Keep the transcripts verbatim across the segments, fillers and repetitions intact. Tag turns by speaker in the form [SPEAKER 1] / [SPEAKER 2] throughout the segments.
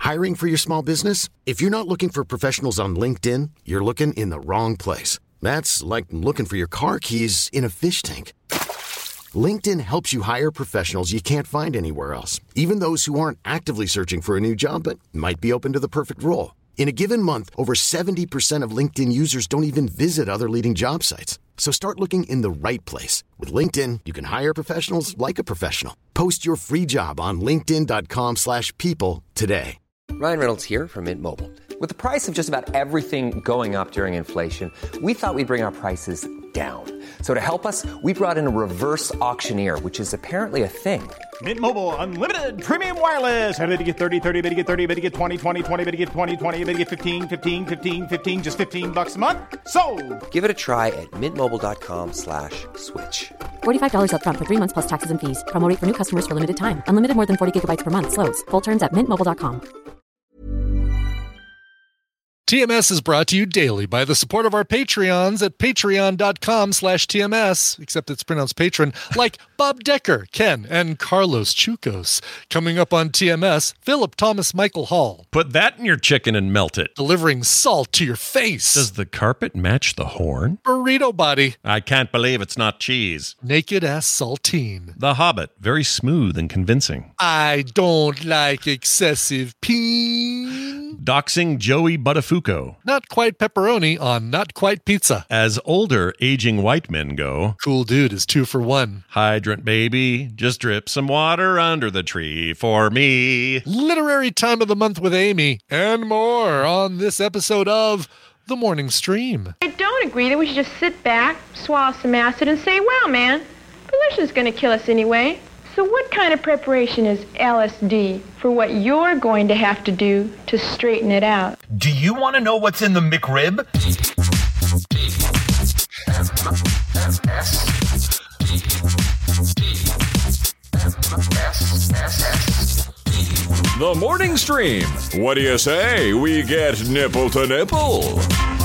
[SPEAKER 1] Hiring for your small business? If you're not looking for professionals on LinkedIn, you're looking in the wrong place. That's like looking for your car keys in a fish tank. LinkedIn helps you hire professionals you can't find anywhere else, even those who aren't actively searching for a new job but might be open to the perfect role. In a given month, over seventy percent of LinkedIn users don't even visit other leading job sites. So start looking in the right place. With LinkedIn, you can hire professionals like a professional. Post your free job on linkedin.com slash people today.
[SPEAKER 2] Ryan Reynolds here from Mint Mobile. With the price of just about everything going up during inflation, we thought we'd bring our prices down. So to help us, we brought in a reverse auctioneer, which is apparently a thing.
[SPEAKER 3] Mint Mobile Unlimited Premium Wireless. How to get thirty, thirty, how to get thirty, how to get twenty, twenty, twenty, how to get twenty, twenty, how to get fifteen, fifteen, fifteen, fifteen, just fifteen bucks a month? Sold!
[SPEAKER 2] Give it a try at mintmobile.com slash switch.
[SPEAKER 4] forty-five dollars up front for three months plus taxes and fees. Promo rate for new customers for limited time. Unlimited more than forty gigabytes per month. Slows full terms at mint mobile dot com.
[SPEAKER 5] T M S is brought to you daily by the support of our Patreons at patreon.com slash TMS, except it's pronounced patron, like Bob Decker, Ken, and Carlos Chukos. Coming up on T M S, Philip Thomas Michael Hall.
[SPEAKER 6] Put that in your chicken and melt it.
[SPEAKER 5] Delivering salt to your face.
[SPEAKER 6] Does the carpet match the horn?
[SPEAKER 5] Burrito body.
[SPEAKER 6] I can't believe it's not cheese.
[SPEAKER 5] Naked ass saltine.
[SPEAKER 6] The Hobbit, very smooth and convincing.
[SPEAKER 5] I don't like excessive peen.
[SPEAKER 6] Doxing Joey Buttafuoco.
[SPEAKER 5] Not quite pepperoni on Not Quite Pizza.
[SPEAKER 6] As older, aging white men go.
[SPEAKER 5] Cool dude is two for one.
[SPEAKER 6] Hydrant baby, just drip some water under the tree for me.
[SPEAKER 5] Literary time of the month with Amy, and more on this episode of The Morning Stream.
[SPEAKER 7] I don't agree that we should just sit back, swallow some acid, and say, wow, man, pollution's going to kill us anyway. So what kind of preparation is L S D for what you're going to have to do to straighten it out?
[SPEAKER 8] Do you want to know what's in the McRib?
[SPEAKER 9] The Morning Stream. What do you say? We get nipple to nipple.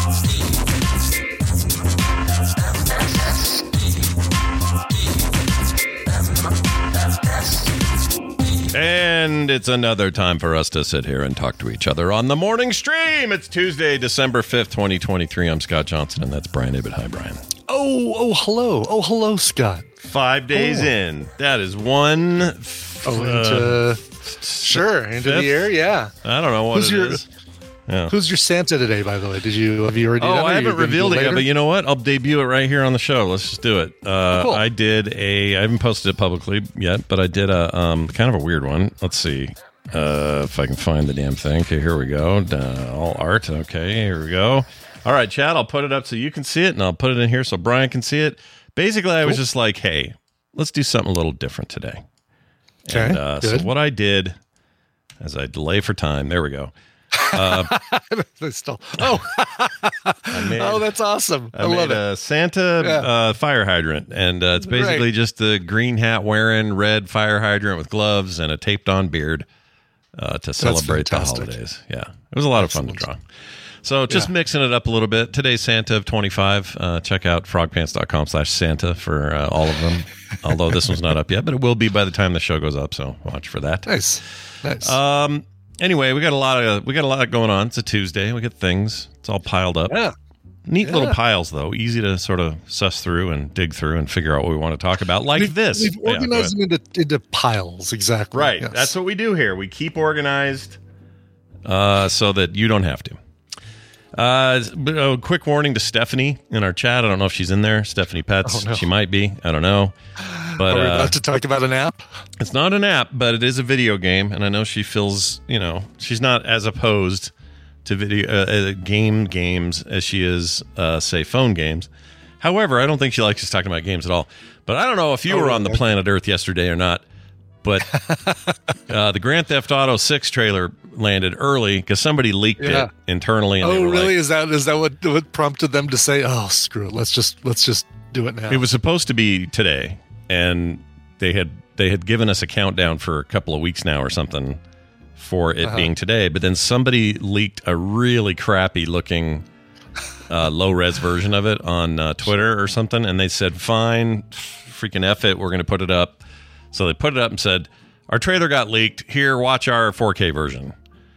[SPEAKER 6] And it's another time for us to sit here and talk to each other on the morning stream. It's Tuesday, December fifth, twenty twenty-three. I'm Scott Johnson, and that's Brian Ibbett. Hi, Brian.
[SPEAKER 5] Oh, oh, hello. Oh, hello, Scott.
[SPEAKER 6] Five days oh. in. That is one. F-
[SPEAKER 5] oh, into, uh, sure, into fifth? The year, yeah.
[SPEAKER 6] I don't know what
[SPEAKER 5] Who's
[SPEAKER 6] it
[SPEAKER 5] your,
[SPEAKER 6] is. Yeah.
[SPEAKER 5] Who's your Santa today, by the way? Did you have you already?
[SPEAKER 6] Oh,
[SPEAKER 5] done
[SPEAKER 6] I haven't revealed it yet, but you know what? I'll debut it right here on the show. Let's just do it. Uh,
[SPEAKER 5] oh, cool.
[SPEAKER 6] I did a. I haven't posted it publicly yet, but I did a um, kind of a weird one. Let's see uh, if I can find the damn thing. Okay, here we go. Uh, all art. Okay, here we go. All right, Chad. I'll put it up so you can see it, and I'll put it in here so Brian can see it. Basically, I cool. was just like, hey, let's do something a little different today.
[SPEAKER 5] Okay.
[SPEAKER 6] And, uh, so what I did, as I delay for time, there we go. Uh,
[SPEAKER 5] still, oh, made, oh, that's awesome! I,
[SPEAKER 6] I
[SPEAKER 5] love
[SPEAKER 6] made
[SPEAKER 5] it.
[SPEAKER 6] A Santa
[SPEAKER 5] yeah.
[SPEAKER 6] uh, fire hydrant, and uh, it's basically right. just the green hat wearing red fire hydrant with gloves and a taped on beard uh, to celebrate the holidays. Yeah, it was a lot Excellent. of fun to draw. So just yeah. mixing it up a little bit. Today's Santa of twenty-five. Uh, check out frogpants.com slash Santa for uh, all of them. Although this one's not up yet, but it will be by the time the show goes up. So watch for that.
[SPEAKER 5] Nice, nice.
[SPEAKER 6] Um. Anyway, we got a lot of we got a lot going on. It's a Tuesday. We got things. It's all piled up.
[SPEAKER 5] Yeah.
[SPEAKER 6] Neat
[SPEAKER 5] yeah.
[SPEAKER 6] little piles, though. Easy to sort of suss through and dig through and figure out what we want to talk about, like
[SPEAKER 5] we've,
[SPEAKER 6] this.
[SPEAKER 5] We've organized yeah, them into, into piles, exactly.
[SPEAKER 6] Right.
[SPEAKER 5] Yes.
[SPEAKER 6] That's what we do here. We keep organized uh, so that you don't have to. Uh, a quick warning to Stephanie in our chat. I don't know if she's in there. Stephanie Pets. Oh, no. She might be. I don't know. But,
[SPEAKER 5] Are we about
[SPEAKER 6] uh,
[SPEAKER 5] to talk about an app?
[SPEAKER 6] It's not an app, but it is a video game, and I know she feels, you know, she's not as opposed to video uh, game games as she is, uh, say, phone games. However, I don't think she likes us talking about games at all. But I don't know if you oh, were on the planet Earth yesterday or not, but uh, the Grand Theft Auto six trailer landed early because somebody leaked yeah. it internally. And
[SPEAKER 5] oh,
[SPEAKER 6] they were
[SPEAKER 5] really?
[SPEAKER 6] Like,
[SPEAKER 5] is that is that what what prompted them to say, "Oh, screw it, let's just let's just do it now"?
[SPEAKER 6] It was supposed to be today. And they had they had given us a countdown for a couple of weeks now or something for it uh-huh. being today. But then somebody leaked a really crappy looking uh, low res version of it on uh, Twitter or something. And they said, fine, freaking F it. We're going to put it up. So they put it up and said, our trailer got leaked. Here, watch our four K version.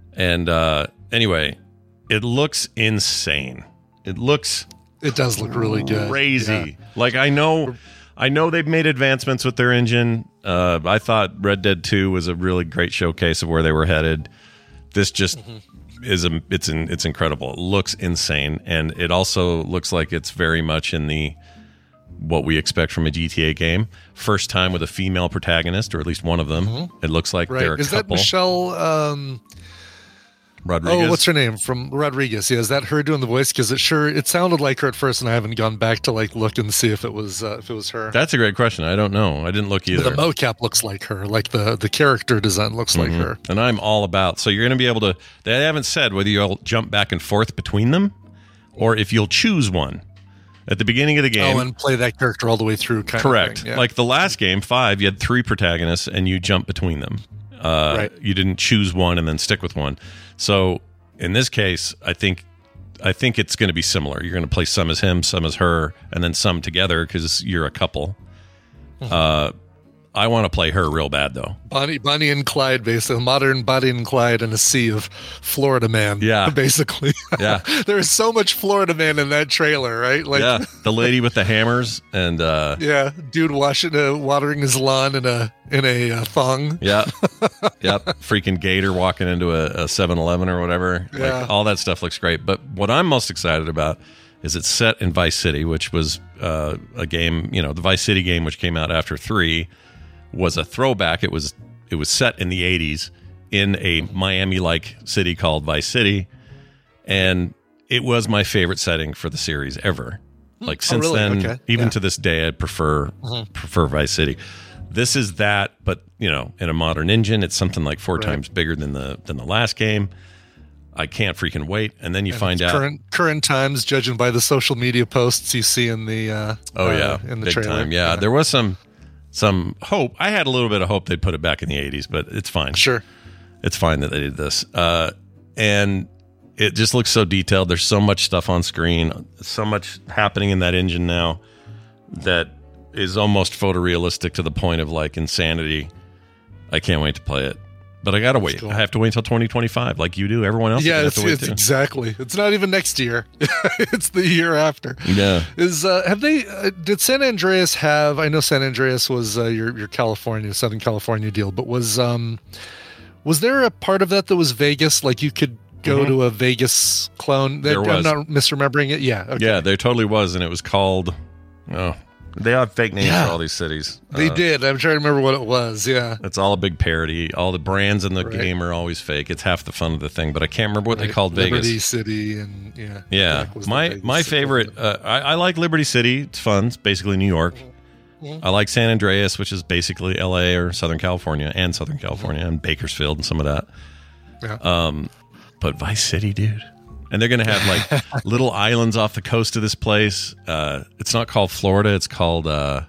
[SPEAKER 6] And uh, anyway, it looks insane. It looks
[SPEAKER 5] it does look really good.
[SPEAKER 6] Crazy.
[SPEAKER 5] Yeah.
[SPEAKER 6] Like I know I know they've made advancements with their engine. Uh, I thought Red Dead two was a really great showcase of where they were headed. This just mm-hmm. is a it's an, it's incredible. It looks insane, and it also looks like it's very much in the what we expect from a G T A game. First time with a female protagonist, or at least one of them. Mm-hmm. It looks like
[SPEAKER 5] right.
[SPEAKER 6] they're a
[SPEAKER 5] is
[SPEAKER 6] couple.
[SPEAKER 5] Is that Michelle um,
[SPEAKER 6] Rodriguez?
[SPEAKER 5] Oh, what's her name? From Rodriguez. Yeah, is that her doing the voice? Because it sure it sounded like her at first, and I haven't gone back to like look and see if it was uh, if it was her.
[SPEAKER 6] That's a great question. I don't know. I didn't look either.
[SPEAKER 5] But the mocap looks like her. Like the the character design looks mm-hmm. like her.
[SPEAKER 6] And I'm all about. So you're going to be able to. They haven't said whether you'll jump back and forth between them, or if you'll choose one at the beginning of the game.
[SPEAKER 5] Oh, and play that character all the way through. Kind
[SPEAKER 6] Correct.
[SPEAKER 5] Of thing. Yeah.
[SPEAKER 6] Like the last game, five, you had three protagonists, and you jump between them. Uh,
[SPEAKER 5] right.
[SPEAKER 6] You didn't choose one and then stick with one. So. In this case, I think I think it's going to be similar. You're going to play some as him, some as her, and then some together because you're a couple. Mm-hmm. Uh, I want to play her real bad, though.
[SPEAKER 5] Bonnie, Bonnie and Clyde, basically. Modern Bonnie and Clyde in a sea of Florida Man.
[SPEAKER 6] Yeah.
[SPEAKER 5] Basically.
[SPEAKER 6] Yeah.
[SPEAKER 5] There's so much Florida Man in that trailer, right? Like,
[SPEAKER 6] yeah. The lady with the hammers and... Uh,
[SPEAKER 5] yeah. Dude washing, uh, watering his lawn in a in a uh, thong.
[SPEAKER 6] Yeah. Yep. Freaking gator walking into a, a seven eleven or whatever.
[SPEAKER 5] Yeah.
[SPEAKER 6] Like, all that stuff looks great. But what I'm most excited about is it's set in Vice City, which was uh, a game, you know, the Vice City game, which came out after three, was a throwback. It was it was set in the eighties in a Miami-like city called Vice City, and it was my favorite setting for the series ever. Like since
[SPEAKER 5] oh, really?
[SPEAKER 6] then,
[SPEAKER 5] okay.
[SPEAKER 6] even
[SPEAKER 5] yeah.
[SPEAKER 6] to this day, I prefer mm-hmm. prefer Vice City. This is that, but you know, in a modern engine, it's something like four right. times bigger than the than the last game. I can't freaking wait. And then you
[SPEAKER 5] and
[SPEAKER 6] find out
[SPEAKER 5] current current times, judging by the social media posts you see in the uh,
[SPEAKER 6] oh yeah
[SPEAKER 5] uh, in the
[SPEAKER 6] big
[SPEAKER 5] trailer.
[SPEAKER 6] time. Yeah, yeah, there was some some hope. I had a little bit of hope they'd put it back in the eighties, but it's fine.
[SPEAKER 5] Sure,
[SPEAKER 6] it's fine that they did this. Uh, and it just looks so detailed. There's so much stuff on screen, so much happening in that engine now that is almost photorealistic to the point of like insanity. I can't wait to play it. But I gotta wait. Cool. I have to wait until twenty twenty-five, like you do. Everyone else,
[SPEAKER 5] yeah,
[SPEAKER 6] have
[SPEAKER 5] it's,
[SPEAKER 6] to wait
[SPEAKER 5] it's
[SPEAKER 6] too.
[SPEAKER 5] exactly. It's not even next year; it's the year after.
[SPEAKER 6] Yeah.
[SPEAKER 5] Is uh, have they? Uh, did San Andreas have? I know San Andreas was uh, your your California, Southern California deal, but was um, was there a part of that that was Vegas? Like you could go mm-hmm. to a Vegas clone.
[SPEAKER 6] There
[SPEAKER 5] I'm
[SPEAKER 6] was.
[SPEAKER 5] not misremembering it. Yeah. Okay.
[SPEAKER 6] Yeah, there totally was, and it was called. Oh. They have fake names
[SPEAKER 5] yeah,
[SPEAKER 6] for all these cities.
[SPEAKER 5] They
[SPEAKER 6] uh,
[SPEAKER 5] did. I'm trying to remember what it was. Yeah.
[SPEAKER 6] It's all a big parody. All the brands in the
[SPEAKER 5] right.
[SPEAKER 6] game are always fake. It's half the fun of the thing, but I can't remember what
[SPEAKER 5] right.
[SPEAKER 6] they called
[SPEAKER 5] Liberty
[SPEAKER 6] Vegas.
[SPEAKER 5] City and yeah.
[SPEAKER 6] Yeah. My my favorite, uh, I, I like Liberty City. It's fun. It's basically New York. Mm-hmm. I like San Andreas, which is basically L A or Southern California and Southern California mm-hmm. and Bakersfield and some of that.
[SPEAKER 5] Yeah.
[SPEAKER 6] Um, but Vice City, dude. And they're going to have like little islands off the coast of this place. Uh, it's not called Florida. It's called... Uh,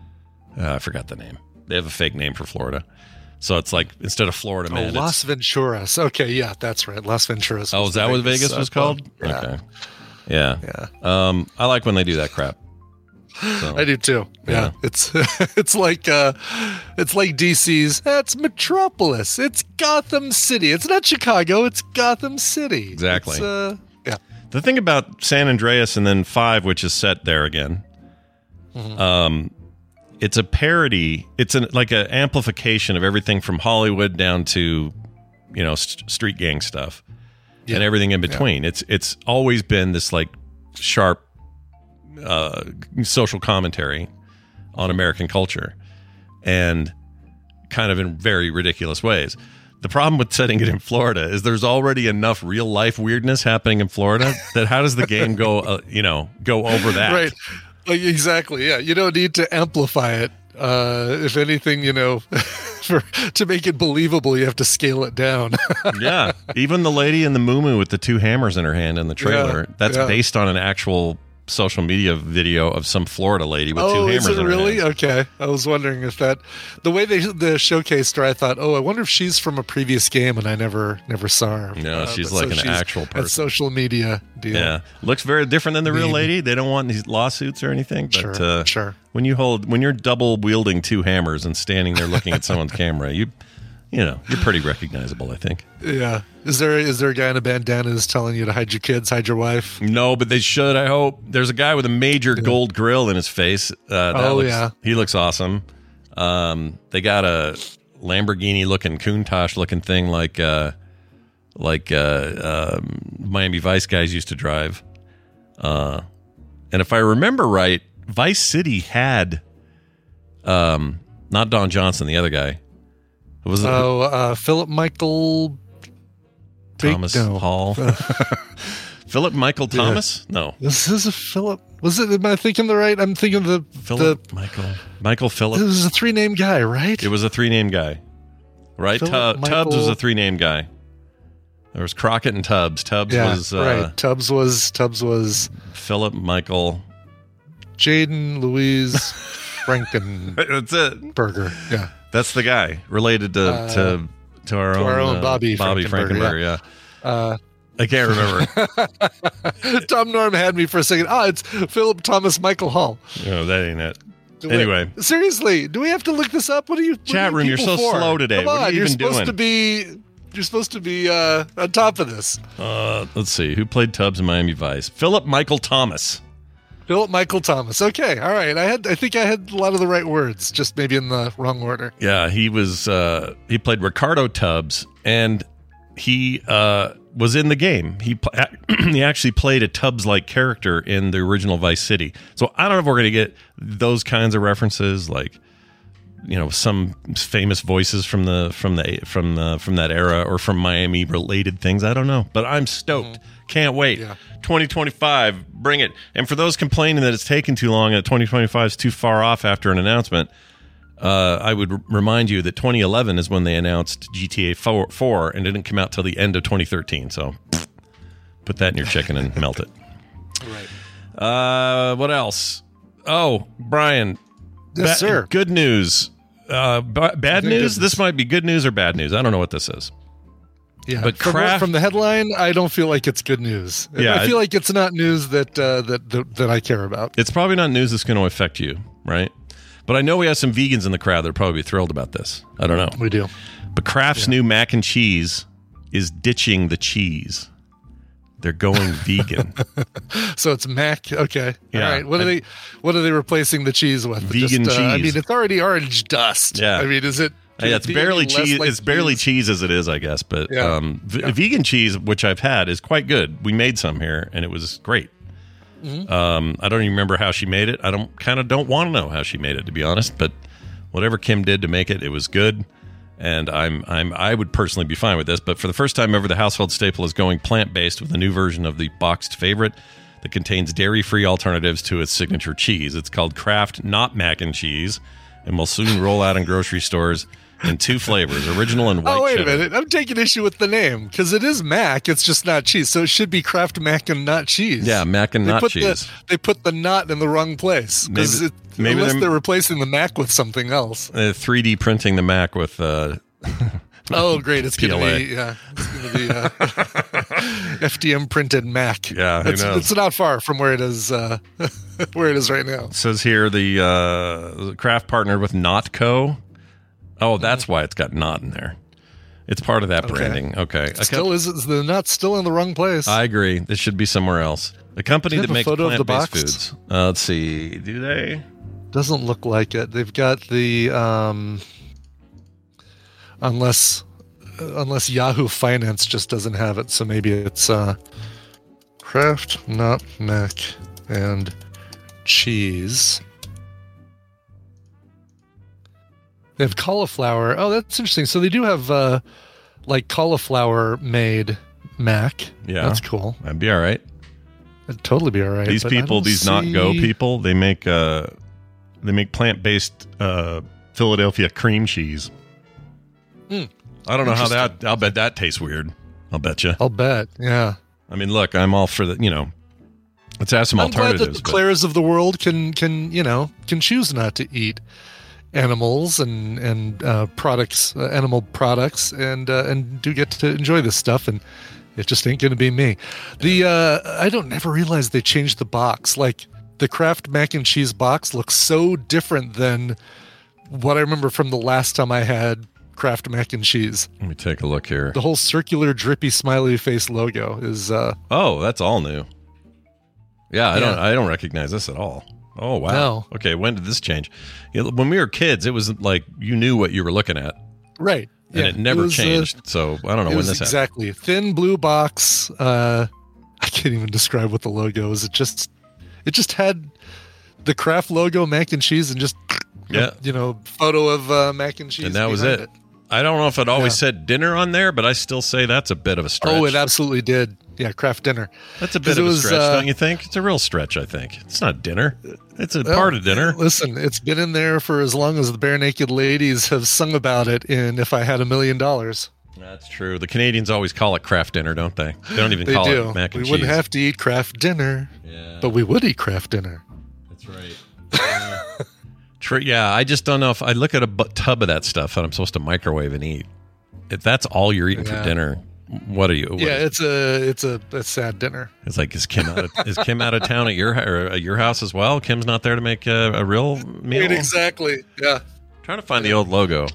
[SPEAKER 6] Uh, I forgot the name. They have a fake name for Florida. So it's like, instead of Florida, man.
[SPEAKER 5] Oh, Las Venturas. Okay, yeah, that's right. Las Venturas.
[SPEAKER 6] Oh, is that what Vegas was called?
[SPEAKER 5] Yeah.
[SPEAKER 6] Okay. Yeah.
[SPEAKER 5] Yeah.
[SPEAKER 6] Um, I like when they do that crap. So,
[SPEAKER 5] I do too. Yeah. yeah. It's it's like uh, it's like D C's. That's Metropolis. It's Gotham City. It's not Chicago. It's Gotham City.
[SPEAKER 6] Exactly.
[SPEAKER 5] It's, uh, yeah.
[SPEAKER 6] The thing about San Andreas and then five, which is set there again, mm-hmm. um, it's a parody. It's an, like an amplification of everything from Hollywood down to, you know, st- street gang stuff yeah. and everything in between. Yeah. It's it's always been this like sharp uh, social commentary on American culture, and kind of in very ridiculous ways. The problem with setting it in Florida is there's already enough real life weirdness happening in Florida that how does the game go? Uh, you know, go over that?
[SPEAKER 5] Right. Like, exactly. Yeah. You don't need to amplify it. Uh, if anything, you know, for to make it believable, you have to scale it down.
[SPEAKER 6] Yeah. Even the lady in the muumuu with the two hammers in her hand in the trailer, yeah, that's yeah. based on an actual social media video of some Florida lady with
[SPEAKER 5] oh,
[SPEAKER 6] two hammers
[SPEAKER 5] is it
[SPEAKER 6] in her
[SPEAKER 5] really?
[SPEAKER 6] hand.
[SPEAKER 5] Okay. I was wondering if that, the way they the showcased her, I thought, oh, I wonder if she's from a previous game, and I never never saw her.
[SPEAKER 6] No, uh, she's like so an she's actual person.
[SPEAKER 5] A social media deal.
[SPEAKER 6] Yeah. Looks very different than the real lady. They don't want these lawsuits or anything. But
[SPEAKER 5] sure,
[SPEAKER 6] uh,
[SPEAKER 5] sure.
[SPEAKER 6] When you hold, when you're double wielding two hammers and standing there looking at someone's camera, you you know, you're pretty recognizable, I think.
[SPEAKER 5] Yeah. Is there is there a guy in a bandana who's telling you to hide your kids, hide your wife?
[SPEAKER 6] No, but they should, I hope. There's a guy with a major yeah. gold grill in his face. Uh, that
[SPEAKER 5] oh,
[SPEAKER 6] looks,
[SPEAKER 5] yeah.
[SPEAKER 6] He looks awesome. Um, they got a Lamborghini-looking, Countach-looking thing like uh, like uh, um, Miami Vice guys used to drive. Uh, and if I remember right, Vice City had um, not Don Johnson, the other guy. What was it?
[SPEAKER 5] Oh, uh, Philip Michael
[SPEAKER 6] Thomas
[SPEAKER 5] Big, no.
[SPEAKER 6] Hall. Philip Michael Thomas? Yeah. No.
[SPEAKER 5] This is a Philip. Was it? Am I thinking the right? I'm thinking the
[SPEAKER 6] Philip
[SPEAKER 5] the,
[SPEAKER 6] Michael Michael Philip.
[SPEAKER 5] It was a three name guy, right?
[SPEAKER 6] It was a three name guy, right? Tu-
[SPEAKER 5] Michael,
[SPEAKER 6] Tubbs was a three name guy. There was Crockett and Tubbs. Tubbs
[SPEAKER 5] yeah,
[SPEAKER 6] was uh,
[SPEAKER 5] right. Tubbs was Tubbs was
[SPEAKER 6] Philip Michael
[SPEAKER 5] Jaden Louise Franken.
[SPEAKER 6] That's it.
[SPEAKER 5] Burger. Yeah.
[SPEAKER 6] That's the guy related to
[SPEAKER 5] uh,
[SPEAKER 6] to, to our
[SPEAKER 5] to
[SPEAKER 6] own,
[SPEAKER 5] our own
[SPEAKER 6] uh,
[SPEAKER 5] Bobby
[SPEAKER 6] Bobby
[SPEAKER 5] Frankenberger.
[SPEAKER 6] Frankenberger. Yeah.
[SPEAKER 5] yeah. Uh,
[SPEAKER 6] I can't remember.
[SPEAKER 5] Tom Norm had me for a second. Ah, it's Philip Thomas Michael Hall.
[SPEAKER 6] No, that ain't it.
[SPEAKER 5] Do
[SPEAKER 6] anyway,
[SPEAKER 5] we, seriously, do we have to look this up? What are you? What
[SPEAKER 6] Chat
[SPEAKER 5] are
[SPEAKER 6] room,
[SPEAKER 5] you
[SPEAKER 6] you're so
[SPEAKER 5] for?
[SPEAKER 6] slow today.
[SPEAKER 5] Come
[SPEAKER 6] what
[SPEAKER 5] on,
[SPEAKER 6] are you
[SPEAKER 5] you're
[SPEAKER 6] even
[SPEAKER 5] supposed
[SPEAKER 6] doing?
[SPEAKER 5] to be. You're supposed to be uh, on top of this.
[SPEAKER 6] Uh, let's see. Who played Tubbs in Miami Vice? Philip Michael Thomas.
[SPEAKER 5] Philip Michael Thomas. Okay, all right. I had. I think I had a lot of the right words, just maybe in the wrong order.
[SPEAKER 6] Yeah, he was. Uh, he played Ricardo Tubbs, and he uh, was in the game. He he actually played a Tubbs-like character in the original Vice City. So I don't know if we're going to get those kinds of references, like, you know, some famous voices from the from the from the from that era or from Miami related things. I don't know, but I'm stoked. Mm-hmm. Can't wait.
[SPEAKER 5] Yeah.
[SPEAKER 6] twenty twenty-five, bring it. And for those complaining that it's taken too long and that twenty twenty-five is too far off after an announcement, uh, I would r- remind you that twenty eleven is when they announced G T A four, and it didn't come out till the end of twenty thirteen. So put that in your chicken and melt it.
[SPEAKER 5] Right.
[SPEAKER 6] Uh, what else? Oh, Brian.
[SPEAKER 5] Yes,
[SPEAKER 6] ba-
[SPEAKER 5] sir.
[SPEAKER 6] Good news. Uh, b- bad news? This might be good news or bad news. I don't know what this is.
[SPEAKER 5] Yeah,
[SPEAKER 6] but
[SPEAKER 5] from,
[SPEAKER 6] Kraft,
[SPEAKER 5] from the headline, I don't feel like it's good news.
[SPEAKER 6] Yeah,
[SPEAKER 5] I feel
[SPEAKER 6] it,
[SPEAKER 5] like it's not news that, uh, that that that I care about.
[SPEAKER 6] It's probably not news that's going to affect you, right? But I know we have some vegans in the crowd that are probably thrilled about this. I don't know.
[SPEAKER 5] We do.
[SPEAKER 6] But Kraft's yeah. new mac and cheese is ditching the cheese. They're going vegan.
[SPEAKER 5] So it's mac. Okay.
[SPEAKER 6] Yeah.
[SPEAKER 5] All right. What are
[SPEAKER 6] I,
[SPEAKER 5] they? What are they replacing the cheese with?
[SPEAKER 6] Vegan
[SPEAKER 5] Just, uh,
[SPEAKER 6] cheese.
[SPEAKER 5] I mean, it's already orange dust.
[SPEAKER 6] Yeah.
[SPEAKER 5] I mean, is it?
[SPEAKER 6] Yeah, it's barely cheese.
[SPEAKER 5] Like
[SPEAKER 6] it's barely
[SPEAKER 5] cheese?
[SPEAKER 6] cheese as it is, I guess. But
[SPEAKER 5] yeah.
[SPEAKER 6] um, v-
[SPEAKER 5] yeah.
[SPEAKER 6] vegan cheese, which I've had, is quite good. We made some here, and it was great. Mm-hmm. Um, I don't even remember how she made it. I don't kind of don't want to know how she made it, to be honest. But whatever Kim did to make it, it was good. And I'm I'm I would personally be fine with this. But for the first time ever, the household staple is going plant based with a new version of the boxed favorite that contains dairy free alternatives to its signature cheese. It's called Kraft Not Mac and Cheese, and will soon roll out in grocery stores in two flavors, original and white
[SPEAKER 5] Oh, wait
[SPEAKER 6] cheddar.
[SPEAKER 5] a minute. I'm taking issue with the name because it is mac. It's just not cheese. So it should be Kraft mac and not cheese.
[SPEAKER 6] Yeah, mac and
[SPEAKER 5] they
[SPEAKER 6] not
[SPEAKER 5] put
[SPEAKER 6] cheese.
[SPEAKER 5] The, they put the not in the wrong place.
[SPEAKER 6] Maybe,
[SPEAKER 5] it,
[SPEAKER 6] maybe
[SPEAKER 5] unless
[SPEAKER 6] they're,
[SPEAKER 5] they're replacing the mac with something else.
[SPEAKER 6] Uh, three D printing the Mac with... Uh,
[SPEAKER 5] oh, great. It's going
[SPEAKER 6] P L A.
[SPEAKER 5] to be, yeah, it's going to be uh, F D M printed Mac.
[SPEAKER 6] Yeah, who
[SPEAKER 5] it's,
[SPEAKER 6] knows?
[SPEAKER 5] it's not far from where it is uh, where it is right now.
[SPEAKER 6] It says here the uh, Kraft partnered with Notco. Oh, that's why it's got not in there. It's part of that
[SPEAKER 5] Okay.
[SPEAKER 6] branding. Okay.
[SPEAKER 5] It still is. It's the nut's still in the wrong place.
[SPEAKER 6] I agree. This should be somewhere else. The company
[SPEAKER 5] Do they
[SPEAKER 6] that
[SPEAKER 5] have a
[SPEAKER 6] makes
[SPEAKER 5] photo of the
[SPEAKER 6] plant-based
[SPEAKER 5] box?
[SPEAKER 6] foods. Uh, let's see. Do they?
[SPEAKER 5] Doesn't look like it. They've got the um, unless uh, unless Yahoo Finance just doesn't have it. So maybe it's uh, Kraft Not Mac and Cheese. They have cauliflower. Oh, that's interesting. So they do have uh, like cauliflower made mac.
[SPEAKER 6] Yeah.
[SPEAKER 5] That's cool.
[SPEAKER 6] That'd be all right.
[SPEAKER 5] That'd totally be all right.
[SPEAKER 6] These
[SPEAKER 5] but I
[SPEAKER 6] people,
[SPEAKER 5] don't
[SPEAKER 6] these
[SPEAKER 5] see-
[SPEAKER 6] not go people, they make uh, they make plant based uh, Philadelphia cream cheese.
[SPEAKER 5] Mm.
[SPEAKER 6] I don't know how that. I'll bet that tastes weird. I'll bet you.
[SPEAKER 5] I'll bet. Yeah.
[SPEAKER 6] I mean, look, I'm all for the. You know, let's have some
[SPEAKER 5] I'm glad that
[SPEAKER 6] alternatives.
[SPEAKER 5] the
[SPEAKER 6] but-
[SPEAKER 5] Claires of the world can can you know can choose not to eat animals and and uh, products, uh, animal products, and uh, and do get to enjoy this stuff. And it just ain't going to be me. The uh, I don't never realized they changed the box. Like the Kraft mac and cheese box looks so different than what I remember from the last time I had Kraft mac and cheese.
[SPEAKER 6] Let me take a look here.
[SPEAKER 5] The whole circular, drippy, smiley face logo is. Uh,
[SPEAKER 6] oh, that's all new. Yeah, I
[SPEAKER 5] Yeah.
[SPEAKER 6] don't. I don't recognize this at all. Oh wow.
[SPEAKER 5] No.
[SPEAKER 6] Okay, when did this change? You know, when we were kids, it was like you knew what you were looking at,
[SPEAKER 5] right.
[SPEAKER 6] and
[SPEAKER 5] Yeah,
[SPEAKER 6] it never
[SPEAKER 5] was, uh,
[SPEAKER 6] changed. so I don't know
[SPEAKER 5] It
[SPEAKER 6] when
[SPEAKER 5] was
[SPEAKER 6] this happened.
[SPEAKER 5] exactly thin blue box. Uh, I can't even describe what the logo is. It just, it just had the Kraft logo, mac and cheese, and just
[SPEAKER 6] Yeah.
[SPEAKER 5] you know, photo of uh, mac and cheese,
[SPEAKER 6] And that was
[SPEAKER 5] behind
[SPEAKER 6] it. I don't know if it always
[SPEAKER 5] Yeah.
[SPEAKER 6] said dinner on there, but I still say that's a bit of a stretch.
[SPEAKER 5] Oh, it absolutely did. Yeah, Kraft dinner.
[SPEAKER 6] That's a
[SPEAKER 5] 'Cause
[SPEAKER 6] bit
[SPEAKER 5] it
[SPEAKER 6] of a
[SPEAKER 5] was,
[SPEAKER 6] stretch,
[SPEAKER 5] uh,
[SPEAKER 6] don't you think? It's a real stretch, I think. It's not dinner. It's a
[SPEAKER 5] Well,
[SPEAKER 6] part of dinner.
[SPEAKER 5] Listen, it's been in there for as long as the Bare Naked Ladies have sung about it in If I Had a Million Dollars.
[SPEAKER 6] That's true. The Canadians always call it Kraft dinner, don't they? They don't even
[SPEAKER 5] They
[SPEAKER 6] call
[SPEAKER 5] do.
[SPEAKER 6] it mac and
[SPEAKER 5] we
[SPEAKER 6] cheese.
[SPEAKER 5] wouldn't have to eat Kraft dinner,
[SPEAKER 6] Yeah.
[SPEAKER 5] but we would eat Kraft dinner.
[SPEAKER 6] That's right. True. Yeah, I just don't know if I look at a bu- tub of that stuff and I'm supposed to microwave and eat. If that's all you're eating
[SPEAKER 5] Yeah.
[SPEAKER 6] for dinner, what are you? What
[SPEAKER 5] Yeah,
[SPEAKER 6] is-
[SPEAKER 5] it's a it's a, a sad dinner.
[SPEAKER 6] it's like is Kim out of, is Kim out of town at your or at your house as well? Kim's not there to make a, a real meal.
[SPEAKER 5] Right, exactly. Yeah,
[SPEAKER 6] Trying to find the old logo.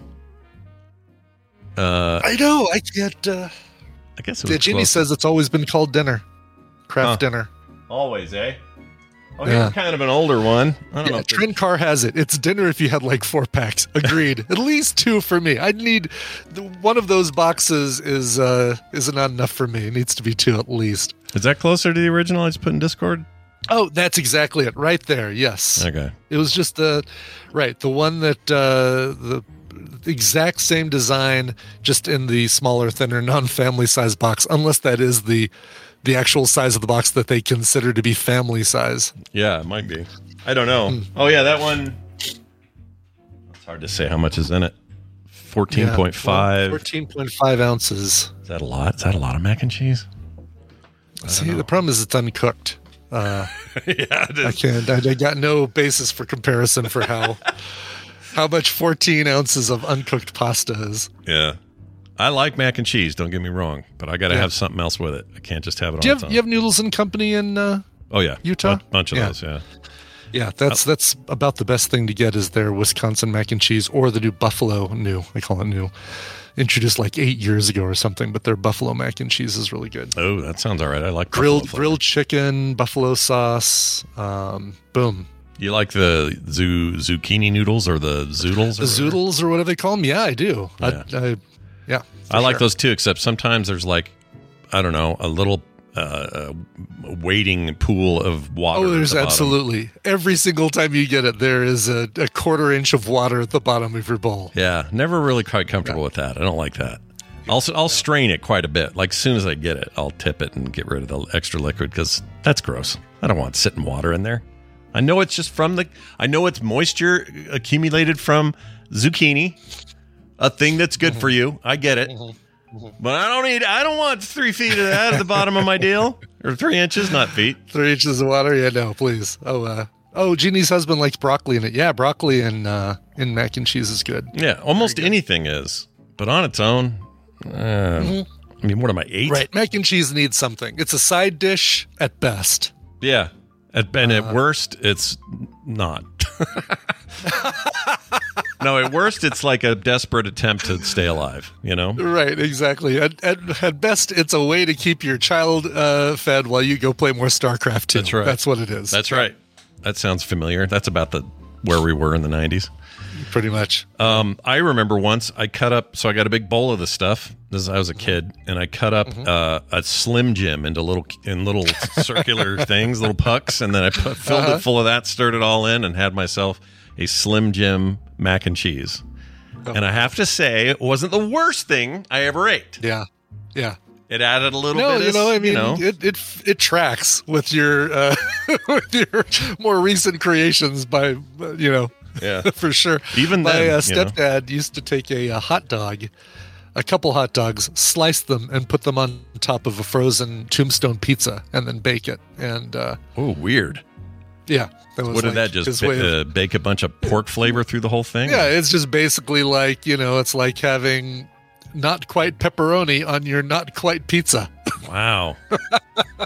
[SPEAKER 6] Uh,
[SPEAKER 5] I know. I can't. Uh,
[SPEAKER 6] I guess it was
[SPEAKER 5] Ginny
[SPEAKER 6] close.
[SPEAKER 5] says it's always been called dinner, Kraft
[SPEAKER 6] Huh.
[SPEAKER 5] dinner.
[SPEAKER 6] Always, eh? Oh,
[SPEAKER 5] Yeah.
[SPEAKER 6] here's kind of an older one. I don't know.
[SPEAKER 5] Yeah,
[SPEAKER 6] If
[SPEAKER 5] Trend Car has it. It's dinner if you had like four packs. Agreed. At least two for me. I'd need the, one of those boxes is uh is not enough for me. It needs to be two at least.
[SPEAKER 6] is that closer to the original I just put in Discord?
[SPEAKER 5] Oh, that's exactly it. Right there. Yes.
[SPEAKER 6] Okay.
[SPEAKER 5] It was just the right, the one that uh the exact same design, just in the smaller, thinner, non-family size box, unless that is the the actual size of the box that they consider to be family size.
[SPEAKER 6] Yeah, it might be. I don't know.
[SPEAKER 5] Hmm.
[SPEAKER 6] Oh, yeah, that one. It's hard to say how much is in it. fourteen point five.
[SPEAKER 5] fourteen point five ounces.
[SPEAKER 6] Is that a lot? Is that a lot of mac and cheese?
[SPEAKER 5] See, the problem is it's uncooked. Uh,
[SPEAKER 6] yeah, it
[SPEAKER 5] I
[SPEAKER 6] is.
[SPEAKER 5] can't. I, I got no basis for comparison for how how much fourteen ounces of uncooked pasta is.
[SPEAKER 6] Yeah. I like mac and cheese, don't get me wrong, but I got to
[SPEAKER 5] Yeah.
[SPEAKER 6] have something else with it. I can't just have it
[SPEAKER 5] Do you
[SPEAKER 6] on its
[SPEAKER 5] have
[SPEAKER 6] own.
[SPEAKER 5] you have Noodles and Company in? Uh,
[SPEAKER 6] oh, yeah.
[SPEAKER 5] Utah?
[SPEAKER 6] Bunch, bunch of
[SPEAKER 5] Yeah.
[SPEAKER 6] those, yeah.
[SPEAKER 5] yeah, that's that's about the best thing to get is their Wisconsin mac and cheese or the new Buffalo new. I call it new. Introduced like eight years ago or something, but their Buffalo mac and cheese is really good.
[SPEAKER 6] Oh, that sounds all right. I like
[SPEAKER 5] Grilled
[SPEAKER 6] buffalo flavor.
[SPEAKER 5] grilled chicken, buffalo sauce. Um, boom.
[SPEAKER 6] You like the zu- zucchini noodles or the zoodles?
[SPEAKER 5] The
[SPEAKER 6] or
[SPEAKER 5] zoodles or whatever they call them. Yeah, I do.
[SPEAKER 6] Yeah.
[SPEAKER 5] I, I, yeah.
[SPEAKER 6] I
[SPEAKER 5] for
[SPEAKER 6] like
[SPEAKER 5] sure.
[SPEAKER 6] those too, except sometimes there's like, I don't know, a little uh, uh, waiting pool of water.
[SPEAKER 5] Oh,
[SPEAKER 6] at
[SPEAKER 5] there's
[SPEAKER 6] the bottom.
[SPEAKER 5] absolutely. Every single time you get it, there is a, a quarter inch of water at the bottom of your bowl.
[SPEAKER 6] Yeah, never really quite comfortable with that. I don't like that. Also, I'll strain it quite a bit. Like as soon as I get it, I'll tip it and get rid of the extra liquid because that's gross. I don't want sitting water in there. I know it's just from the. I know it's moisture accumulated from zucchini, a thing that's good for you. I get it, but I don't need. I don't want three feet of that at the bottom of my deal, or three inches, not feet.
[SPEAKER 5] Three inches of water? Yeah, no, please. Oh, uh, oh, Jeannie's husband likes broccoli in it. Yeah, broccoli and uh, in mac and cheese is good.
[SPEAKER 6] Yeah, almost anything is, but on its own. Uh, I mean, what am I, eight?
[SPEAKER 5] Right, mac and cheese needs something. It's a side dish at best.
[SPEAKER 6] Yeah. At, and
[SPEAKER 5] Uh,
[SPEAKER 6] at worst, it's not. No, at worst, it's like a desperate attempt to stay alive, you know?
[SPEAKER 5] Right, exactly. At, at, at best, it's a way to keep your child uh, fed while you go play more StarCraft two.
[SPEAKER 6] That's right.
[SPEAKER 5] That's what it is.
[SPEAKER 6] That's right. That sounds familiar. That's about the where we were in the nineties.
[SPEAKER 5] Pretty much.
[SPEAKER 6] Um, I remember once I cut up, so I got a big bowl of this stuff. This is, I was a kid, and I cut up uh, a Slim Jim into little in little circular things, little pucks, and then I put, filled
[SPEAKER 5] Uh-huh.
[SPEAKER 6] it full of that, stirred it all in, and had myself a Slim Jim mac and cheese.
[SPEAKER 5] Oh.
[SPEAKER 6] And I have to say, it wasn't the worst thing I ever ate.
[SPEAKER 5] Yeah. Yeah.
[SPEAKER 6] It added a little
[SPEAKER 5] No,
[SPEAKER 6] bit.
[SPEAKER 5] you
[SPEAKER 6] of,
[SPEAKER 5] know, I mean,
[SPEAKER 6] you know,
[SPEAKER 5] it, it it tracks with your uh, with your more recent creations by uh, you know,
[SPEAKER 6] yeah,
[SPEAKER 5] for sure.
[SPEAKER 6] Even
[SPEAKER 5] my
[SPEAKER 6] then,
[SPEAKER 5] uh,
[SPEAKER 6] you know.
[SPEAKER 5] stepdad used to take a, a hot dog, a couple hot dogs, slice them, and put them on top of a frozen Tombstone pizza, and then bake it. And uh,
[SPEAKER 6] oh, weird.
[SPEAKER 5] yeah, that was
[SPEAKER 6] What did
[SPEAKER 5] like
[SPEAKER 6] that just
[SPEAKER 5] his
[SPEAKER 6] ba-
[SPEAKER 5] way of-
[SPEAKER 6] uh, bake a bunch of pork flavor through the whole thing?
[SPEAKER 5] Yeah, it's just basically like, you know, it's like having not quite pepperoni on your not quite pizza.
[SPEAKER 6] Wow.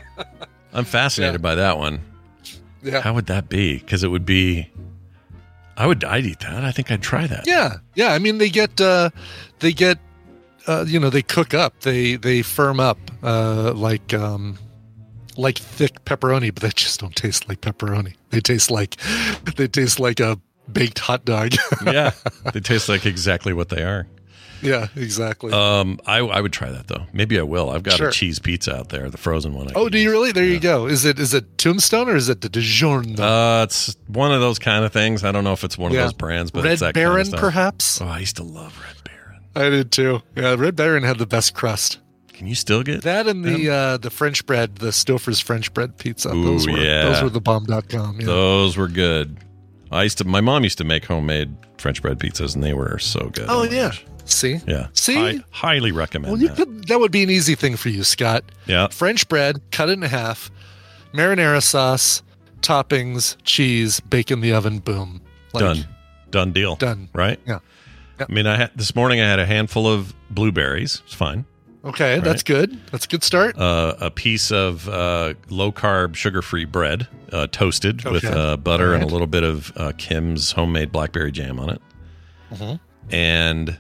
[SPEAKER 6] I'm fascinated
[SPEAKER 5] Yeah.
[SPEAKER 6] by that one.
[SPEAKER 5] Yeah.
[SPEAKER 6] How would that be? Because it would be, I would. I'd eat that. I think I'd try that.
[SPEAKER 5] Yeah, yeah. I mean, they get, uh, they get, uh, you know, they cook up. They they firm up uh, like um, like thick pepperoni, but they just don't taste like pepperoni. They taste like they taste like a baked hot dog.
[SPEAKER 6] Yeah, they taste like exactly what they are.
[SPEAKER 5] Yeah, exactly.
[SPEAKER 6] Um, I I would try that though. Maybe I will. I've got
[SPEAKER 5] Sure.
[SPEAKER 6] a cheese pizza out there, the frozen one. I
[SPEAKER 5] Oh,
[SPEAKER 6] could
[SPEAKER 5] do you
[SPEAKER 6] use.
[SPEAKER 5] really? There
[SPEAKER 6] Yeah.
[SPEAKER 5] you go. Is it is it Tombstone or is it the DiGiorno?
[SPEAKER 6] Uh, it's one of those kind of things. I don't know if it's one of
[SPEAKER 5] Yeah.
[SPEAKER 6] those brands, but
[SPEAKER 5] Red
[SPEAKER 6] it's that
[SPEAKER 5] Baron,
[SPEAKER 6] kind of stuff.
[SPEAKER 5] perhaps.
[SPEAKER 6] Oh, I used to love Red Baron.
[SPEAKER 5] I did too. Yeah, Red Baron had the best crust.
[SPEAKER 6] Can you still get
[SPEAKER 5] That and the uh, the French bread, the Stouffer's French bread pizza.
[SPEAKER 6] Ooh,
[SPEAKER 5] those were
[SPEAKER 6] yeah.
[SPEAKER 5] those were the bomb dot com. Yeah.
[SPEAKER 6] Those were good. I used to. My mom used to make homemade French bread pizzas, and they were so good.
[SPEAKER 5] Oh
[SPEAKER 6] my
[SPEAKER 5] yeah.
[SPEAKER 6] gosh.
[SPEAKER 5] See?
[SPEAKER 6] Yeah.
[SPEAKER 5] See?
[SPEAKER 6] Hi- highly recommend
[SPEAKER 5] Well, you
[SPEAKER 6] that.
[SPEAKER 5] could, that would be an easy thing for you, Scott.
[SPEAKER 6] Yeah.
[SPEAKER 5] French bread, cut it in half, marinara sauce, toppings, cheese, bake in the oven, boom. Like,
[SPEAKER 6] Done. Done deal.
[SPEAKER 5] Done.
[SPEAKER 6] Right?
[SPEAKER 5] Yeah.
[SPEAKER 6] I mean, I had, this morning I had a handful of blueberries. It's fine.
[SPEAKER 5] Okay, that's good. That's a good start.
[SPEAKER 6] Uh, a piece of uh, low carb, sugar free bread, uh, toasted with
[SPEAKER 5] Okay.
[SPEAKER 6] uh, butter
[SPEAKER 5] All
[SPEAKER 6] and a
[SPEAKER 5] right.
[SPEAKER 6] little bit of uh, Kim's homemade blackberry jam on it.
[SPEAKER 5] Mhm.
[SPEAKER 6] And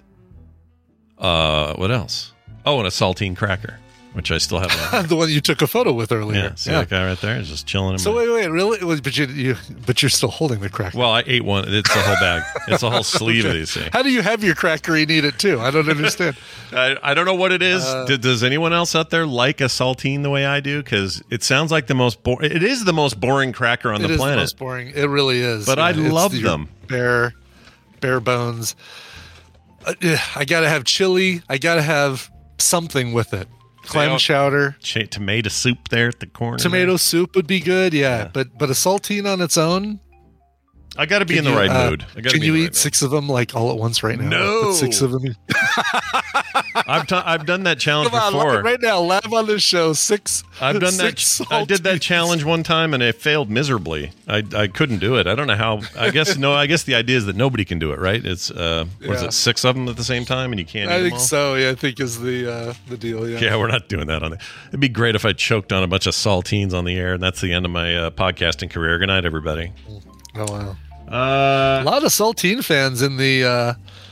[SPEAKER 6] uh, what else? Oh, and a saltine cracker, which I still have. Left.
[SPEAKER 5] The one you took a photo with earlier.
[SPEAKER 6] Yeah, see that guy right there is just chilling in
[SPEAKER 5] So
[SPEAKER 6] my.
[SPEAKER 5] wait, wait, really? Well, But you, you, but you're still holding the cracker.
[SPEAKER 6] Well, I ate one. It's a whole bag. It's a whole sleeve of
[SPEAKER 5] Okay.
[SPEAKER 6] these things.
[SPEAKER 5] How do you have your cracker and eat it too? I don't understand.
[SPEAKER 6] I, I don't know what it is.
[SPEAKER 5] Uh,
[SPEAKER 6] D- does anyone else out there like a saltine the way I do? Because it sounds like the most. Bo- it is the most boring cracker on
[SPEAKER 5] It
[SPEAKER 6] the
[SPEAKER 5] is
[SPEAKER 6] planet.
[SPEAKER 5] the most boring. It really is.
[SPEAKER 6] But I
[SPEAKER 5] it's
[SPEAKER 6] love
[SPEAKER 5] your
[SPEAKER 6] them.
[SPEAKER 5] Bare, bare bones. Uh, yeah, I gotta have chili. I gotta have something with it. Clam
[SPEAKER 6] Yeah.
[SPEAKER 5] chowder,
[SPEAKER 6] Ch- tomato soup there at the corner.
[SPEAKER 5] tomato
[SPEAKER 6] there.
[SPEAKER 5] soup would be good. Yeah,
[SPEAKER 6] Yeah.
[SPEAKER 5] but but a saltine on its own.
[SPEAKER 6] I got to be in
[SPEAKER 5] Can
[SPEAKER 6] the
[SPEAKER 5] you,
[SPEAKER 6] right
[SPEAKER 5] uh,
[SPEAKER 6] mood. I gotta
[SPEAKER 5] Can
[SPEAKER 6] be
[SPEAKER 5] you
[SPEAKER 6] in the
[SPEAKER 5] eat
[SPEAKER 6] right mood.
[SPEAKER 5] six of them like all at once right now?
[SPEAKER 6] No.
[SPEAKER 5] Put six of them. in-
[SPEAKER 6] I've done I've done that challenge
[SPEAKER 5] Come on,
[SPEAKER 6] before.
[SPEAKER 5] right now, live on this show. Six.
[SPEAKER 6] I've done
[SPEAKER 5] six
[SPEAKER 6] that. I did that
[SPEAKER 5] saltines.
[SPEAKER 6] challenge one time and it failed miserably. I I couldn't do it. I don't know how. I guess no. I guess the idea is that nobody can do it, right? It's uh, what is
[SPEAKER 5] Yeah.
[SPEAKER 6] it? Six of them at the same time, and you can't.
[SPEAKER 5] I
[SPEAKER 6] eat them
[SPEAKER 5] think
[SPEAKER 6] all?
[SPEAKER 5] so. Yeah, I think is the uh, the deal. Yeah.
[SPEAKER 6] Yeah, we're not doing that on it. It'd be great if I choked on a bunch of saltines on the air, and that's the end of my uh, podcasting career. Good night, everybody.
[SPEAKER 5] Oh wow.
[SPEAKER 6] Uh,
[SPEAKER 5] A lot of saltine fans in the uh,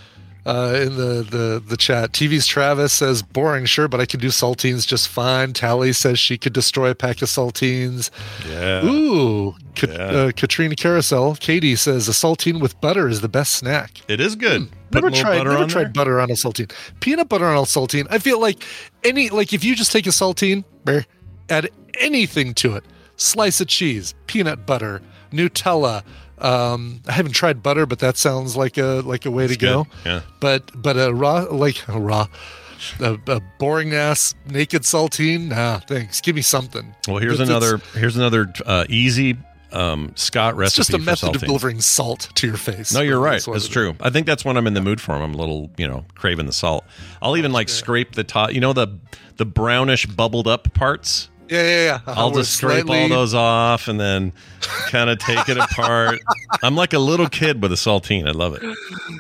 [SPEAKER 5] uh, in the, the the chat. T V's Travis says boring, sure, but I can do saltines just fine. Tally says she could destroy a pack of saltines.
[SPEAKER 6] yeah.
[SPEAKER 5] Ooh, Ka-
[SPEAKER 6] Yeah.
[SPEAKER 5] uh, Katrina Carousel. Katie says a saltine with butter is the best snack.
[SPEAKER 6] It is good. Put
[SPEAKER 5] Never
[SPEAKER 6] a little
[SPEAKER 5] tried.
[SPEAKER 6] butter
[SPEAKER 5] Never
[SPEAKER 6] on
[SPEAKER 5] tried
[SPEAKER 6] there.
[SPEAKER 5] butter on a saltine. Peanut butter on a saltine. I feel like any like if you just take a saltine, brr, add anything to it. Slice of cheese, peanut butter, Nutella. Um, I haven't tried butter, but that sounds like a like a way
[SPEAKER 6] It's
[SPEAKER 5] to go.
[SPEAKER 6] good. Yeah.
[SPEAKER 5] But but a raw like a raw, a, a boring ass naked saltine. Nah, thanks. Give me something.
[SPEAKER 6] Well, here's
[SPEAKER 5] It's-
[SPEAKER 6] another.
[SPEAKER 5] It's,
[SPEAKER 6] Here's another uh, easy um, Scott
[SPEAKER 5] it's
[SPEAKER 6] recipe.
[SPEAKER 5] just a
[SPEAKER 6] for
[SPEAKER 5] method of
[SPEAKER 6] saltine.
[SPEAKER 5] delivering salt to your face.
[SPEAKER 6] No, you're right.
[SPEAKER 5] That's what
[SPEAKER 6] It's
[SPEAKER 5] it is.
[SPEAKER 6] true. I think that's when I'm in the mood for them. I'm a little, you know, craving the salt. I'll even like scrape the top. You know the the brownish bubbled up parts.
[SPEAKER 5] Yeah, yeah, yeah.
[SPEAKER 6] I'll
[SPEAKER 5] We're
[SPEAKER 6] just scrape all
[SPEAKER 5] slightly-
[SPEAKER 6] those off and then kind of take it apart. I'm like a little kid with a saltine. I love it.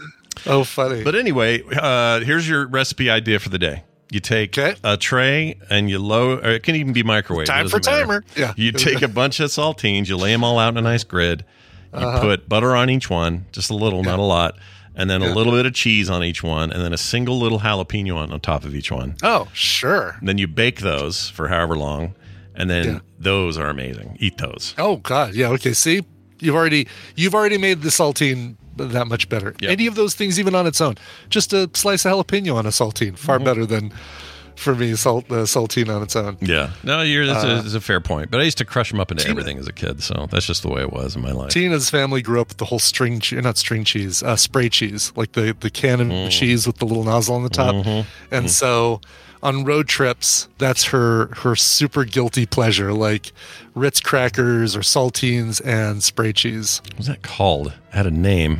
[SPEAKER 5] Oh, funny.
[SPEAKER 6] But anyway, uh, here's your recipe idea for the day. You take
[SPEAKER 5] Okay.
[SPEAKER 6] a tray and you load, or it can even be microwave.
[SPEAKER 5] Time for timer. Yeah.
[SPEAKER 6] You take a bunch of saltines, you lay them all out in a nice grid. You
[SPEAKER 5] Uh-huh.
[SPEAKER 6] put butter on each one, just a little, not a lot, and then
[SPEAKER 5] Yeah.
[SPEAKER 6] a little bit of cheese on each one, and then a single little jalapeno on, on top of each one.
[SPEAKER 5] Oh, sure.
[SPEAKER 6] And then you bake those for however long, and then
[SPEAKER 5] Yeah.
[SPEAKER 6] those are amazing. Eat those.
[SPEAKER 5] Oh God, yeah. Okay, see, you've already you've already made the saltine that much better.
[SPEAKER 6] Yep.
[SPEAKER 5] Any of those things, even on its own, just a slice of jalapeno on a saltine, far
[SPEAKER 6] Mm-hmm.
[SPEAKER 5] better than for me salt uh, saltine on its own.
[SPEAKER 6] Yeah. No, you're, that's,
[SPEAKER 5] Uh,
[SPEAKER 6] a, that's a fair point. But I used to crush them up into everything as a kid, so that's just the way it was in my life.
[SPEAKER 5] Tina's family grew up with the whole string, che- not string cheese, uh, spray cheese, like the the can of
[SPEAKER 6] Mm.
[SPEAKER 5] cheese with the little nozzle on the top.
[SPEAKER 6] Mm-hmm.
[SPEAKER 5] And so, on road trips, that's her her super guilty pleasure, like Ritz crackers or saltines and spray cheese.
[SPEAKER 6] What's that called? It had a name.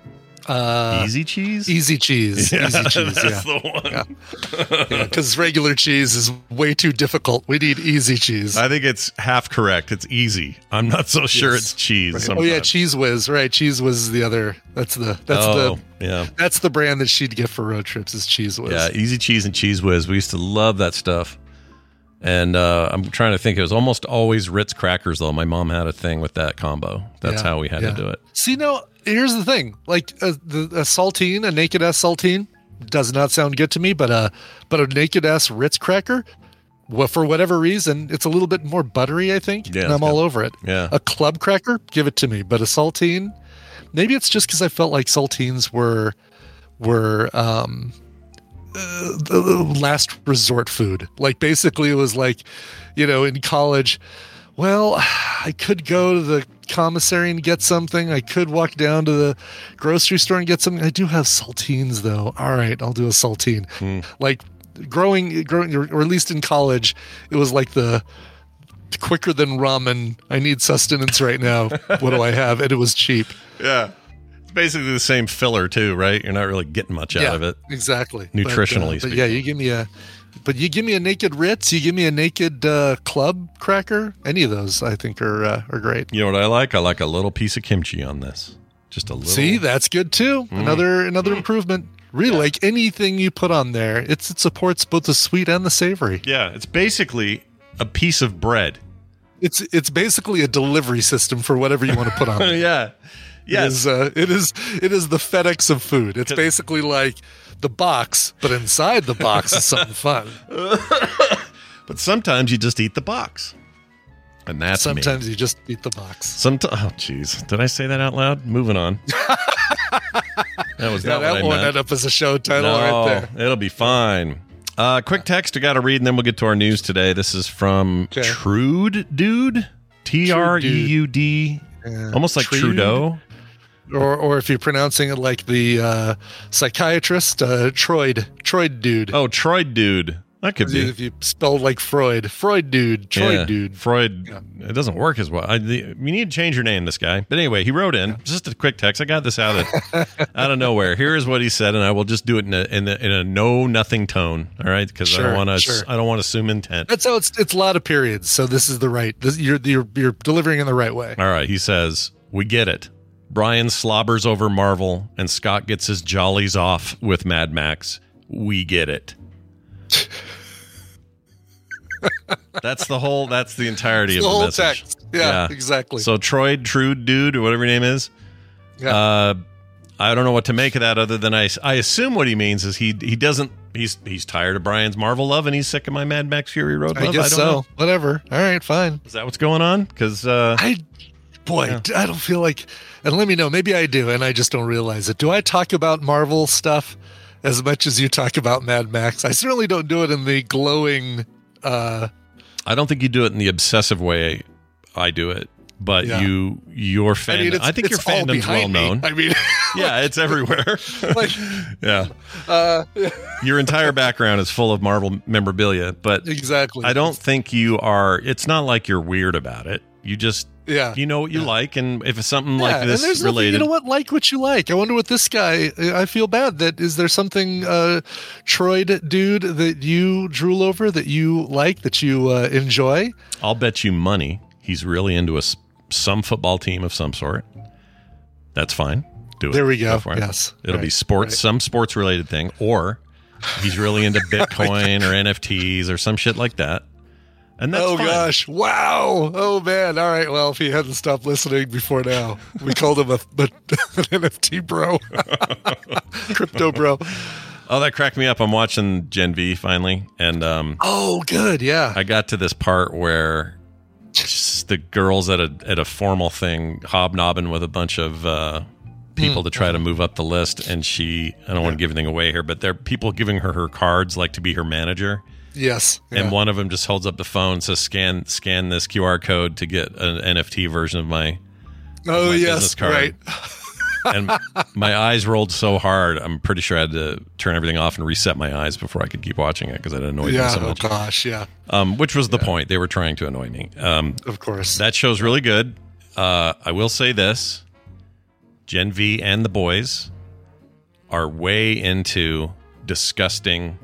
[SPEAKER 5] Uh,
[SPEAKER 6] Easy cheese?
[SPEAKER 5] Easy cheese.
[SPEAKER 6] Yeah,
[SPEAKER 5] Easy cheese.
[SPEAKER 6] that's
[SPEAKER 5] Yeah.
[SPEAKER 6] the one.
[SPEAKER 5] Because regular cheese is way too difficult. We need easy cheese.
[SPEAKER 6] I think it's half correct. It's easy. I'm not so sure
[SPEAKER 5] Yes.
[SPEAKER 6] it's cheese.
[SPEAKER 5] Right. Oh yeah,
[SPEAKER 6] sometimes.
[SPEAKER 5] Cheese Whiz. Right, Cheese Whiz is the other. That's the that's
[SPEAKER 6] Oh,
[SPEAKER 5] the
[SPEAKER 6] yeah.
[SPEAKER 5] that's the brand that she'd get for road trips is Cheese Whiz.
[SPEAKER 6] Yeah, Easy Cheese and Cheese Whiz. We used to love that stuff. And uh, I'm trying to think. It was almost always Ritz crackers, though. My mom had a thing with that combo. That's
[SPEAKER 5] Yeah,
[SPEAKER 6] how we had
[SPEAKER 5] yeah.
[SPEAKER 6] to do it.
[SPEAKER 5] See, no, here's the thing. Like a, the, a saltine, a naked ass saltine does not sound good to me, but a, but a naked ass Ritz cracker, well, for whatever reason, it's a little bit more buttery, I think,
[SPEAKER 6] Yeah,
[SPEAKER 5] and I'm
[SPEAKER 6] it's
[SPEAKER 5] all
[SPEAKER 6] good.
[SPEAKER 5] over it.
[SPEAKER 6] Yeah.
[SPEAKER 5] A club cracker, give it to me. But a saltine, maybe it's just because I felt like saltines were, were, um, Uh, the last resort food. Like basically it was like, you know, in college, well, I could go to the commissary and get something. I could walk down to the grocery store and get something. I do have saltines though. All right, I'll do a saltine.
[SPEAKER 6] Hmm.
[SPEAKER 5] Like growing, growing, or at least in college, it was like the quicker than ramen. I need sustenance right now. What do I have? And it was cheap.
[SPEAKER 6] Yeah. Basically the same filler too, right? You're not really getting much out
[SPEAKER 5] Yeah,
[SPEAKER 6] of it.
[SPEAKER 5] exactly.
[SPEAKER 6] Nutritionally
[SPEAKER 5] but, uh, but yeah,
[SPEAKER 6] speaking.
[SPEAKER 5] you give me a, but you give me a naked Ritz, you give me a naked uh, club cracker. Any of those, I think, are uh, are great.
[SPEAKER 6] You know what I like? I like a little piece of kimchi on this. Just a little.
[SPEAKER 5] See, that's good too.
[SPEAKER 6] Mm.
[SPEAKER 5] Another another improvement. Really, like anything you put on there, it's it supports both the sweet and the savory.
[SPEAKER 6] Yeah, it's basically a piece of bread.
[SPEAKER 5] It's it's basically a delivery system for whatever you want to put on there.
[SPEAKER 6] Yeah.
[SPEAKER 5] Yes. It is, uh, it is it is the FedEx of food. It's basically like the box, but inside the box is something fun.
[SPEAKER 6] But sometimes you just eat the box. And that's
[SPEAKER 5] Sometimes
[SPEAKER 6] me.
[SPEAKER 5] you just eat the box.
[SPEAKER 6] Sometimes, oh, jeez. Did I say that out loud? Moving on. That was
[SPEAKER 5] Yeah,
[SPEAKER 6] not
[SPEAKER 5] that
[SPEAKER 6] what I
[SPEAKER 5] won't
[SPEAKER 6] meant.
[SPEAKER 5] end up as a show title
[SPEAKER 6] No,
[SPEAKER 5] right there.
[SPEAKER 6] it'll be fine. Uh, quick text I got to read, and then we'll get to our news today. This is from
[SPEAKER 5] Okay.
[SPEAKER 6] Trude Dude. T R E U D. Almost like
[SPEAKER 5] Trude.
[SPEAKER 6] Trudeau.
[SPEAKER 5] Or, or if you're pronouncing it like the uh, psychiatrist, uh, Troyd, Troyd dude.
[SPEAKER 6] Oh, Troy Dude. That could be.
[SPEAKER 5] If you spelled like Freud, Freud dude, Troyd
[SPEAKER 6] Yeah,
[SPEAKER 5] dude.
[SPEAKER 6] Freud. It doesn't work as well. I, the, you need to change your name, this guy. But anyway, he wrote in just a quick text. I got this out of out of nowhere. Here is what he said, and I will just do it in a in a, in a no nothing tone. All right, because I
[SPEAKER 5] Sure,
[SPEAKER 6] don't want to.
[SPEAKER 5] sure.
[SPEAKER 6] I don't want to assume intent.
[SPEAKER 5] That's how it's. It's a lot of periods. So this is the right. This, you're you're you're delivering in the right way.
[SPEAKER 6] All right, he says, we get it. Brian slobbers over Marvel, and Scott gets his jollies off with Mad Max. We get it. That's the whole. That's the entirety
[SPEAKER 5] It's
[SPEAKER 6] of
[SPEAKER 5] the
[SPEAKER 6] the
[SPEAKER 5] whole
[SPEAKER 6] message.
[SPEAKER 5] text. Yeah, exactly.
[SPEAKER 6] So Troy, Trude Dude, or whatever your name is.
[SPEAKER 5] Yeah.
[SPEAKER 6] Uh, I don't know what to make of that, other than I. I assume what he means is he he doesn't. He's he's tired of Brian's Marvel love, and he's sick of my Mad Max Fury Road
[SPEAKER 5] I
[SPEAKER 6] love.
[SPEAKER 5] guess
[SPEAKER 6] I don't
[SPEAKER 5] so.
[SPEAKER 6] know.
[SPEAKER 5] Whatever. All right, fine.
[SPEAKER 6] Is that what's going on? Because uh,
[SPEAKER 5] I, boy,
[SPEAKER 6] Yeah.
[SPEAKER 5] I don't feel like. And let me know. Maybe I do, and I just don't realize it. Do I talk about Marvel stuff as much as you talk about Mad Max? I certainly don't do it in the glowing. Uh,
[SPEAKER 6] I don't think you do it in the obsessive way I do it, but
[SPEAKER 5] Yeah.
[SPEAKER 6] you your
[SPEAKER 5] I
[SPEAKER 6] fandom. I,
[SPEAKER 5] mean, it's,
[SPEAKER 6] think your
[SPEAKER 5] it's all
[SPEAKER 6] fandom's well
[SPEAKER 5] behind me.
[SPEAKER 6] known.
[SPEAKER 5] I mean,
[SPEAKER 6] Yeah, it's everywhere.
[SPEAKER 5] like,
[SPEAKER 6] Yeah,
[SPEAKER 5] uh,
[SPEAKER 6] your entire background is full of Marvel memorabilia, but
[SPEAKER 5] exactly.
[SPEAKER 6] I don't think you are. It's not like you're weird about it. You just
[SPEAKER 5] Yeah.
[SPEAKER 6] you know what you
[SPEAKER 5] Yeah.
[SPEAKER 6] like, and if it's something
[SPEAKER 5] Yeah,
[SPEAKER 6] like
[SPEAKER 5] and
[SPEAKER 6] this
[SPEAKER 5] there's nothing,
[SPEAKER 6] related,
[SPEAKER 5] you know what? Like what you like. I wonder what this guy. I feel bad that is there something, uh, Troyd dude, that you drool over, that you like, that you uh, enjoy.
[SPEAKER 6] I'll bet you money he's really into a s- some football team of some sort. That's fine. Do it.
[SPEAKER 5] There we go.
[SPEAKER 6] for it.
[SPEAKER 5] Yes.
[SPEAKER 6] It'll be
[SPEAKER 5] Right,
[SPEAKER 6] sports,
[SPEAKER 5] right.
[SPEAKER 6] some sports related thing, or he's really into Bitcoin or N F Ts or some shit like that. And that's
[SPEAKER 5] oh
[SPEAKER 6] fine.
[SPEAKER 5] gosh! Wow! Oh man! All right. Well, if he hadn't stopped listening before now, we called him a, a an N F T bro, crypto bro.
[SPEAKER 6] Oh, that cracked me up. I'm watching Gen V finally, and um,
[SPEAKER 5] Oh, good. Yeah.
[SPEAKER 6] I got to this part where just the girls at a at a formal thing hobnobbing with a bunch of uh, people to try to move up the list, and she I don't want to give anything away here, but there are people giving her her cards like to be her manager.
[SPEAKER 5] Yes.
[SPEAKER 6] And
[SPEAKER 5] yeah.
[SPEAKER 6] one of them just holds up the phone and says, scan scan this Q R code to get an N F T version of my,
[SPEAKER 5] Oh
[SPEAKER 6] my
[SPEAKER 5] yes.
[SPEAKER 6] business card.
[SPEAKER 5] Right.
[SPEAKER 6] And my eyes rolled so hard, I'm pretty sure I had to turn everything off and reset my eyes before I could keep watching it because it annoyed me
[SPEAKER 5] Yeah.
[SPEAKER 6] so
[SPEAKER 5] Oh
[SPEAKER 6] much.
[SPEAKER 5] gosh. Yeah.
[SPEAKER 6] Um, which was the point. They were trying to annoy me. Um,
[SPEAKER 5] Of course.
[SPEAKER 6] that show's really good. Uh, I will say this. Gen V and the boys are way into disgusting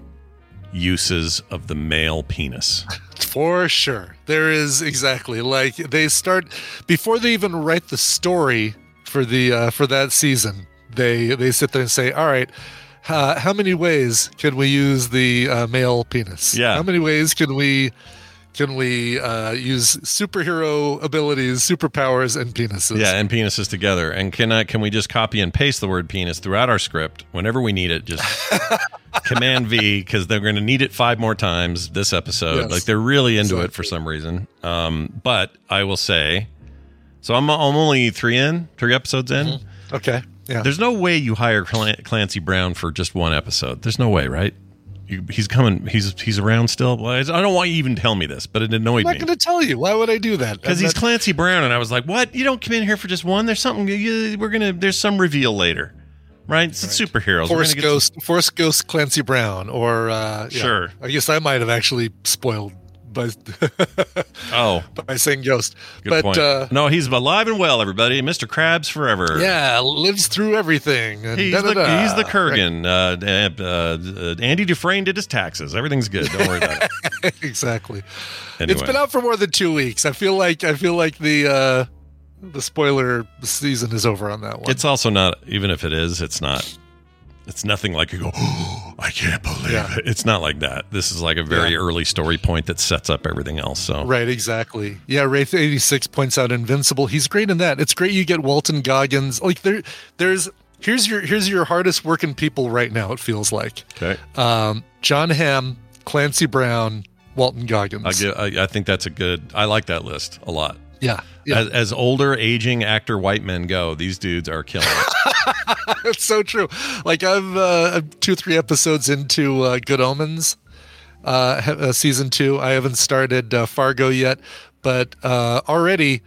[SPEAKER 6] uses of the male penis.
[SPEAKER 5] For sure. There is exactly like they start before they even write the story for the uh, for that season. They they sit there and say, "All right, uh, how many ways can we use the uh, male penis?
[SPEAKER 6] Yeah.
[SPEAKER 5] How many ways can we can we uh, use superhero abilities, superpowers, and penises?
[SPEAKER 6] Yeah, and penises together. And can I, can we just copy and paste the word penis throughout our script whenever we need it? Just Command V, because they're going to need it five more times this episode.
[SPEAKER 5] Yes.
[SPEAKER 6] Like they're really into
[SPEAKER 5] Exactly.
[SPEAKER 6] it for some reason. Um, but I will say, so I'm I'm only three in, three episodes in.
[SPEAKER 5] Mm-hmm. Okay. Yeah.
[SPEAKER 6] There's no way you hire Clan- Clancy Brown for just one episode. There's no way, right? You, he's coming. He's he's around still. Well, I don't want you to even tell me this, but it annoyed
[SPEAKER 5] I'm
[SPEAKER 6] me.
[SPEAKER 5] not going to tell you. Why would I do that?
[SPEAKER 6] Because
[SPEAKER 5] I'm
[SPEAKER 6] he's
[SPEAKER 5] not-
[SPEAKER 6] Clancy Brown, and I was like, "What? You don't come in here for just one? There's something. You, we're gonna. There's some reveal later, right? It's superheroes. We're
[SPEAKER 5] Force
[SPEAKER 6] gonna get
[SPEAKER 5] Ghost, Force Ghost Clancy Brown, or uh, yeah.
[SPEAKER 6] Sure.
[SPEAKER 5] I guess I might have actually spoiled by
[SPEAKER 6] some- oh,
[SPEAKER 5] by saying Ghost,
[SPEAKER 6] good
[SPEAKER 5] but
[SPEAKER 6] point.
[SPEAKER 5] uh,
[SPEAKER 6] no, he's alive and well. Everybody, Mister Krabs forever.
[SPEAKER 5] yeah, lives through everything. And
[SPEAKER 6] He's the,
[SPEAKER 5] da-da-da.
[SPEAKER 6] he's the Kurgan. Uh, uh, uh, Andy Dufresne did his taxes. Everything's good. Don't worry about it.
[SPEAKER 5] Exactly.
[SPEAKER 6] Anyway.
[SPEAKER 5] It's been out for more than two weeks. I feel like I feel like the uh, the spoiler season is over on that one.
[SPEAKER 6] It's also not, even if it is, it's not, it's nothing like you go, oh, I can't believe
[SPEAKER 5] Yeah.
[SPEAKER 6] it. It's not like that. This is like a very
[SPEAKER 5] Yeah.
[SPEAKER 6] early story point that sets up everything else. So,
[SPEAKER 5] Right, exactly. Yeah, Wraith eighty-six points out Invincible. He's great in that. It's great you get Walton Goggins. Like there there's here's your here's your hardest working people right now, it feels like.
[SPEAKER 6] okay.
[SPEAKER 5] Um, John Hamm, Clancy Brown, Walton Goggins.
[SPEAKER 6] I, get, I, I think that's a good, I like that list a lot.
[SPEAKER 5] Yeah. Yeah.
[SPEAKER 6] As, as older, aging actor white men go, these dudes are killing it.
[SPEAKER 5] It's so true. Like I've uh, two, three episodes into uh, Good Omens, uh, ha- uh, season two. I haven't started uh, Fargo yet, but uh, already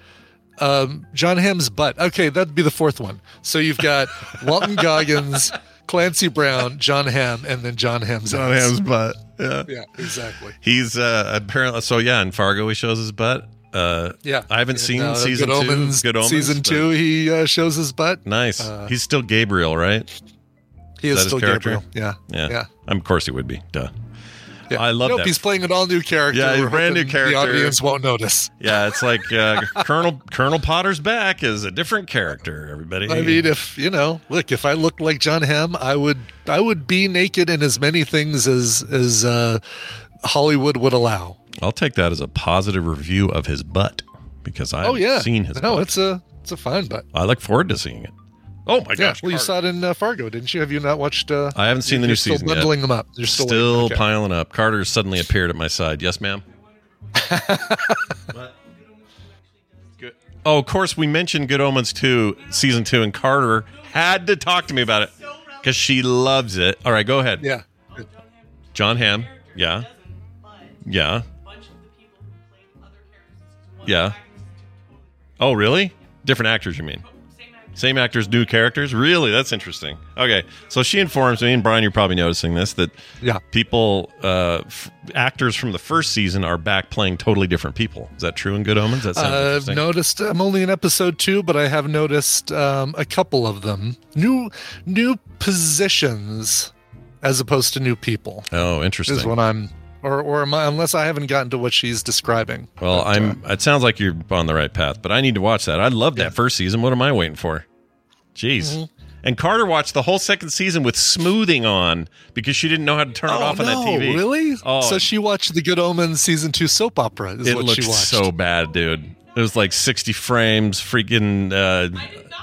[SPEAKER 5] um, John Hamm's butt. Okay, that'd be the fourth one. So you've got Walton Goggins, Clancy Brown, John Hamm, and then John Hamm's
[SPEAKER 6] John
[SPEAKER 5] ass.
[SPEAKER 6] Hamm's butt. Yeah.
[SPEAKER 5] Yeah, exactly.
[SPEAKER 6] He's uh, apparently, so yeah, in Fargo, he shows his butt. Uh,
[SPEAKER 5] Yeah,
[SPEAKER 6] I haven't
[SPEAKER 5] And,
[SPEAKER 6] seen
[SPEAKER 5] uh,
[SPEAKER 6] season
[SPEAKER 5] Good
[SPEAKER 6] two.
[SPEAKER 5] Omens,
[SPEAKER 6] Good Omens.
[SPEAKER 5] season
[SPEAKER 6] but-
[SPEAKER 5] two. He uh, shows his butt.
[SPEAKER 6] Nice.
[SPEAKER 5] Uh,
[SPEAKER 6] He's still Gabriel, right?
[SPEAKER 5] He
[SPEAKER 6] Is
[SPEAKER 5] is
[SPEAKER 6] that
[SPEAKER 5] still
[SPEAKER 6] his character?
[SPEAKER 5] Gabriel. Yeah,
[SPEAKER 6] Yeah.
[SPEAKER 5] yeah.
[SPEAKER 6] Um, of course he would be. Duh.
[SPEAKER 5] yeah.
[SPEAKER 6] I love
[SPEAKER 5] nope,
[SPEAKER 6] that.
[SPEAKER 5] He's playing an all new character.
[SPEAKER 6] Yeah, he's
[SPEAKER 5] We're
[SPEAKER 6] brand new
[SPEAKER 5] hoping
[SPEAKER 6] character.
[SPEAKER 5] The audience won't notice.
[SPEAKER 6] Yeah, it's like uh, Colonel Colonel Potter's back is a different character. Everybody.
[SPEAKER 5] I mean, if you know, look, if I looked like John Hamm, I would, I would be naked in as many things as as uh, Hollywood would allow.
[SPEAKER 6] I'll take that as a positive review of his butt because I've
[SPEAKER 5] oh yeah,
[SPEAKER 6] seen his.
[SPEAKER 5] no,
[SPEAKER 6] butt.
[SPEAKER 5] it's a, it's a fine butt.
[SPEAKER 6] I look forward to seeing it. Oh my
[SPEAKER 5] Yeah,
[SPEAKER 6] gosh!
[SPEAKER 5] well, you
[SPEAKER 6] Carter.
[SPEAKER 5] saw it in uh, Fargo, didn't you? Have you not watched? Uh,
[SPEAKER 6] I haven't seen the
[SPEAKER 5] you're
[SPEAKER 6] new
[SPEAKER 5] still
[SPEAKER 6] season yet.
[SPEAKER 5] bundling them up. You're still,
[SPEAKER 6] Still
[SPEAKER 5] waiting. Okay.
[SPEAKER 6] piling up. Carter suddenly appeared at my side. Yes, ma'am. What? Good. Oh, of course, we mentioned Good Omens two, season two, and Carter had to talk to me about it because she loves it. All right, go ahead.
[SPEAKER 5] Yeah.
[SPEAKER 6] John Hamm. Yeah. Yeah. Yeah. Oh, really? Different actors, you mean? Same actors, new characters? Really? That's interesting. Okay. So she informs me, and Brian, you're probably noticing this, that
[SPEAKER 5] Yeah.
[SPEAKER 6] people, uh, f- actors from the first season are back playing totally different people. Is that true in Good Omens? That sounds
[SPEAKER 5] I've
[SPEAKER 6] interesting.
[SPEAKER 5] noticed. I'm only in episode two, but I have noticed um, a couple of them. New, new positions as opposed to new people.
[SPEAKER 6] Oh, interesting.
[SPEAKER 5] Is what I'm, or or am I, unless I haven't gotten to what she's describing.
[SPEAKER 6] Well,
[SPEAKER 5] But,
[SPEAKER 6] I'm. It sounds like you're on the right path, but I need to watch that. I loved that first season. What am I waiting for? Jeez.
[SPEAKER 5] Mm-hmm.
[SPEAKER 6] And Carter watched the whole second season with smoothing on because she didn't know how to turn it
[SPEAKER 5] Oh
[SPEAKER 6] off on that
[SPEAKER 5] no!
[SPEAKER 6] T V.
[SPEAKER 5] Really?
[SPEAKER 6] Oh,
[SPEAKER 5] So she watched the Good Omens season two soap opera. Is
[SPEAKER 6] it
[SPEAKER 5] what
[SPEAKER 6] looked
[SPEAKER 5] she watched.
[SPEAKER 6] so bad, dude. It was like sixty frames, freaking. Uh...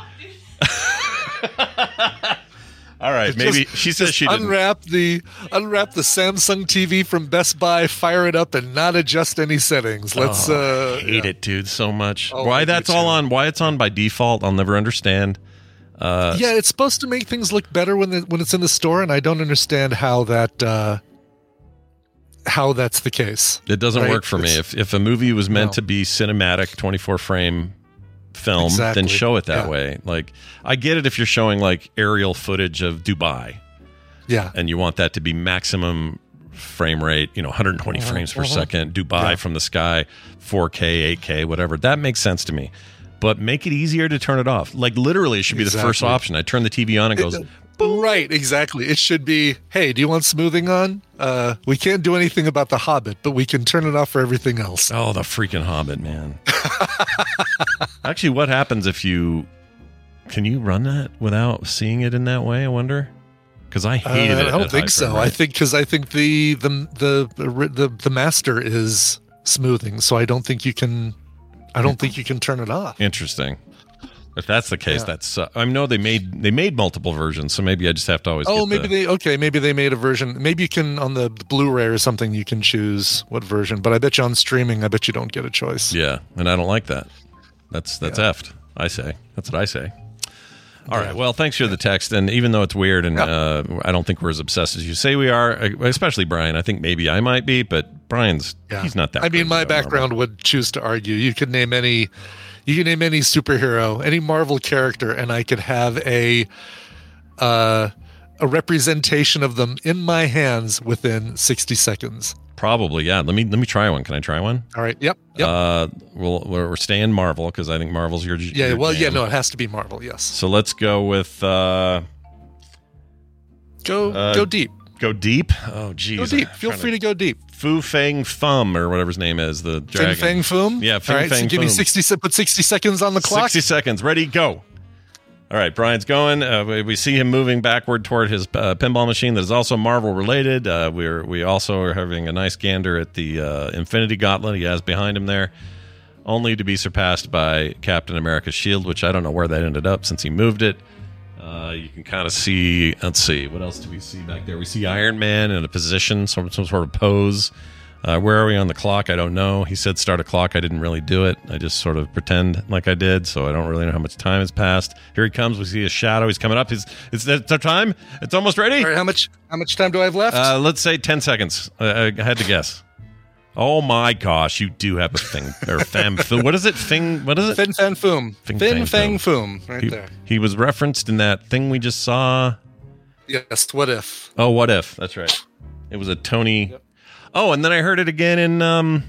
[SPEAKER 6] All right, maybe
[SPEAKER 5] Just-
[SPEAKER 6] she says
[SPEAKER 5] just
[SPEAKER 6] she didn't.
[SPEAKER 5] unwrap the unwrap the Samsung T V from Best Buy, fire it up, and not adjust any settings. Let's.
[SPEAKER 6] Oh,
[SPEAKER 5] uh,
[SPEAKER 6] I hate it, dude, so much.
[SPEAKER 5] Oh,
[SPEAKER 6] why
[SPEAKER 5] I do
[SPEAKER 6] that's all
[SPEAKER 5] too.
[SPEAKER 6] on? Why it's on by default? I'll never understand. Uh,
[SPEAKER 5] yeah, it's supposed to make things look better when the, when it's in the store, and I don't understand how that uh, how that's the case.
[SPEAKER 6] It doesn't
[SPEAKER 5] Right?
[SPEAKER 6] work for me.
[SPEAKER 5] It's-
[SPEAKER 6] If if a movie was meant
[SPEAKER 5] No.
[SPEAKER 6] to be cinematic, twenty-four frame film,
[SPEAKER 5] Exactly.
[SPEAKER 6] then show it that
[SPEAKER 5] Yeah.
[SPEAKER 6] way. Like, I get it if you're showing like aerial footage of Dubai
[SPEAKER 5] Yeah,
[SPEAKER 6] and you want that to be maximum frame rate, you know, one hundred twenty frames per second, Dubai
[SPEAKER 5] Yeah.
[SPEAKER 6] from the sky, four K, eight K, whatever. That makes sense to me. But make it easier to turn it off. Like, literally, it should be the first
[SPEAKER 5] Exactly.
[SPEAKER 6] option. I turn the T V on and it goes,
[SPEAKER 5] right. Exactly. It should be. Hey, do you want smoothing on? Uh, we can't do anything about the Hobbit, but we can turn it off for everything else.
[SPEAKER 6] oh, the freaking Hobbit, man. Actually, what happens if you can you run that without seeing it in that way? I wonder. Because I
[SPEAKER 5] Uh,
[SPEAKER 6] hated it.
[SPEAKER 5] I don't
[SPEAKER 6] at
[SPEAKER 5] think
[SPEAKER 6] high
[SPEAKER 5] so.
[SPEAKER 6] frame
[SPEAKER 5] I
[SPEAKER 6] rate.
[SPEAKER 5] think because I think the the the the the master is smoothing, so I don't think you can. I don't think you can turn it off.
[SPEAKER 6] Interesting. If that's the case,
[SPEAKER 5] Yeah.
[SPEAKER 6] that's. Uh, I know they made they made multiple versions, so maybe I just have to always.
[SPEAKER 5] Oh,
[SPEAKER 6] get
[SPEAKER 5] maybe
[SPEAKER 6] the,
[SPEAKER 5] they okay. Maybe they made a version. Maybe you can on the Blu-ray or something. You can choose what version. But I bet you on streaming, I bet you don't get a choice.
[SPEAKER 6] Yeah, and I don't like that. That's that's
[SPEAKER 5] Yeah.
[SPEAKER 6] effed. I say that's what I say. All
[SPEAKER 5] Yeah.
[SPEAKER 6] right. Well, thanks for the text. And even though it's weird, and
[SPEAKER 5] Yeah.
[SPEAKER 6] uh, I don't think we're as obsessed as you say we are, especially Brian. I think maybe I might be, but Brian's
[SPEAKER 5] Yeah.
[SPEAKER 6] he's not that.
[SPEAKER 5] I mean,
[SPEAKER 6] crazy
[SPEAKER 5] my
[SPEAKER 6] about Marvel.
[SPEAKER 5] background would choose to argue. You could name any, you could name any superhero, any Marvel character, and I could have a, uh, a representation of them in my hands within sixty seconds.
[SPEAKER 6] Probably, yeah. Let me let me try one. Can I try one?
[SPEAKER 5] All right. Yep. Yep.
[SPEAKER 6] Uh, we'll we're staying Marvel because I think Marvel's your
[SPEAKER 5] yeah.
[SPEAKER 6] your
[SPEAKER 5] Well, yeah.
[SPEAKER 6] jam.
[SPEAKER 5] No, it has to be Marvel. Yes.
[SPEAKER 6] So let's go with uh,
[SPEAKER 5] Go.
[SPEAKER 6] Uh,
[SPEAKER 5] go deep.
[SPEAKER 6] go deep. Oh, geez.
[SPEAKER 5] Go deep. Feel free to go deep.
[SPEAKER 6] Fu Fang Fum or whatever his name is, the dragon.
[SPEAKER 5] Fin Fang Foom.
[SPEAKER 6] Yeah, Fin
[SPEAKER 5] All right.
[SPEAKER 6] Fang
[SPEAKER 5] so give me
[SPEAKER 6] Foom.
[SPEAKER 5] sixty. se- Put sixty seconds on the clock.
[SPEAKER 6] sixty seconds. Ready, go. All right, Brian's going. Uh, we, we see him moving backward toward his uh, pinball machine that is also Marvel related. Uh, we're we also are having a nice gander at the uh, Infinity Gauntlet he has behind him there, only to be surpassed by Captain America's shield, which I don't know where that ended up since he moved it. Uh, you can kind of see. Let's see, what else do we see back there? We see Iron Man in a position, some some sort of pose. Uh, where are we on the clock? I don't know. He said start a clock. I didn't really do it. I just sort of pretend like I did, so I don't really know how much time has passed. Here he comes. We see a shadow. He's coming up. He's, it's it's our time. It's almost ready.
[SPEAKER 5] All right. How much? How much time do I have left?
[SPEAKER 6] Uh, let's say ten seconds. I, I had to guess. Oh my gosh, you do have a thing. Or fam, what is it? Thing? What is it?
[SPEAKER 5] Fin Fan Foom.
[SPEAKER 6] Fin
[SPEAKER 5] Fin
[SPEAKER 6] Fang
[SPEAKER 5] Fang Foom. Right
[SPEAKER 6] He,
[SPEAKER 5] there.
[SPEAKER 6] he was referenced in that thing we just saw.
[SPEAKER 5] Yes. What if?
[SPEAKER 6] Oh, what if? That's right. It was a Tony. Oh, and then I heard it again in. Um,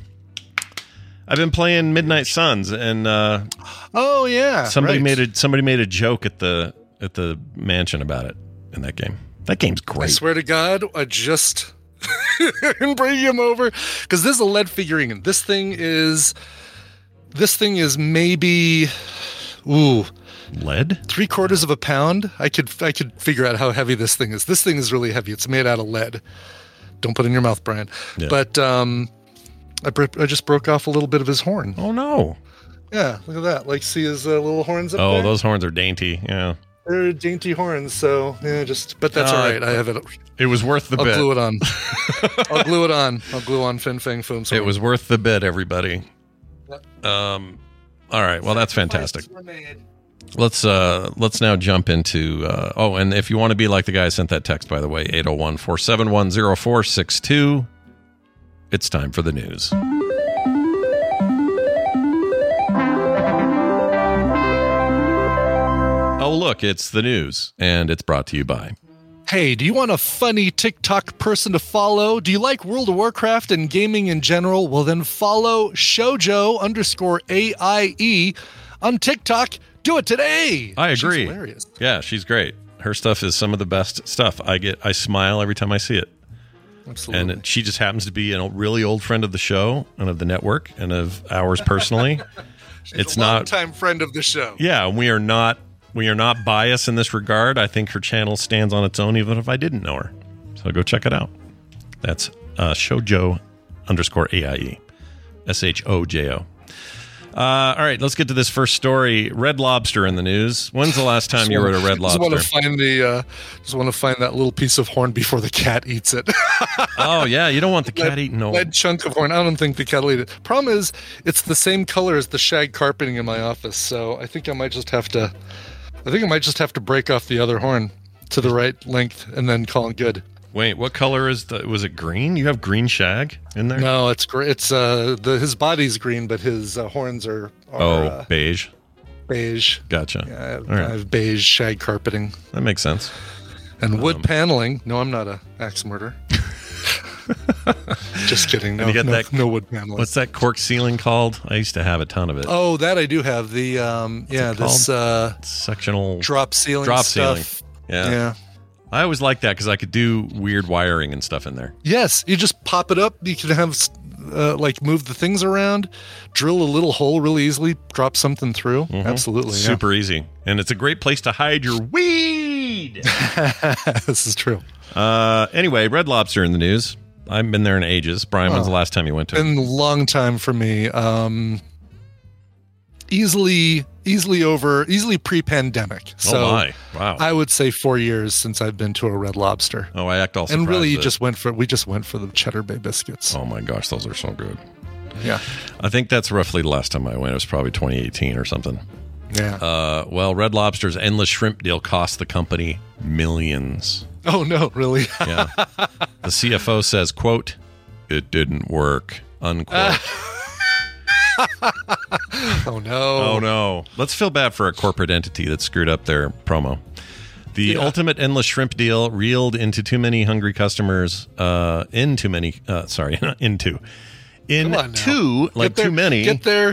[SPEAKER 6] I've been playing Midnight Suns, and uh,
[SPEAKER 5] Oh yeah.
[SPEAKER 6] somebody
[SPEAKER 5] right.
[SPEAKER 6] made a somebody made a joke at the at the mansion about it in that game. That game's
[SPEAKER 5] I
[SPEAKER 6] great.
[SPEAKER 5] swear to God, I just bring him over because this is a lead figurine, and this thing is this thing is maybe ooh
[SPEAKER 6] Lead?
[SPEAKER 5] three quarters of a pound. I could I could figure out how heavy this thing is. This thing is really heavy. It's made out of lead. Don't put it in your mouth, Brian.
[SPEAKER 6] Yeah.
[SPEAKER 5] But um, I bro- I just broke off a little bit of his horn.
[SPEAKER 6] Oh no!
[SPEAKER 5] Yeah, look at that. Like, see his uh, little horns up
[SPEAKER 6] Oh,
[SPEAKER 5] there?
[SPEAKER 6] those horns are dainty. Yeah,
[SPEAKER 5] They're dainty horns. So yeah, just but that's
[SPEAKER 6] Uh,
[SPEAKER 5] all right. I have it.
[SPEAKER 6] it was worth the
[SPEAKER 5] I'll
[SPEAKER 6] bit.
[SPEAKER 5] glue it on. I'll glue it on. I'll glue on Fin Fang Foom's
[SPEAKER 6] It
[SPEAKER 5] horn.
[SPEAKER 6] was worth the bit, everybody. Um, all right. Well, that's fantastic. Let's uh let's now jump into uh oh, and if you want to be like the guy who sent that text, by the way, eight oh one, four seven one, oh four six two, it's time for the news. Oh, look, it's the news, and it's brought to you by.
[SPEAKER 5] Hey, do you want a funny TikTok person to follow? Do you like World of Warcraft and gaming in general? Well, then follow Shoujo underscore A I E on TikTok. Do it today.
[SPEAKER 6] I
[SPEAKER 5] She's
[SPEAKER 6] agree.
[SPEAKER 5] hilarious.
[SPEAKER 6] Yeah, she's great. Her stuff is some of the best stuff. I get, I smile every time I see it.
[SPEAKER 5] Absolutely.
[SPEAKER 6] And she just happens to be a really old friend of the show and of the network and of ours personally. It's
[SPEAKER 5] a
[SPEAKER 6] not,
[SPEAKER 5] longtime friend of the show.
[SPEAKER 6] yeah, we are not, we are not biased in this regard. I think her channel stands on its own, even if I didn't know her. So go check it out. That's uh, Shoujo underscore A I E, S H O J O. Uh, all right, let's get to this first story. Red Lobster in the news. When's the last time you were at a Red
[SPEAKER 5] Just want to
[SPEAKER 6] Lobster?
[SPEAKER 5] find the. Uh, just want to find that little piece of horn before the cat eats it.
[SPEAKER 6] Oh yeah, you don't want the cat
[SPEAKER 5] Lead-
[SPEAKER 6] eating no.
[SPEAKER 5] lead chunk of horn. I don't think the cat will eat it. Problem is, it's the same color as the shag carpeting in my office, so I think I might just have to. I think I might just have to break off the other horn to the right length and then call it good.
[SPEAKER 6] Wait, what color is the? Was it green? You have green shag in there?
[SPEAKER 5] No, it's great. It's uh, the his body's green, but his uh, horns are, are
[SPEAKER 6] Oh,
[SPEAKER 5] uh,
[SPEAKER 6] beige.
[SPEAKER 5] beige.
[SPEAKER 6] Gotcha.
[SPEAKER 5] Yeah, I have,
[SPEAKER 6] All right.
[SPEAKER 5] I have beige shag carpeting
[SPEAKER 6] That makes sense.
[SPEAKER 5] and wood
[SPEAKER 6] Um,
[SPEAKER 5] paneling. No, I'm not a axe murderer. Just kidding. No,
[SPEAKER 6] And you got
[SPEAKER 5] no,
[SPEAKER 6] that-
[SPEAKER 5] no wood paneling.
[SPEAKER 6] What's that cork ceiling called? I used to have a ton of it.
[SPEAKER 5] Oh, that I do have. The um, yeah,
[SPEAKER 6] it
[SPEAKER 5] this uh,
[SPEAKER 6] Sectional
[SPEAKER 5] drop ceiling
[SPEAKER 6] drop
[SPEAKER 5] stuff.
[SPEAKER 6] ceiling. Yeah.
[SPEAKER 5] Yeah.
[SPEAKER 6] I always liked that because I could do weird wiring and stuff in there.
[SPEAKER 5] Yes, you just pop it up. You can have uh, like move the things around, drill a little hole really easily, drop something through. Absolutely, yeah.
[SPEAKER 6] Super easy. And it's a great place to hide your weed.
[SPEAKER 5] This is true.
[SPEAKER 6] Uh, anyway, Red Lobster in the news. I haven't been there in ages. Brian, when's
[SPEAKER 5] Oh.
[SPEAKER 6] the last time you went to it?
[SPEAKER 5] Been a long time for me. Um, easily, easily over, easily pre-pandemic. So
[SPEAKER 6] oh, my. Wow.
[SPEAKER 5] I would say four years since I've been to a Red Lobster.
[SPEAKER 6] oh, I act all
[SPEAKER 5] And really,
[SPEAKER 6] surprised that-
[SPEAKER 5] just went for we just went for the Cheddar Bay biscuits.
[SPEAKER 6] Oh, my gosh. Those are so good.
[SPEAKER 5] Yeah,
[SPEAKER 6] I think that's roughly the last time I went. It was probably twenty eighteen or something.
[SPEAKER 5] yeah.
[SPEAKER 6] Uh, well, Red Lobster's endless shrimp deal cost the company millions.
[SPEAKER 5] oh no, really?
[SPEAKER 6] Yeah. The C F O says, quote, "It didn't work," unquote.
[SPEAKER 5] oh no.
[SPEAKER 6] Oh, no. Let's feel bad for a corporate entity that screwed up their promo. The
[SPEAKER 5] Yeah.
[SPEAKER 6] ultimate endless shrimp deal reeled into too many hungry customers, uh, in too many, uh, sorry, not into,
[SPEAKER 5] Come on now.
[SPEAKER 6] into, like
[SPEAKER 5] Get their-
[SPEAKER 6] too many.
[SPEAKER 5] Get their,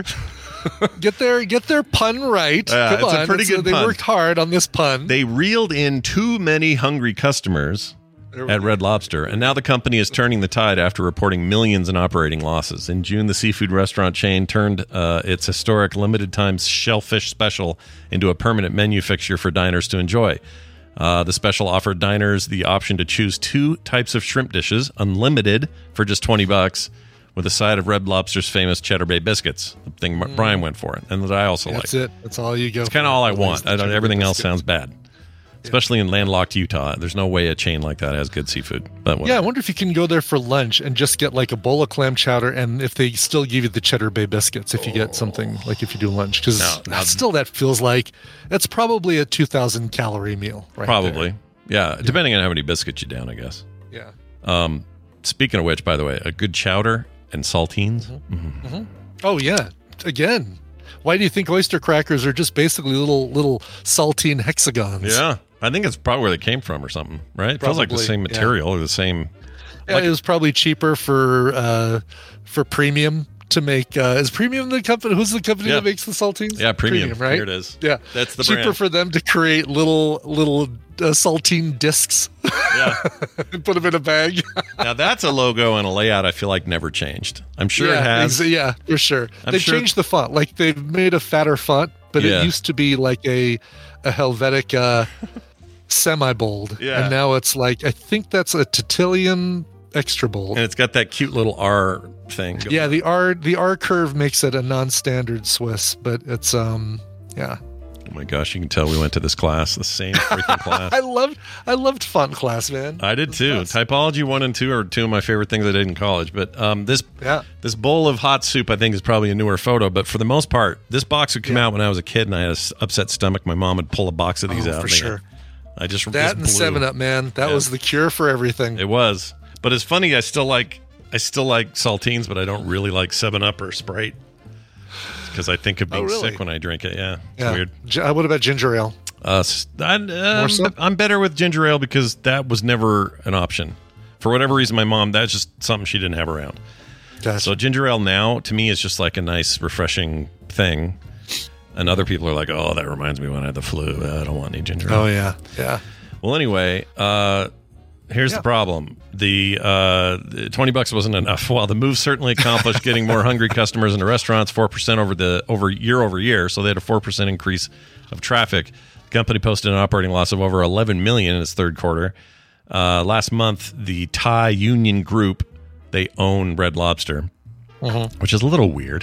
[SPEAKER 5] get their, get their pun right.
[SPEAKER 6] Yeah,
[SPEAKER 5] Come
[SPEAKER 6] it's a
[SPEAKER 5] on.
[SPEAKER 6] pretty good
[SPEAKER 5] They
[SPEAKER 6] pun.
[SPEAKER 5] worked hard on this pun.
[SPEAKER 6] They reeled in too many hungry customers at Red Lobster, and now the company is turning the tide after reporting millions in operating losses. In June, the seafood restaurant chain turned uh, its historic limited-time shellfish special into a permanent menu fixture for diners to enjoy. Uh, the special offered diners the option to choose two types of shrimp dishes, unlimited, for just twenty bucks, with a side of Red Lobster's famous Cheddar Bay biscuits, the thing
[SPEAKER 5] Mm.
[SPEAKER 6] Brian went for, and that I also like.
[SPEAKER 5] That's it. That's all you go.
[SPEAKER 6] It's kind of all I want. I don't, everything else sounds bad, especially in landlocked Utah. There's no way a chain like that has good seafood. But
[SPEAKER 5] Yeah, I
[SPEAKER 6] whatever.
[SPEAKER 5] wonder if you can go there for lunch and just get like a bowl of clam chowder, and if they still give you the Cheddar Bay biscuits, if you get something like if you do lunch, because
[SPEAKER 6] No, no.
[SPEAKER 5] still that feels like that's probably a two thousand calorie meal. Right
[SPEAKER 6] Probably, yeah, depending on how many biscuits you down, I guess.
[SPEAKER 5] there.
[SPEAKER 6] Um, speaking of which, by the way, a good chowder and saltines.
[SPEAKER 5] Yeah. Oh yeah. Again, why do you think oyster crackers are just basically little little saltine hexagons?
[SPEAKER 6] Yeah, I think it's probably where they came from or something, right? It feels like the
[SPEAKER 5] Probably,
[SPEAKER 6] same
[SPEAKER 5] yeah.
[SPEAKER 6] material or the same.
[SPEAKER 5] Yeah, it was probably cheaper for uh, for premium to make. Uh, is premium the company? Who's the company
[SPEAKER 6] Yeah.
[SPEAKER 5] that makes the saltines?
[SPEAKER 6] Yeah, Premium.
[SPEAKER 5] right?
[SPEAKER 6] Here it is.
[SPEAKER 5] Yeah,
[SPEAKER 6] That's the
[SPEAKER 5] cheaper
[SPEAKER 6] brand.
[SPEAKER 5] for them to create little little uh, saltine discs
[SPEAKER 6] Yeah.
[SPEAKER 5] and put them in a bag.
[SPEAKER 6] Now that's a logo and a layout I feel like never changed. I'm sure
[SPEAKER 5] yeah,
[SPEAKER 6] it has.
[SPEAKER 5] exa- yeah, for sure.
[SPEAKER 6] I'm
[SPEAKER 5] they've
[SPEAKER 6] sure-
[SPEAKER 5] changed the font. Like they've made a fatter font, but
[SPEAKER 6] Yeah.
[SPEAKER 5] it used to be like a a Helvetica semi bold,
[SPEAKER 6] Yeah.
[SPEAKER 5] and now it's like I think that's a Titillion extra bold.
[SPEAKER 6] And it's got that cute little R thing. going.
[SPEAKER 5] Yeah, the R the R curve makes it a non-standard Swiss, but it's um yeah.
[SPEAKER 6] Oh my gosh, you can tell we went to this class, the same freaking class.
[SPEAKER 5] I loved I loved font class, man.
[SPEAKER 6] I did too. Typology one and two are two of my favorite things I did in college. But um, this
[SPEAKER 5] Yeah.
[SPEAKER 6] this bowl of hot soup, I think, is probably a newer photo. But for the most part, this box would come
[SPEAKER 5] Yeah.
[SPEAKER 6] out when I was a kid, and I had an upset stomach. My mom would pull a box of these
[SPEAKER 5] Oh,
[SPEAKER 6] out.
[SPEAKER 5] for
[SPEAKER 6] and they-
[SPEAKER 5] sure.
[SPEAKER 6] I just
[SPEAKER 5] That
[SPEAKER 6] just
[SPEAKER 5] and
[SPEAKER 6] blew.
[SPEAKER 5] Seven Up, man. That
[SPEAKER 6] Yeah.
[SPEAKER 5] was the cure for everything.
[SPEAKER 6] It was, but it's funny. I still like I still like saltines, but I don't really like Seven Up or Sprite because I think of being
[SPEAKER 5] Oh, really?
[SPEAKER 6] sick when I drink it. Yeah, it's
[SPEAKER 5] yeah.
[SPEAKER 6] weird.
[SPEAKER 5] Gi- uh, what about ginger ale?
[SPEAKER 6] Uh, s- I, um,
[SPEAKER 5] so?
[SPEAKER 6] I'm better with ginger ale because that was never an option. For whatever reason, my mom, that's just something she didn't have around.
[SPEAKER 5] Gotcha.
[SPEAKER 6] So ginger ale now, to me, is just like a nice, refreshing thing. And other people are like, oh, that reminds me when I had the flu. I don't want any ginger ale.
[SPEAKER 5] Oh yeah, yeah.
[SPEAKER 6] Well, anyway, uh, here's
[SPEAKER 5] Yeah.
[SPEAKER 6] the problem. The, uh, the twenty bucks wasn't enough. While the move certainly accomplished getting more hungry customers into restaurants, four percent over the over year over year. So they had a four percent increase of traffic. The company posted an operating loss of over eleven million dollars in its third quarter. Uh, last month, the Thai Union Group, they own Red Lobster, which is a little weird.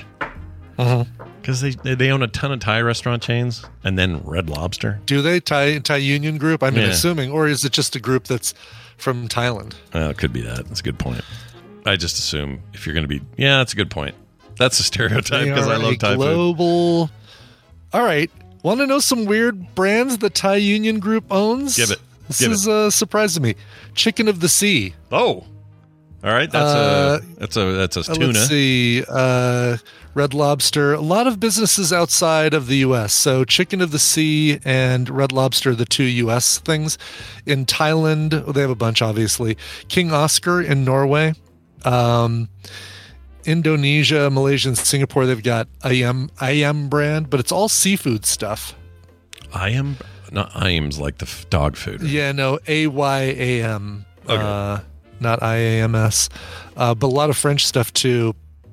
[SPEAKER 6] Because they they own a ton of Thai restaurant chains and then Red Lobster.
[SPEAKER 5] Do they Thai Thai Union Group? I mean,
[SPEAKER 6] Yeah.
[SPEAKER 5] assuming, or is it just a group that's from Thailand?
[SPEAKER 6] Uh, it could be that. That's a good point. I just assume if you're going to be, yeah, that's a good point. That's a stereotype
[SPEAKER 5] They
[SPEAKER 6] because I
[SPEAKER 5] are
[SPEAKER 6] love
[SPEAKER 5] a
[SPEAKER 6] Thai food.
[SPEAKER 5] global. All right, want to know some weird brands the Thai Union Group owns?
[SPEAKER 6] Give it.
[SPEAKER 5] This
[SPEAKER 6] Give
[SPEAKER 5] is a surprise to me. Chicken of the Sea.
[SPEAKER 6] Oh, all right. That's
[SPEAKER 5] Uh,
[SPEAKER 6] a that's a that's a
[SPEAKER 5] Uh,
[SPEAKER 6] tuna.
[SPEAKER 5] Let's see. Uh, Red Lobster. A lot of businesses outside of the U S. So Chicken of the Sea and Red Lobster, the two U S things. In Thailand, they have a bunch, obviously. King Oscar in Norway. Um, Indonesia, Malaysia, and Singapore, they've got Ayam, Ayam brand, but it's all seafood stuff.
[SPEAKER 6] I am not. I am's like the f- dog food. right?
[SPEAKER 5] Yeah, no, A Y A M.
[SPEAKER 6] Okay.
[SPEAKER 5] Uh, not I A M S. Uh, but a lot of French stuff too.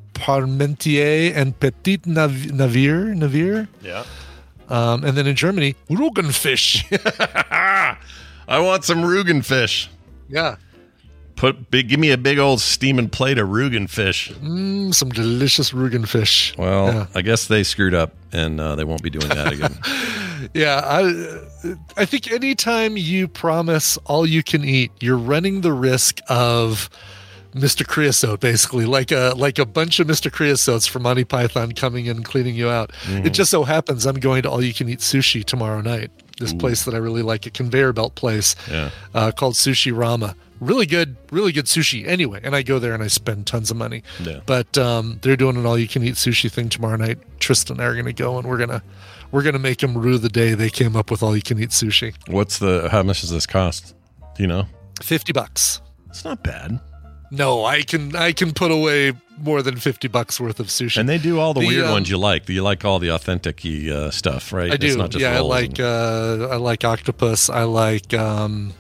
[SPEAKER 5] Parmentier and Petit Nav- Navire. Navire.
[SPEAKER 6] Yeah.
[SPEAKER 5] Um, and then in Germany, Roggenfisch.
[SPEAKER 6] I want some Rugen fish.
[SPEAKER 5] yeah.
[SPEAKER 6] put big. Give me a big old steaming plate of Rugen fish.
[SPEAKER 5] Mm, some delicious Rugen fish.
[SPEAKER 6] Well,
[SPEAKER 5] yeah.
[SPEAKER 6] I guess they screwed up, and uh, they won't be doing that again.
[SPEAKER 5] Yeah, I I think anytime you promise all you can eat, you're running the risk of Mister Creosote, basically, like a like a bunch of Mister Creosotes from Monty Python coming in and cleaning you out. Mm-hmm. It just so happens I'm going to all you can eat sushi tomorrow night. This Ooh. place that I really like, a conveyor belt place
[SPEAKER 6] yeah.
[SPEAKER 5] uh, called Sushi Rama. Really good, really good sushi anyway. And I go there and I spend tons of money.
[SPEAKER 6] Yeah.
[SPEAKER 5] But um, they're doing an all you can eat sushi thing tomorrow night. Tristan and I are going to go, and we're going to we're going to make them rue the day they came up with all you can eat sushi.
[SPEAKER 6] What's the, how much does this cost? Do you know?
[SPEAKER 5] fifty bucks.
[SPEAKER 6] It's not bad.
[SPEAKER 5] No, I can I can put away more than fifty bucks worth of sushi.
[SPEAKER 6] And they do all the, the weird
[SPEAKER 5] um,
[SPEAKER 6] ones you like. You like all the authentic uh, stuff, right?
[SPEAKER 5] I do.
[SPEAKER 6] It's not just
[SPEAKER 5] yeah, I
[SPEAKER 6] rolls
[SPEAKER 5] like
[SPEAKER 6] and...
[SPEAKER 5] uh, I like octopus. I like um,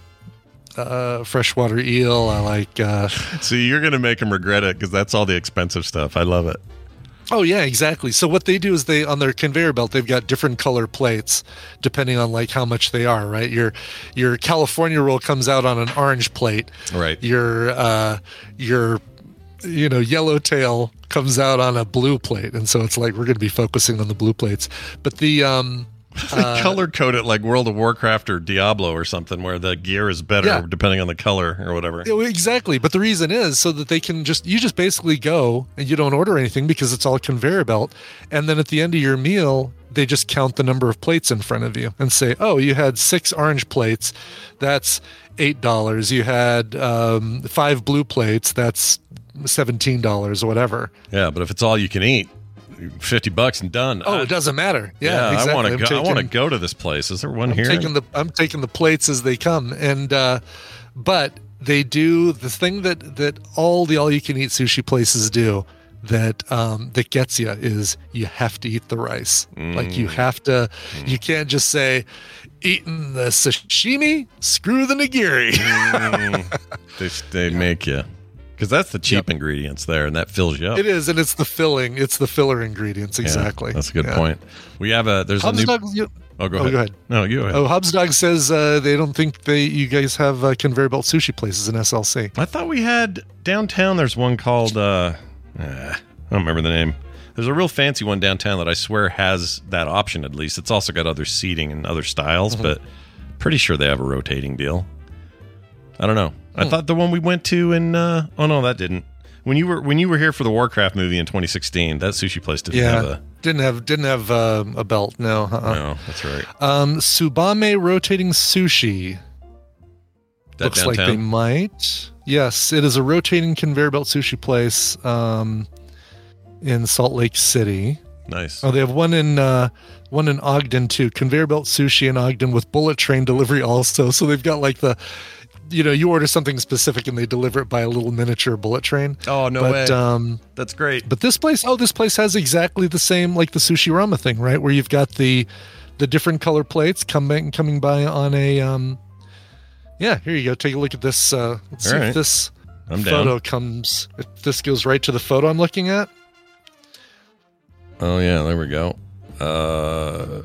[SPEAKER 5] uh, freshwater eel. I like. Uh,
[SPEAKER 6] See, you're gonna make them regret it because that's all the expensive stuff. I love it.
[SPEAKER 5] Oh yeah, exactly. So what they do is they on their conveyor belt they've got different color plates depending on like how much they are, right? Your your California roll comes out on an orange plate.
[SPEAKER 6] Right.
[SPEAKER 5] Your uh your you know, yellowtail comes out on a blue plate. And so it's like we're going to be focusing on the blue plates. But the um
[SPEAKER 6] uh, color code it like World of Warcraft or Diablo or something where the gear is better yeah. depending on the color or whatever.
[SPEAKER 5] Yeah, exactly. But the reason is so that they can just, you just basically go and you don't order anything because it's all conveyor belt. And then at the end of your meal, they just count the number of plates in front of you and say, oh, you had six orange plates. That's eight dollars. You had um, five blue plates. That's seventeen dollars or whatever.
[SPEAKER 6] Yeah. But if it's all you can eat, fifty bucks and done.
[SPEAKER 5] Oh,
[SPEAKER 6] I,
[SPEAKER 5] it doesn't matter. Yeah,
[SPEAKER 6] yeah
[SPEAKER 5] exactly.
[SPEAKER 6] I want to go.
[SPEAKER 5] taking,
[SPEAKER 6] I want to go to this place. Is there one
[SPEAKER 5] I'm
[SPEAKER 6] here?
[SPEAKER 5] Taking the, I'm taking the plates as they come, and uh, but they do the thing that that all the all you can eat sushi places do that um, that gets you is you have to eat the rice. Mm. Like you have to. Mm. You can't just say eating the sashimi. Screw the nigiri.
[SPEAKER 6] mm. They they make you. Because that's the cheap yep. ingredients there, and that fills you up.
[SPEAKER 5] It is, and it's the filling. It's the filler ingredients, exactly.
[SPEAKER 6] Yeah, that's a good
[SPEAKER 5] yeah.
[SPEAKER 6] point. We have a, there's
[SPEAKER 5] Hub's
[SPEAKER 6] a new...
[SPEAKER 5] Dog, you,
[SPEAKER 6] oh, go
[SPEAKER 5] oh,
[SPEAKER 6] ahead.
[SPEAKER 5] go ahead.
[SPEAKER 6] No, you go ahead.
[SPEAKER 5] Oh, Hub's Dog says uh, they don't think they you guys have uh, conveyor belt sushi places in S L C.
[SPEAKER 6] I thought we had, downtown, there's one called, uh, eh, I don't remember the name. There's a real fancy one downtown that I swear has that option at least. It's also got other seating and other styles, mm-hmm. but pretty sure they have a rotating deal. I don't know. I hmm. thought the one we went to in, uh, oh no, that didn't. When you were when you were here for the Warcraft movie in twenty sixteen, that sushi place didn't
[SPEAKER 5] yeah,
[SPEAKER 6] have a
[SPEAKER 5] didn't have didn't have uh, a belt. No, uh-uh.
[SPEAKER 6] no, that's right.
[SPEAKER 5] Um, Tsubame Rotating Sushi
[SPEAKER 6] that
[SPEAKER 5] looks
[SPEAKER 6] downtown?
[SPEAKER 5] like they might. Yes, it is a rotating conveyor belt sushi place um, in Salt Lake City.
[SPEAKER 6] Nice.
[SPEAKER 5] Oh, they have one in uh, one in Ogden too. Conveyor belt sushi in Ogden with bullet train delivery also. So they've got like the. You know, you order something specific and they deliver it by a little miniature bullet train.
[SPEAKER 6] Oh, no
[SPEAKER 5] but,
[SPEAKER 6] way.
[SPEAKER 5] Um,
[SPEAKER 6] That's great.
[SPEAKER 5] But this place, oh, this place has exactly the same, like the Sushi Rama thing, right? Where you've got the the different color plates coming coming by on a, um, yeah, here you go. Take a look at this. Uh, let's
[SPEAKER 6] All
[SPEAKER 5] see
[SPEAKER 6] right.
[SPEAKER 5] if this
[SPEAKER 6] I'm
[SPEAKER 5] photo
[SPEAKER 6] down.
[SPEAKER 5] comes, if this goes right to the photo I'm looking at.
[SPEAKER 6] Oh, yeah, there we go. Uh,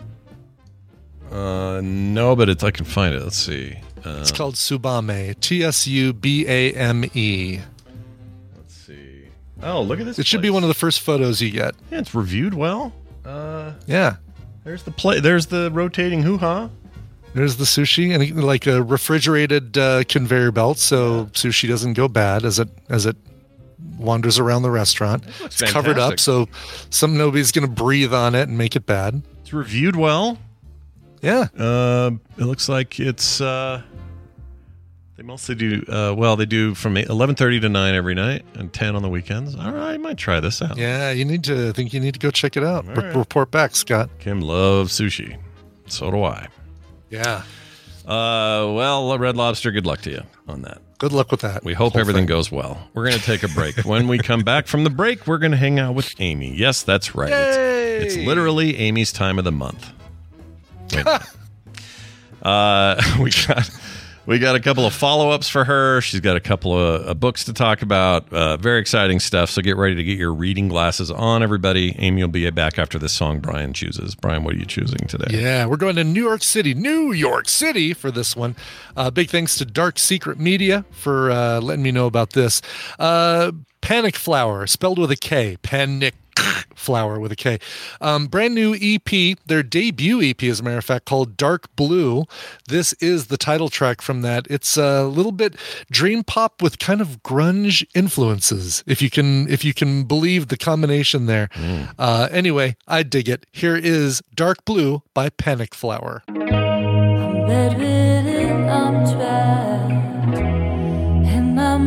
[SPEAKER 6] uh, no, but it's, I can find it. Let's see. Uh,
[SPEAKER 5] It's called Tsubame, T S U B A M E.
[SPEAKER 6] Let's see. Oh, look at this.
[SPEAKER 5] It should
[SPEAKER 6] place.
[SPEAKER 5] be one of the first photos you get.
[SPEAKER 6] Yeah, it's reviewed well. Uh,
[SPEAKER 5] yeah.
[SPEAKER 6] There's the play. There's the rotating hoo-ha.
[SPEAKER 5] There's the sushi and like a refrigerated uh, conveyor belt, so sushi doesn't go bad as it as it wanders around the restaurant. It's
[SPEAKER 6] fantastic.
[SPEAKER 5] Covered up, so some nobody's going to breathe on it and make it bad.
[SPEAKER 6] It's reviewed well.
[SPEAKER 5] Yeah.
[SPEAKER 6] Uh, it looks like it's. Uh, they mostly do. Uh, well, they do from eleven thirty to nine every night and ten on the weekends. All right, I might try this out.
[SPEAKER 5] Yeah, you need to. I think you need to go check it out.
[SPEAKER 6] Right.
[SPEAKER 5] R- report back, Scott.
[SPEAKER 6] Kim loves sushi. So do I.
[SPEAKER 5] Yeah.
[SPEAKER 6] Uh, well, Red Lobster, good luck to you on that.
[SPEAKER 5] Good luck with that.
[SPEAKER 6] We hope
[SPEAKER 5] Whole
[SPEAKER 6] everything
[SPEAKER 5] thing.
[SPEAKER 6] goes well. We're going to take a break. When we come back from the break, we're going to hang out with Amy. Yes, that's right. It's, it's literally Amy's time of the month. Wait. uh, we got We got a couple of follow-ups for her. She's got a couple of uh, books to talk about. Uh, very exciting stuff. So get ready to get your reading glasses on, everybody. Amy will be back after this song Brian chooses. Brian, what are you choosing today?
[SPEAKER 5] Yeah, we're going to New York City, New York City for this one. Uh, big thanks to Dark Secret Media for uh, letting me know about this. Uh, Panic Flower, spelled with a K. Panic Flower with a K. Um, brand new E P, their debut E P, as a matter of fact, called Dark Blue. This is the title track from that. It's a little bit dream pop with kind of grunge influences, if you can if you can believe the combination there. Mm. Uh, anyway, I dig it. Here is Dark Blue by Panic Flower.
[SPEAKER 10] I'm bedridden, I'm trapped in my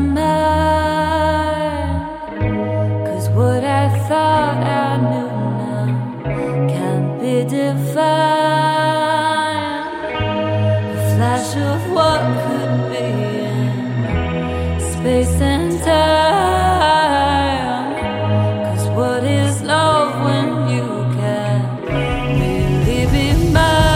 [SPEAKER 10] mind, 'cause what I thought I knew now can't be defined. A flash of what could be in space and time. 'Cause what is love when you can't really be mine?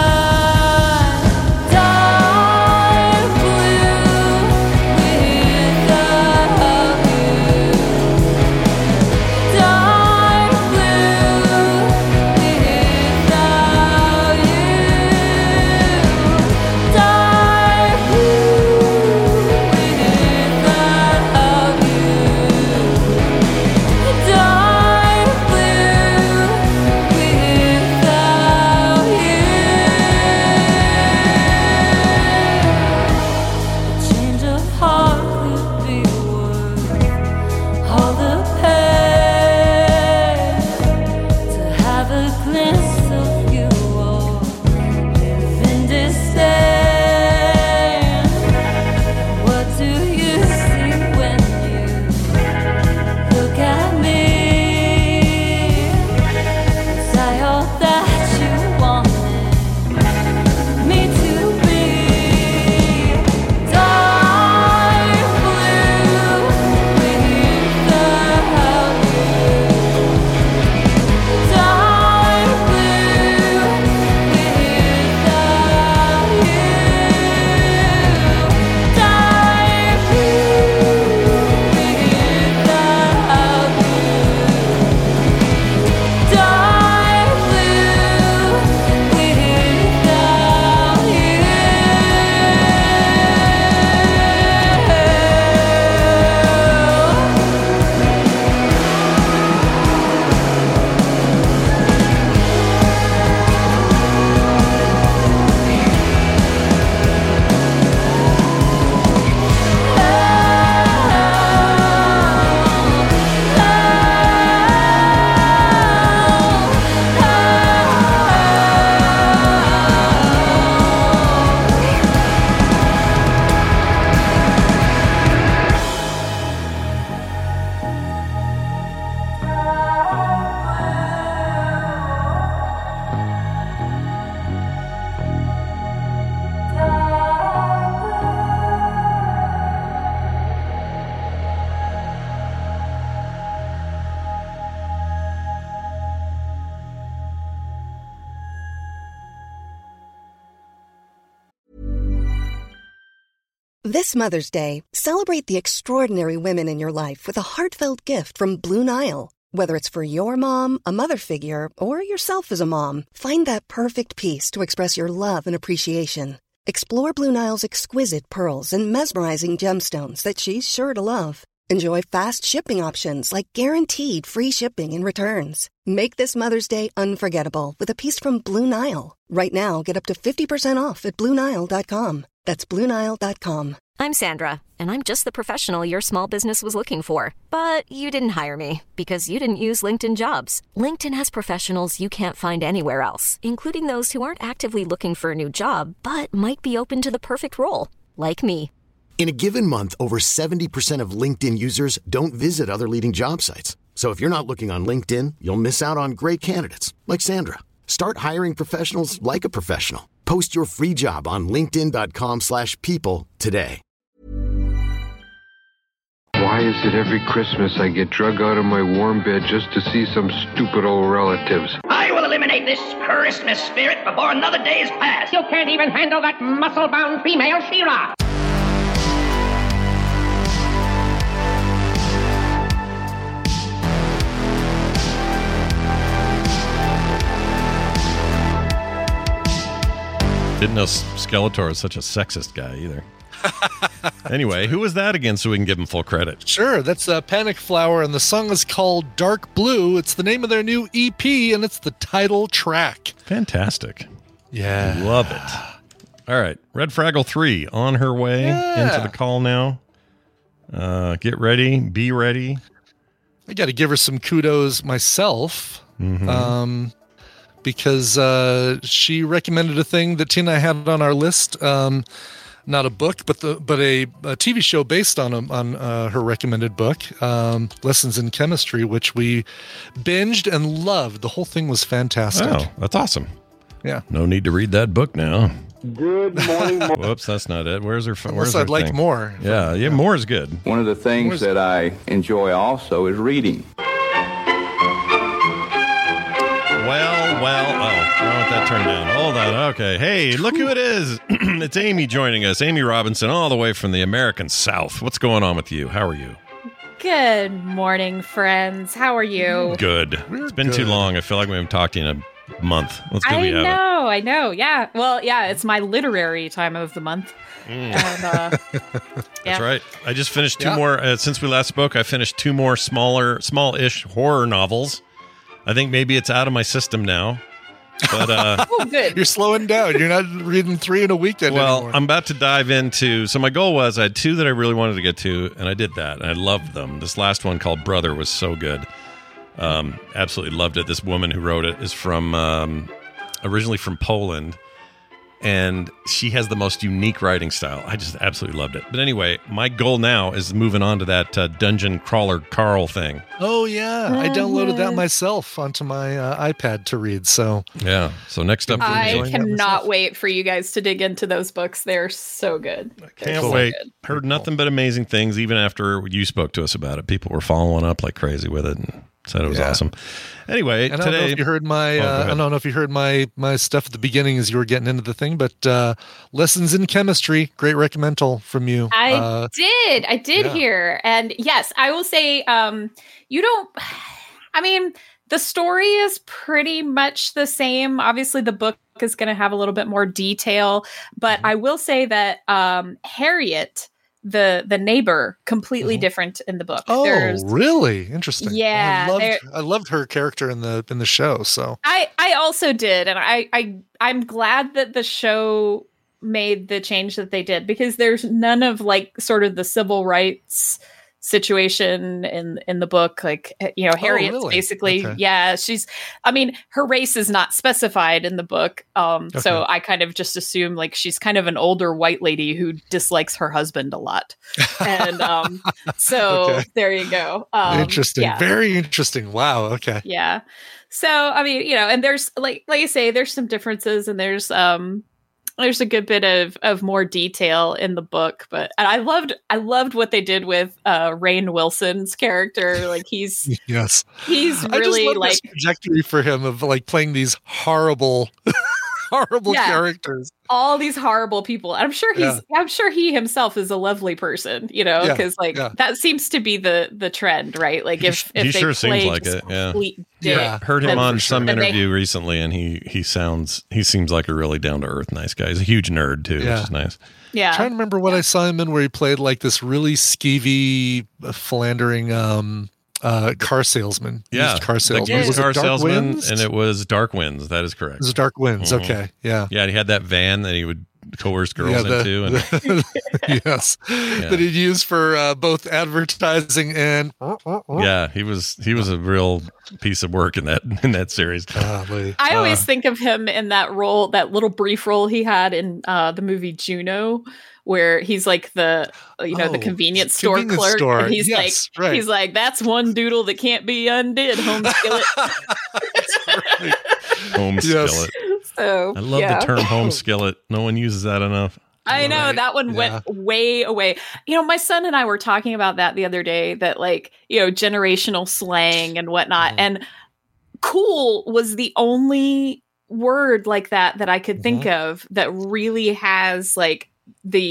[SPEAKER 11] This Mother's Day, celebrate the extraordinary women in your life with a heartfelt gift from Blue Nile. Whether it's for your mom, a mother figure, or yourself as a mom, find that perfect piece to express your love and appreciation. Explore Blue Nile's exquisite pearls and mesmerizing gemstones that she's sure to love. Enjoy fast shipping options like guaranteed free shipping and returns. Make this Mother's Day unforgettable with a piece from Blue Nile. Right now, get up to fifty percent off at Blue Nile dot com. That's Blue Nile dot com.
[SPEAKER 4] I'm Sandra, and I'm just the professional your small business was looking for. But you didn't hire me because you didn't use LinkedIn Jobs. LinkedIn has professionals you can't find anywhere else, including those who aren't actively looking for a new job, but might be open to the perfect role, like me.
[SPEAKER 1] In a given month, over seventy percent of LinkedIn users don't visit other leading job sites. So if you're not looking on LinkedIn, you'll miss out on great candidates like Sandra. Start hiring professionals like a professional. Post your free job on linkedin dot com slash people today.
[SPEAKER 12] Why is it every Christmas I get drug out of my warm bed just to see some stupid old relatives?
[SPEAKER 13] I will eliminate this Christmas spirit before another day is past.
[SPEAKER 14] You can't even handle that muscle-bound female, She-Ra.
[SPEAKER 6] Didn't know Skeletor was such a sexist guy either. Anyway, who was that again so we can give him full credit?
[SPEAKER 5] Sure, that's uh, Panic Flower, and the song is called Dark Blue. It's the name of their new E P, and it's the title track.
[SPEAKER 6] Fantastic.
[SPEAKER 5] Yeah.
[SPEAKER 6] Love it. All right, Red Fraggle three on her way
[SPEAKER 5] Yeah.
[SPEAKER 6] into the call now. Uh, get ready, be ready.
[SPEAKER 5] I got to give her some kudos myself,
[SPEAKER 6] Mhm.
[SPEAKER 5] um, because uh, she recommended a thing that Tina had on our list. Um, not a book, but the but a, a T V show based on a, on uh, her recommended book, um, Lessons in Chemistry, which we binged and loved. The whole thing was fantastic.
[SPEAKER 6] Oh, that's awesome.
[SPEAKER 5] Yeah.
[SPEAKER 6] No need to read that book now.
[SPEAKER 13] Good morning.
[SPEAKER 6] Whoops, that's not it. Where's her? Where's
[SPEAKER 5] Unless
[SPEAKER 6] her
[SPEAKER 5] I'd like
[SPEAKER 6] thing?
[SPEAKER 5] more.
[SPEAKER 6] Yeah, yeah, more is good.
[SPEAKER 13] One of the things that I enjoy also is reading.
[SPEAKER 6] Well, well, oh, I want that turned down. Hold on. Okay. Hey, look who it is. It's Amy joining us. Amy Robinson, all the way from the American South. What's going on with you? How are you?
[SPEAKER 14] Good morning, friends. How are you?
[SPEAKER 6] Good. It's been too
[SPEAKER 5] good.
[SPEAKER 6] long. I feel like we haven't talked to you in a month. Let's good
[SPEAKER 14] I
[SPEAKER 6] we have
[SPEAKER 14] know, I know. Yeah. Well, yeah, it's my literary time of the month.
[SPEAKER 6] Mm.
[SPEAKER 14] And, uh,
[SPEAKER 6] That's
[SPEAKER 14] yeah.
[SPEAKER 6] right. I just finished two
[SPEAKER 5] Yeah.
[SPEAKER 6] more. Uh, since we last spoke, I finished two more smaller, small-ish horror novels. I think maybe it's out of my system now. But uh,
[SPEAKER 14] Oh, good.
[SPEAKER 5] You're slowing down. You're not reading three in a weekend
[SPEAKER 6] well,
[SPEAKER 5] anymore.
[SPEAKER 6] I'm about to dive into. So my goal was I had two that I really wanted to get to, and I did that. And I loved them. This last one called Brother was so good. Um, absolutely loved it. This woman who wrote it is from um, originally from Poland, and she has the most unique writing style. I just absolutely loved it. But anyway, my goal now is moving on to that uh, Dungeon Crawler Carl thing.
[SPEAKER 5] Oh yeah, I downloaded that myself onto my uh, iPad to read. So
[SPEAKER 6] Yeah. So next up,
[SPEAKER 14] I
[SPEAKER 5] enjoying that
[SPEAKER 14] cannot
[SPEAKER 5] myself.
[SPEAKER 14] wait for you guys to dig into those books. They're so good. They're
[SPEAKER 6] can't
[SPEAKER 14] so
[SPEAKER 6] wait.
[SPEAKER 14] good.
[SPEAKER 6] Heard nothing but amazing things. Even after you spoke to us about it, people were following up like crazy with it and said it was
[SPEAKER 5] Yeah.
[SPEAKER 6] awesome. Anyway,
[SPEAKER 5] And I don't know
[SPEAKER 6] today
[SPEAKER 5] if you heard my.
[SPEAKER 6] Oh, go
[SPEAKER 5] Uh, I
[SPEAKER 6] ahead.
[SPEAKER 5] don't know if you heard my my stuff at the beginning as you were getting into the thing, but uh, Lessons in Chemistry, great recommendal from you.
[SPEAKER 14] I
[SPEAKER 5] uh,
[SPEAKER 14] did. I did
[SPEAKER 5] yeah.
[SPEAKER 14] hear. And yes, I will say, um, you don't, I mean, the story is pretty much the same. Obviously, the book is going to have a little bit more detail, but
[SPEAKER 5] Mm-hmm.
[SPEAKER 14] I will say that um, Harriet, the the neighbor, completely
[SPEAKER 5] Mhm.
[SPEAKER 14] different in the book.
[SPEAKER 5] Oh,
[SPEAKER 14] There's,
[SPEAKER 5] really? Interesting.
[SPEAKER 14] Yeah,
[SPEAKER 5] Oh, I
[SPEAKER 14] there-
[SPEAKER 5] loved, I loved her character in the in the show. So
[SPEAKER 14] I I also did, and I I I'm glad that the show made the change that they did, because there's none of like sort of the civil rights situation in in the book. Like, you know, Harriet's
[SPEAKER 5] really?
[SPEAKER 14] basically
[SPEAKER 5] Okay.
[SPEAKER 14] yeah, she's I mean, her race is not specified in the book, um so
[SPEAKER 5] Okay.
[SPEAKER 14] I kind of just assume like she's kind of an older white lady who dislikes her husband a lot, and um so
[SPEAKER 5] Okay.
[SPEAKER 14] there you go. Um,
[SPEAKER 5] interesting.
[SPEAKER 14] yeah.
[SPEAKER 5] Very interesting. Wow. Okay.
[SPEAKER 14] Yeah. So, I mean, you know, and there's like, like you say, there's some differences, and there's, um, there's a good bit of, of more detail in the book, but and I loved, I loved what they did with, uh, Rainn Wilson's character. Like he's,
[SPEAKER 5] Yes.
[SPEAKER 14] he's
[SPEAKER 5] I just
[SPEAKER 14] really
[SPEAKER 5] love
[SPEAKER 14] like,
[SPEAKER 5] this trajectory for him of like playing these horrible, horrible
[SPEAKER 14] Yeah.
[SPEAKER 5] characters.
[SPEAKER 14] all these horrible people. I'm sure he's,
[SPEAKER 5] Yeah.
[SPEAKER 14] I'm sure he himself is a lovely person, you know,
[SPEAKER 5] Yeah,
[SPEAKER 14] because like
[SPEAKER 5] yeah.
[SPEAKER 14] that seems to be the, the trend, right? Like
[SPEAKER 6] He
[SPEAKER 14] if,
[SPEAKER 6] sh-
[SPEAKER 14] if
[SPEAKER 6] he
[SPEAKER 14] they
[SPEAKER 6] sure seems
[SPEAKER 14] play
[SPEAKER 6] like
[SPEAKER 14] just
[SPEAKER 6] it, yeah.
[SPEAKER 14] complete dick,
[SPEAKER 5] Yeah.
[SPEAKER 6] heard him
[SPEAKER 14] then-
[SPEAKER 6] on some
[SPEAKER 14] then they-
[SPEAKER 6] interview recently, and he he sounds he seems like a really down to earth nice guy. He's a huge nerd too,
[SPEAKER 5] Yeah.
[SPEAKER 6] which is nice.
[SPEAKER 14] yeah.
[SPEAKER 5] trying to remember what I saw him in where he played like this really skeevy, uh, philandering um, uh, car salesman. He
[SPEAKER 6] Yeah,
[SPEAKER 5] was a car
[SPEAKER 6] the
[SPEAKER 5] salesman.
[SPEAKER 6] used
[SPEAKER 5] Was it
[SPEAKER 6] car
[SPEAKER 5] Dark
[SPEAKER 6] salesman,
[SPEAKER 5] Winds?
[SPEAKER 6] and it was Dark Winds. That is correct.
[SPEAKER 5] It was Dark Winds.
[SPEAKER 6] Mhm.
[SPEAKER 5] Okay. Yeah.
[SPEAKER 6] Yeah, and he had that van that he would coerce girls
[SPEAKER 5] Yeah, the-
[SPEAKER 6] into, and
[SPEAKER 5] the- yes, that he'd use for uh, both advertising and
[SPEAKER 6] yeah, he was he was a real piece of work in that in that series.
[SPEAKER 5] Golly.
[SPEAKER 14] I always
[SPEAKER 6] Uh,
[SPEAKER 14] think of him in that role, that little brief role he had in uh, the movie Juno, where he's like the you know the
[SPEAKER 5] Oh,
[SPEAKER 14] convenience store
[SPEAKER 5] convenience
[SPEAKER 14] clerk,
[SPEAKER 5] store.
[SPEAKER 14] and he's
[SPEAKER 5] Yes,
[SPEAKER 14] like
[SPEAKER 5] right.
[SPEAKER 14] he's like that's one doodle that can't be undid, home skillet.
[SPEAKER 6] Home
[SPEAKER 5] Yes.
[SPEAKER 6] skillet.
[SPEAKER 14] So
[SPEAKER 6] I love
[SPEAKER 14] yeah.
[SPEAKER 6] the term home skillet. No one uses that enough.
[SPEAKER 14] I know
[SPEAKER 5] Right.
[SPEAKER 14] that one
[SPEAKER 5] Yeah.
[SPEAKER 14] went way away. You know, my son and I were talking about that the other day, that like, you know, generational slang and whatnot.
[SPEAKER 5] Mhm.
[SPEAKER 14] And cool was the only word like that that I could think
[SPEAKER 5] Mm-hmm.
[SPEAKER 14] of that really has like the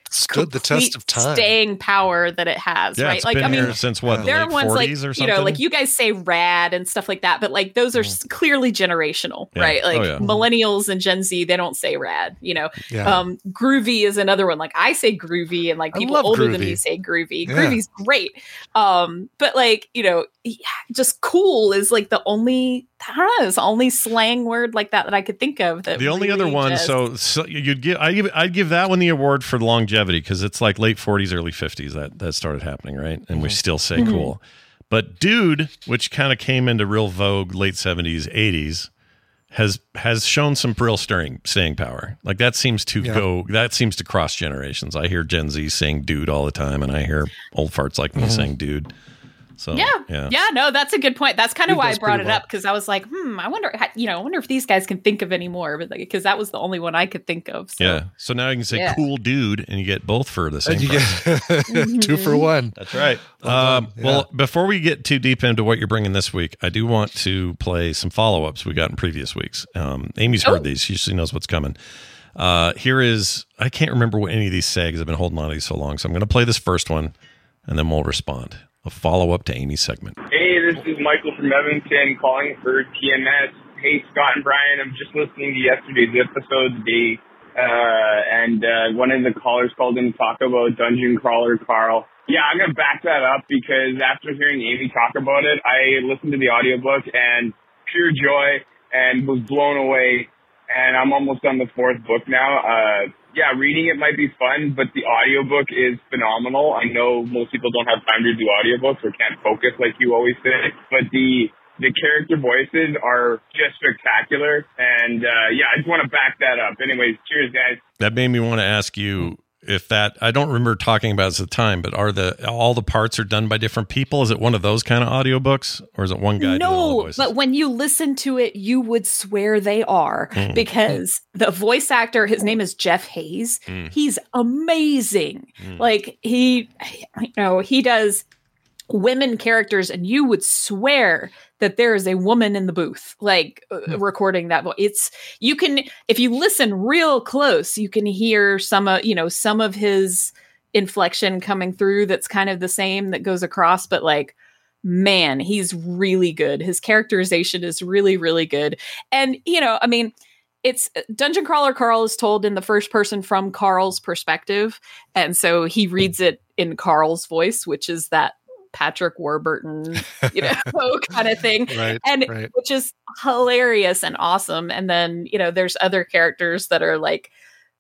[SPEAKER 5] stood the test of time.
[SPEAKER 14] Staying power that it has,
[SPEAKER 6] Yeah,
[SPEAKER 14] right?
[SPEAKER 6] it's
[SPEAKER 14] like
[SPEAKER 6] been
[SPEAKER 14] I mean,
[SPEAKER 6] here since what, the
[SPEAKER 14] there
[SPEAKER 6] late
[SPEAKER 14] are ones like
[SPEAKER 6] forties or
[SPEAKER 14] you
[SPEAKER 6] something?
[SPEAKER 14] know, like you guys say rad and stuff like that, but like those are
[SPEAKER 6] Mm.
[SPEAKER 14] clearly generational,
[SPEAKER 6] Yeah.
[SPEAKER 14] right? Like
[SPEAKER 6] Oh, yeah.
[SPEAKER 14] millennials and Gen Z, they don't say rad. You know,
[SPEAKER 5] Yeah.
[SPEAKER 14] um, groovy is another one. Like I say groovy, and like
[SPEAKER 5] I
[SPEAKER 14] people
[SPEAKER 5] love
[SPEAKER 14] older than
[SPEAKER 5] groovy.
[SPEAKER 14] me say groovy.
[SPEAKER 5] Yeah.
[SPEAKER 14] Groovy's great, um, but like you know, just cool is like the only I don't know, it's the only slang word like that that I could think of. That
[SPEAKER 6] The only
[SPEAKER 14] really
[SPEAKER 6] other one,
[SPEAKER 14] just-
[SPEAKER 6] so, so you'd give I give I'd give that one the award for longevity because it's like late forties, early fifties that that started happening, right? And we still say
[SPEAKER 14] Mhm.
[SPEAKER 6] cool. But dude, which kind of came into real vogue late seventies, eighties, has has shown some real stirring staying power. Like that seems to
[SPEAKER 5] Yeah.
[SPEAKER 6] go that seems to cross generations. I hear Gen Z saying dude all the time, and I hear old farts like me
[SPEAKER 5] Mhm.
[SPEAKER 6] saying dude. So
[SPEAKER 14] yeah,
[SPEAKER 6] yeah.
[SPEAKER 14] yeah, no, that's a good point. That's kind of
[SPEAKER 5] Dude
[SPEAKER 14] why I
[SPEAKER 5] does
[SPEAKER 14] brought
[SPEAKER 5] pretty
[SPEAKER 14] it
[SPEAKER 5] well.
[SPEAKER 14] up because I was like, hmm, I wonder, how- you know, I wonder if these guys can think of any more, but because that was the only one I could think of. So.
[SPEAKER 6] Yeah. So now you can say
[SPEAKER 14] Yeah.
[SPEAKER 6] cool dude and you get both for the same
[SPEAKER 5] And you
[SPEAKER 6] price.
[SPEAKER 5] get two for one.
[SPEAKER 6] That's right.
[SPEAKER 5] Well
[SPEAKER 6] Um,
[SPEAKER 5] done.
[SPEAKER 6] well, before we get too deep into what you're bringing this week, I do want to play some follow-ups we got in previous weeks. Um, Amy's heard
[SPEAKER 14] Oh.
[SPEAKER 6] these. She usually knows what's coming. Uh, here is, I can't remember what any of these say because I've been holding on to these so long. So I'm going to play this first one and then we'll respond. A follow-up to Amy's segment.
[SPEAKER 15] Hey, this is Michael from Edmonton calling for T M S. Hey, Scott and Brian, I'm just listening to yesterday's episode today, uh, and uh, one of the callers called in to talk about Dungeon Crawler Carl. Yeah, I'm going to back that up because after hearing Amy talk about it, I listened to the audiobook and pure joy and was blown away, and I'm almost on the fourth book now. Uh, yeah, reading it might be fun, but the audiobook is phenomenal. I know most people don't have time to do audiobooks or can't focus like you always say, but the the character voices are just spectacular. And uh, yeah, I just want to back that up. Anyways, cheers, guys.
[SPEAKER 6] That made me want to ask you if that, I don't remember talking about this at the time, but are the, all the parts are done by different people? Is it one of those kind of audiobooks or is it one guy doing all the
[SPEAKER 14] No,
[SPEAKER 6] voices?
[SPEAKER 14] but when you listen to it, you would swear they are
[SPEAKER 6] Mm.
[SPEAKER 14] because the voice actor, his name is Jeff Hayes.
[SPEAKER 6] Mm.
[SPEAKER 14] He's amazing.
[SPEAKER 6] Mm.
[SPEAKER 14] Like he, you know, he does women characters, and you would swear that there is a woman in the booth, like uh, recording that voice. It's you can if you listen real close, you can hear some of you know some of his inflection coming through. That's kind of the same that goes across, but like. Man, he's really good. His characterization is really, really good. And, you know, I mean, it's Dungeon Crawler Carl is told in the first person from Carl's perspective. And so he reads it in Carl's voice, which is that Patrick Warburton, you know, kind of thing.
[SPEAKER 5] Right,
[SPEAKER 14] and
[SPEAKER 5] right.
[SPEAKER 14] which is hilarious and awesome. And then, you know, there's other characters that are like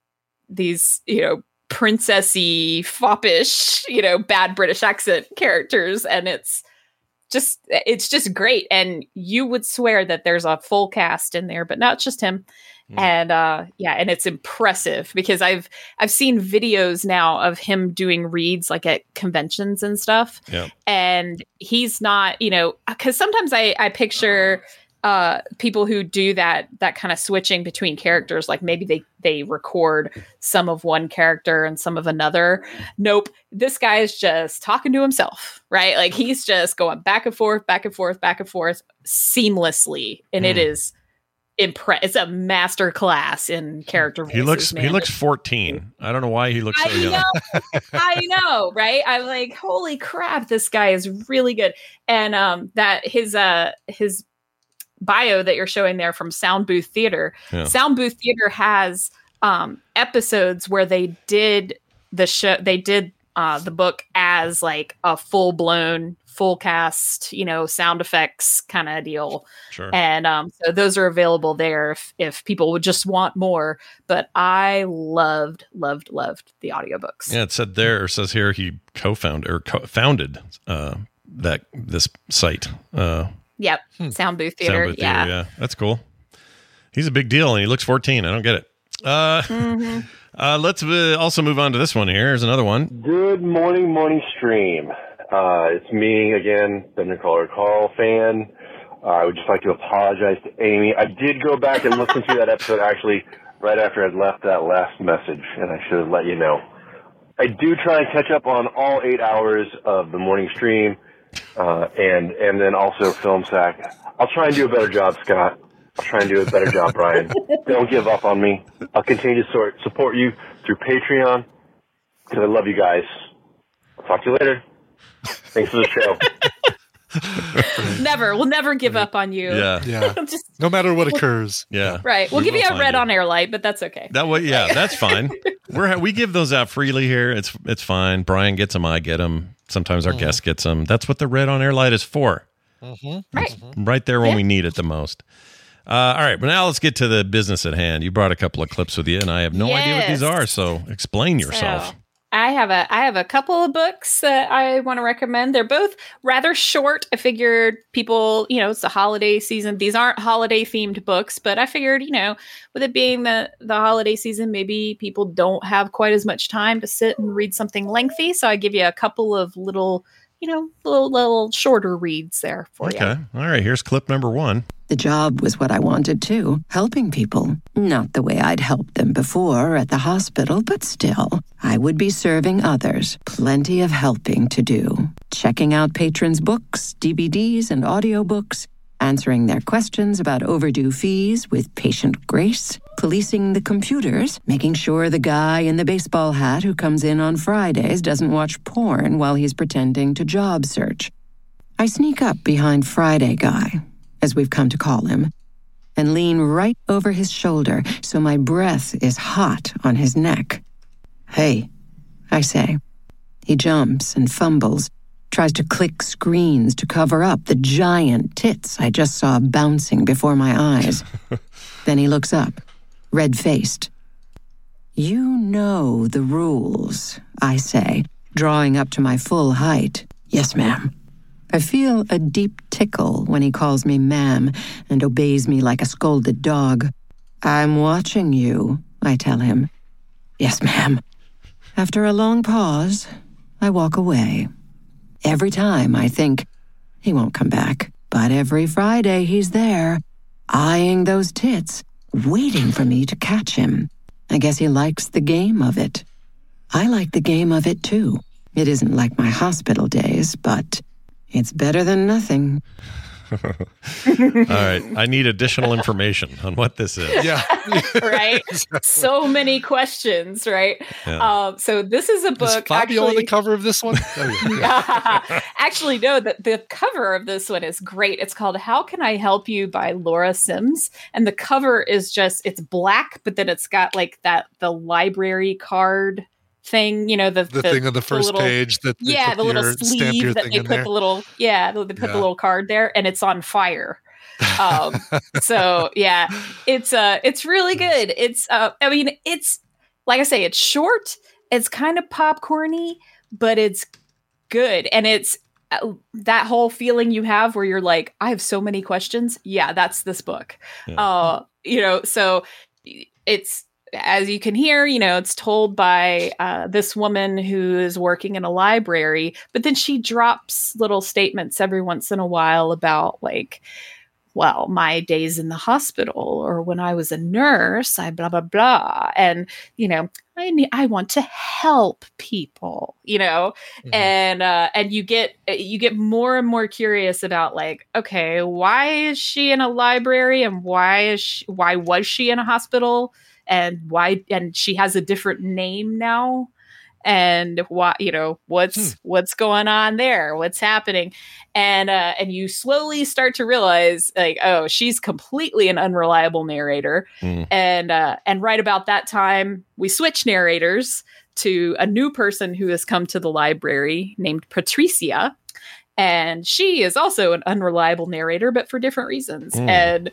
[SPEAKER 14] these, you know, princessy, foppish, you know, bad British accent characters. And it's, just it's just great, and you would swear that there's a full cast in there, but not just him. Mm. And uh yeah, and it's impressive because I've I've seen videos now of him doing reads like at conventions and stuff.
[SPEAKER 6] Yeah.
[SPEAKER 14] And he's not, you know, because sometimes I I picture uh people who do that that kind of switching between characters, like maybe they they record some of one character and some of another. Nope, this guy is just talking to himself, right? Like he's just going back and forth, back and forth, back and forth seamlessly, and mm. it is impre- it's a master class in character voices.
[SPEAKER 6] He looks
[SPEAKER 14] man.
[SPEAKER 6] he looks fourteen. I don't know why he looks so
[SPEAKER 14] I
[SPEAKER 6] young.
[SPEAKER 14] know, I know, right? I'm like, holy crap, this guy is really good. And um that his uh his bio that you're showing there from Sound Booth Theater.
[SPEAKER 6] Yeah.
[SPEAKER 14] Sound Booth Theater has um, episodes where they did the show, they did uh, the book as like a full blown, full cast, you know, sound effects kind of deal.
[SPEAKER 6] Sure.
[SPEAKER 14] And um, so those are available there if, if people would just want more. But I loved, loved, loved the audiobooks.
[SPEAKER 6] Yeah, it said there, it says here he co-founded or co- founded uh, that this site. Uh,
[SPEAKER 14] Yep. Hmm. Sound Booth Theater.
[SPEAKER 6] Sound Booth
[SPEAKER 14] yeah.
[SPEAKER 6] Theater, yeah. That's cool. He's a big deal and he looks fourteen. I don't get it. Uh,
[SPEAKER 14] mm-hmm.
[SPEAKER 6] uh, let's uh, also move on to this one here. Here's another one.
[SPEAKER 16] Good morning, morning stream. Uh, it's me again, Dungeon Crawler Carl fan. Uh, I would just like to apologize to Amy. I did go back and listen to that episode actually right after I'd left that last message, and I should have let you know. I do try and catch up on all eight hours of the morning stream. Uh, and, and then also Film Sack. I'll try and do a better job, Scott. I'll try and do a better job, Brian. Don't give up on me. I'll continue to sort, support you through Patreon because I love you guys. I'll talk to you later. Thanks for the show.
[SPEAKER 14] Never. We'll never give up on you.
[SPEAKER 6] Yeah.
[SPEAKER 5] Yeah.
[SPEAKER 14] Just,
[SPEAKER 5] no matter what occurs.
[SPEAKER 6] Yeah.
[SPEAKER 14] Right. We'll
[SPEAKER 6] We
[SPEAKER 14] give
[SPEAKER 6] will
[SPEAKER 14] you a
[SPEAKER 6] find
[SPEAKER 14] red
[SPEAKER 6] you.
[SPEAKER 14] on air light, but that's okay.
[SPEAKER 6] That way, yeah, that's fine. We're we give those out freely here. It's it's fine. Brian gets them. I get them. Sometimes our
[SPEAKER 5] Mhm.
[SPEAKER 6] guest gets them. That's what the red on air light is for.
[SPEAKER 5] Mm-hmm.
[SPEAKER 14] Right.
[SPEAKER 6] Right there when
[SPEAKER 14] Yeah.
[SPEAKER 6] we need it the most. Uh, all right, but now let's get to the business at hand. You brought a couple of clips with you, and I have no idea what these
[SPEAKER 14] Yes.
[SPEAKER 6] are. So explain yourself.
[SPEAKER 14] So, I have a I have a couple of books that I want to recommend. They're both rather short. I figured people, you know, it's the holiday season. These aren't holiday themed books, but I figured, you know, with it being the the holiday season, maybe people don't have quite as much time to sit and read something lengthy. So I give you a couple of little, you know, little little shorter reads there for you.
[SPEAKER 6] Okay. All right, here's clip number one.
[SPEAKER 17] The job was what I wanted too, helping people. Not the way I'd helped them before at the hospital, but still, I would be serving others. Plenty of helping to do. Checking out patrons' books, D V Ds, and audiobooks, answering their questions about overdue fees with patient grace, policing the computers, making sure the guy in the baseball hat who comes in on Fridays doesn't watch porn while he's pretending to job search. I sneak up behind Friday Guy, as we've come to call him, and lean right over his shoulder so my breath is hot on his neck. Hey, I say. He jumps and fumbles, tries to click screens to cover up the giant tits I just saw bouncing before my eyes. Then he looks up, red-faced. You know the rules, I say, drawing up to my full height. Yes, ma'am. I feel a deep tickle when he calls me ma'am and obeys me like a scolded dog. I'm watching you, I tell him. Yes, ma'am. After a long pause, I walk away. Every time I think, he won't come back. But every Friday he's there, eyeing those tits, waiting for me to catch him. I guess he likes the game of it. I like the game of it, too. It isn't like my hospital days, but it's better than nothing.
[SPEAKER 6] All right, I need additional information on what this is.
[SPEAKER 5] Yeah.
[SPEAKER 14] Right? So many questions, right?
[SPEAKER 6] Yeah.
[SPEAKER 14] Um, so this is a
[SPEAKER 5] Is
[SPEAKER 14] book.
[SPEAKER 5] Fabio on
[SPEAKER 14] actually,
[SPEAKER 5] the cover of this one? Oh, yeah.
[SPEAKER 14] actually, no, the, the cover of this one is great. It's called How Can I Help You by Laura Sims. And the cover is just, it's black, but then it's got like that, the library card thing, you know, the,
[SPEAKER 5] The thing on the first
[SPEAKER 14] little-
[SPEAKER 5] page that they
[SPEAKER 14] yeah,
[SPEAKER 5] put
[SPEAKER 14] the little
[SPEAKER 5] your- stamp
[SPEAKER 14] sleeve
[SPEAKER 5] your
[SPEAKER 14] that
[SPEAKER 5] thing
[SPEAKER 14] they
[SPEAKER 5] in
[SPEAKER 14] put
[SPEAKER 5] there.
[SPEAKER 14] the little, yeah, they put
[SPEAKER 5] Yeah.
[SPEAKER 14] the little card there, and it's on fire. Um, so yeah, it's uh, it's really good. It's uh, I mean, it's like I say, it's short, it's kind of popcorny, but it's good, and it's uh, that whole feeling you have where you're like, I have so many questions. Yeah, that's this book.
[SPEAKER 6] Yeah.
[SPEAKER 14] Uh, you know, so it's. As you can hear, you know, it's told by uh, this woman who is working in a library, but then she drops little statements every once in a while about like, well, my days in the hospital, or when I was a nurse, I blah, blah, blah. And, you know, I need, I want to help people, you know,
[SPEAKER 18] Mhm.
[SPEAKER 14] and, uh, and you get, you get more and more curious about like, okay, why is she in a library, and why is she, why was she in a hospital? And why, and she has a different name now, and why, you know, what's,
[SPEAKER 18] Hmm.
[SPEAKER 14] what's going on there? What's happening? And, uh, and you slowly start to realize like, oh, she's completely an unreliable narrator.
[SPEAKER 6] Mm.
[SPEAKER 14] And, uh, and right about that time, we switch narrators to a new person who has come to the library named Patricia. And she is also an unreliable narrator, but for different reasons.
[SPEAKER 6] Mm.
[SPEAKER 14] And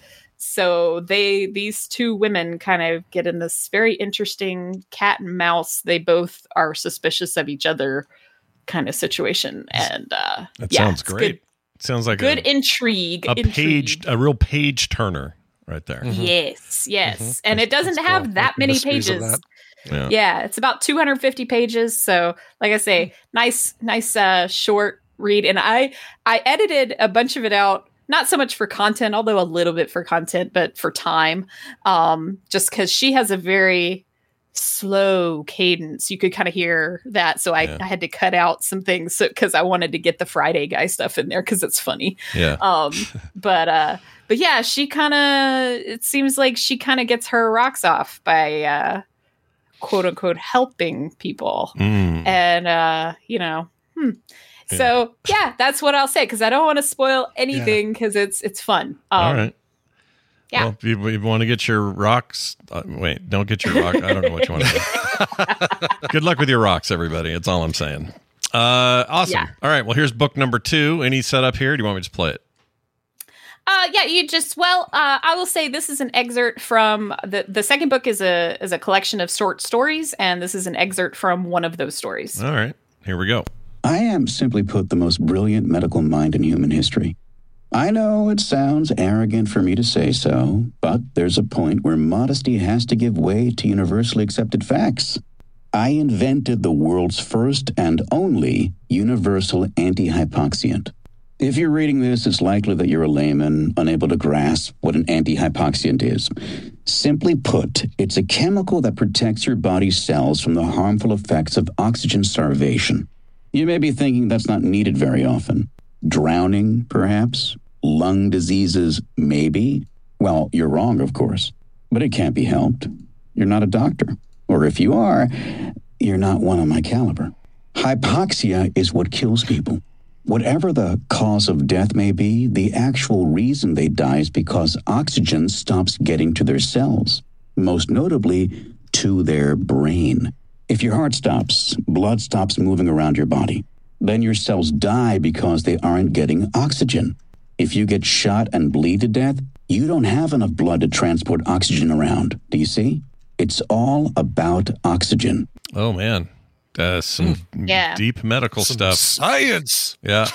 [SPEAKER 14] so they, these two women kind of get in this very interesting cat and mouse. They both are suspicious of each other kind of situation. And, uh,
[SPEAKER 6] That
[SPEAKER 14] yeah,
[SPEAKER 6] sounds
[SPEAKER 14] it's
[SPEAKER 6] great.
[SPEAKER 14] good,
[SPEAKER 6] Sounds like
[SPEAKER 14] good
[SPEAKER 6] a,
[SPEAKER 14] intrigue.
[SPEAKER 6] a
[SPEAKER 14] intrigue.
[SPEAKER 6] page, a real page turner right there.
[SPEAKER 14] Yes, yes.
[SPEAKER 6] Mhm.
[SPEAKER 14] And it doesn't
[SPEAKER 6] That's
[SPEAKER 14] have
[SPEAKER 6] cool.
[SPEAKER 14] that
[SPEAKER 6] Like the
[SPEAKER 14] many
[SPEAKER 6] mysteries of
[SPEAKER 14] pages.
[SPEAKER 6] that. Yeah.
[SPEAKER 14] Yeah, it's about two hundred fifty pages. So, like I say, nice, nice, uh, short read. And I, I edited a bunch of it out, not so much for content, although a little bit for content, but for time. Um, just because she has a very slow cadence. You could kind of hear that. So I,
[SPEAKER 6] Yeah.
[SPEAKER 14] I had to cut out some things because I wanted to get the Friday Guy stuff in there because it's funny.
[SPEAKER 6] Yeah.
[SPEAKER 14] Um, but uh, but yeah, she kind of, it seems like she kind of gets her rocks off by uh, quote unquote helping people.
[SPEAKER 6] Mm.
[SPEAKER 14] And, uh, you know, hmm.
[SPEAKER 6] Yeah.
[SPEAKER 14] So yeah, that's what I'll say. Cause I don't want to spoil anything because it's, it's fun. Um,
[SPEAKER 6] All right.
[SPEAKER 14] Yeah.
[SPEAKER 6] Well, if you, if you want to get your rocks, uh, wait, don't get your rock. I don't know what you want to do. Good luck with your rocks, everybody. That's all I'm saying. Uh, awesome.
[SPEAKER 14] Yeah.
[SPEAKER 6] All right. Well, here's book number two. Any setup here? Do you want me to just play it?
[SPEAKER 14] Uh, yeah, you just, well, uh, I will say this is an excerpt from the, the second book is a, is a collection of short stories. And this is an excerpt from one of those stories.
[SPEAKER 6] All right, here we go.
[SPEAKER 18] I am, simply put, the most brilliant medical mind in human history. I know it sounds arrogant for me to say so, but there's a point where modesty has to give way to universally accepted facts. I invented the world's first and only universal antihypoxia. If you're reading this, it's likely that you're a layman, unable to grasp what an antihypoxia is. Simply put, it's a chemical that protects your body's cells from the harmful effects of oxygen starvation. You may be thinking that's not needed very often. Drowning, perhaps? Lung diseases, maybe? Well, you're wrong, of course. But it can't be helped. You're not a doctor. Or if you are, you're not one of my caliber. Hypoxia is what kills people. Whatever the cause of death may be, the actual reason they die is because oxygen stops getting to their cells, most notably to their brain. If your heart stops, blood stops moving around your body. Then your cells die because they aren't getting oxygen. If you get shot and bleed to death, you don't have enough blood to transport oxygen around. Do you see? It's all about oxygen.
[SPEAKER 6] Oh, man. Uh, some
[SPEAKER 14] Yeah.
[SPEAKER 6] deep medical
[SPEAKER 5] Some
[SPEAKER 6] stuff.
[SPEAKER 5] Science.
[SPEAKER 6] Yeah.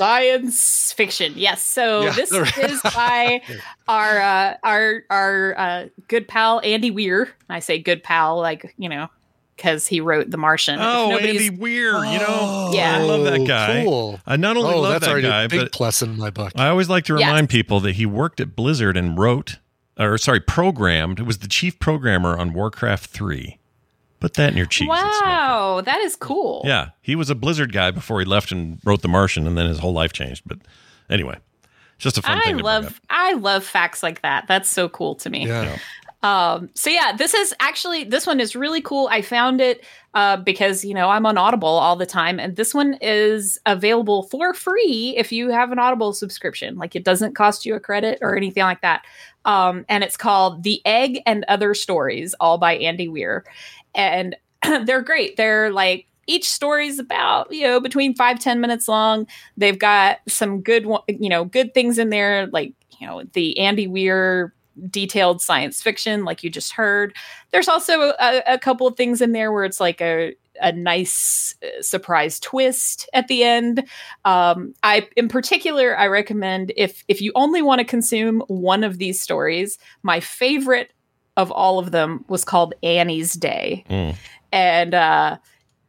[SPEAKER 14] Science fiction. Yes. So
[SPEAKER 5] Yeah.
[SPEAKER 14] this is by our, uh, our, our, uh, good pal, Andy Weir. I say good pal, like, you know, because he wrote The Martian.
[SPEAKER 6] Oh,
[SPEAKER 14] If nobody's-
[SPEAKER 6] Andy Weir. You know,
[SPEAKER 14] Yeah.
[SPEAKER 6] I love that guy.
[SPEAKER 5] Cool.
[SPEAKER 6] I not only
[SPEAKER 5] oh,
[SPEAKER 6] love
[SPEAKER 5] that's
[SPEAKER 6] that
[SPEAKER 5] already
[SPEAKER 6] guy,
[SPEAKER 5] a big
[SPEAKER 6] but
[SPEAKER 5] plus in my book.
[SPEAKER 6] I always like to
[SPEAKER 14] Yes.
[SPEAKER 6] remind people that he worked at Blizzard and wrote, or sorry, programmed, was the chief programmer on Warcraft three. Put that in your cheeks. and smoke it.
[SPEAKER 14] Wow, that is cool.
[SPEAKER 6] Yeah, he was a Blizzard guy before he left and wrote The Martian, and then his whole life changed. But anyway, it's just a fun
[SPEAKER 14] I
[SPEAKER 6] thing to bring up.
[SPEAKER 14] love I love facts like that. That's so cool to me.
[SPEAKER 5] Yeah.
[SPEAKER 14] Um, so yeah, this is actually this one is really cool. I found it uh, because you know I'm on Audible all the time, and this one is available for free if you have an Audible subscription. Like it doesn't cost you a credit or anything like that. Um, and it's called The Egg and Other Stories, all by Andy Weir, and they're great. They're like each story is about you know between five ten minutes long. They've got some good one- you know good things in there, like you know the Andy Weir detailed science fiction like you just heard. There's also a, a couple of things in there where it's like a, a nice uh, surprise twist at the end. Um, I, in particular, I recommend if, if you only want to consume one of these stories, my favorite of all of them was called Annie's Day.
[SPEAKER 6] Mm.
[SPEAKER 14] And, uh,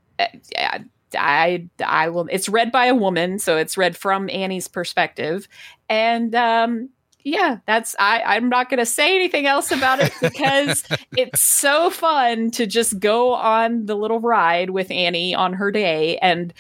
[SPEAKER 14] I, I, I will, it's read by a woman. So it's read from Annie's perspective. And, um, yeah, that's I, I'm not going to say anything else about it because it's so fun to just go on the little ride with Annie on her day and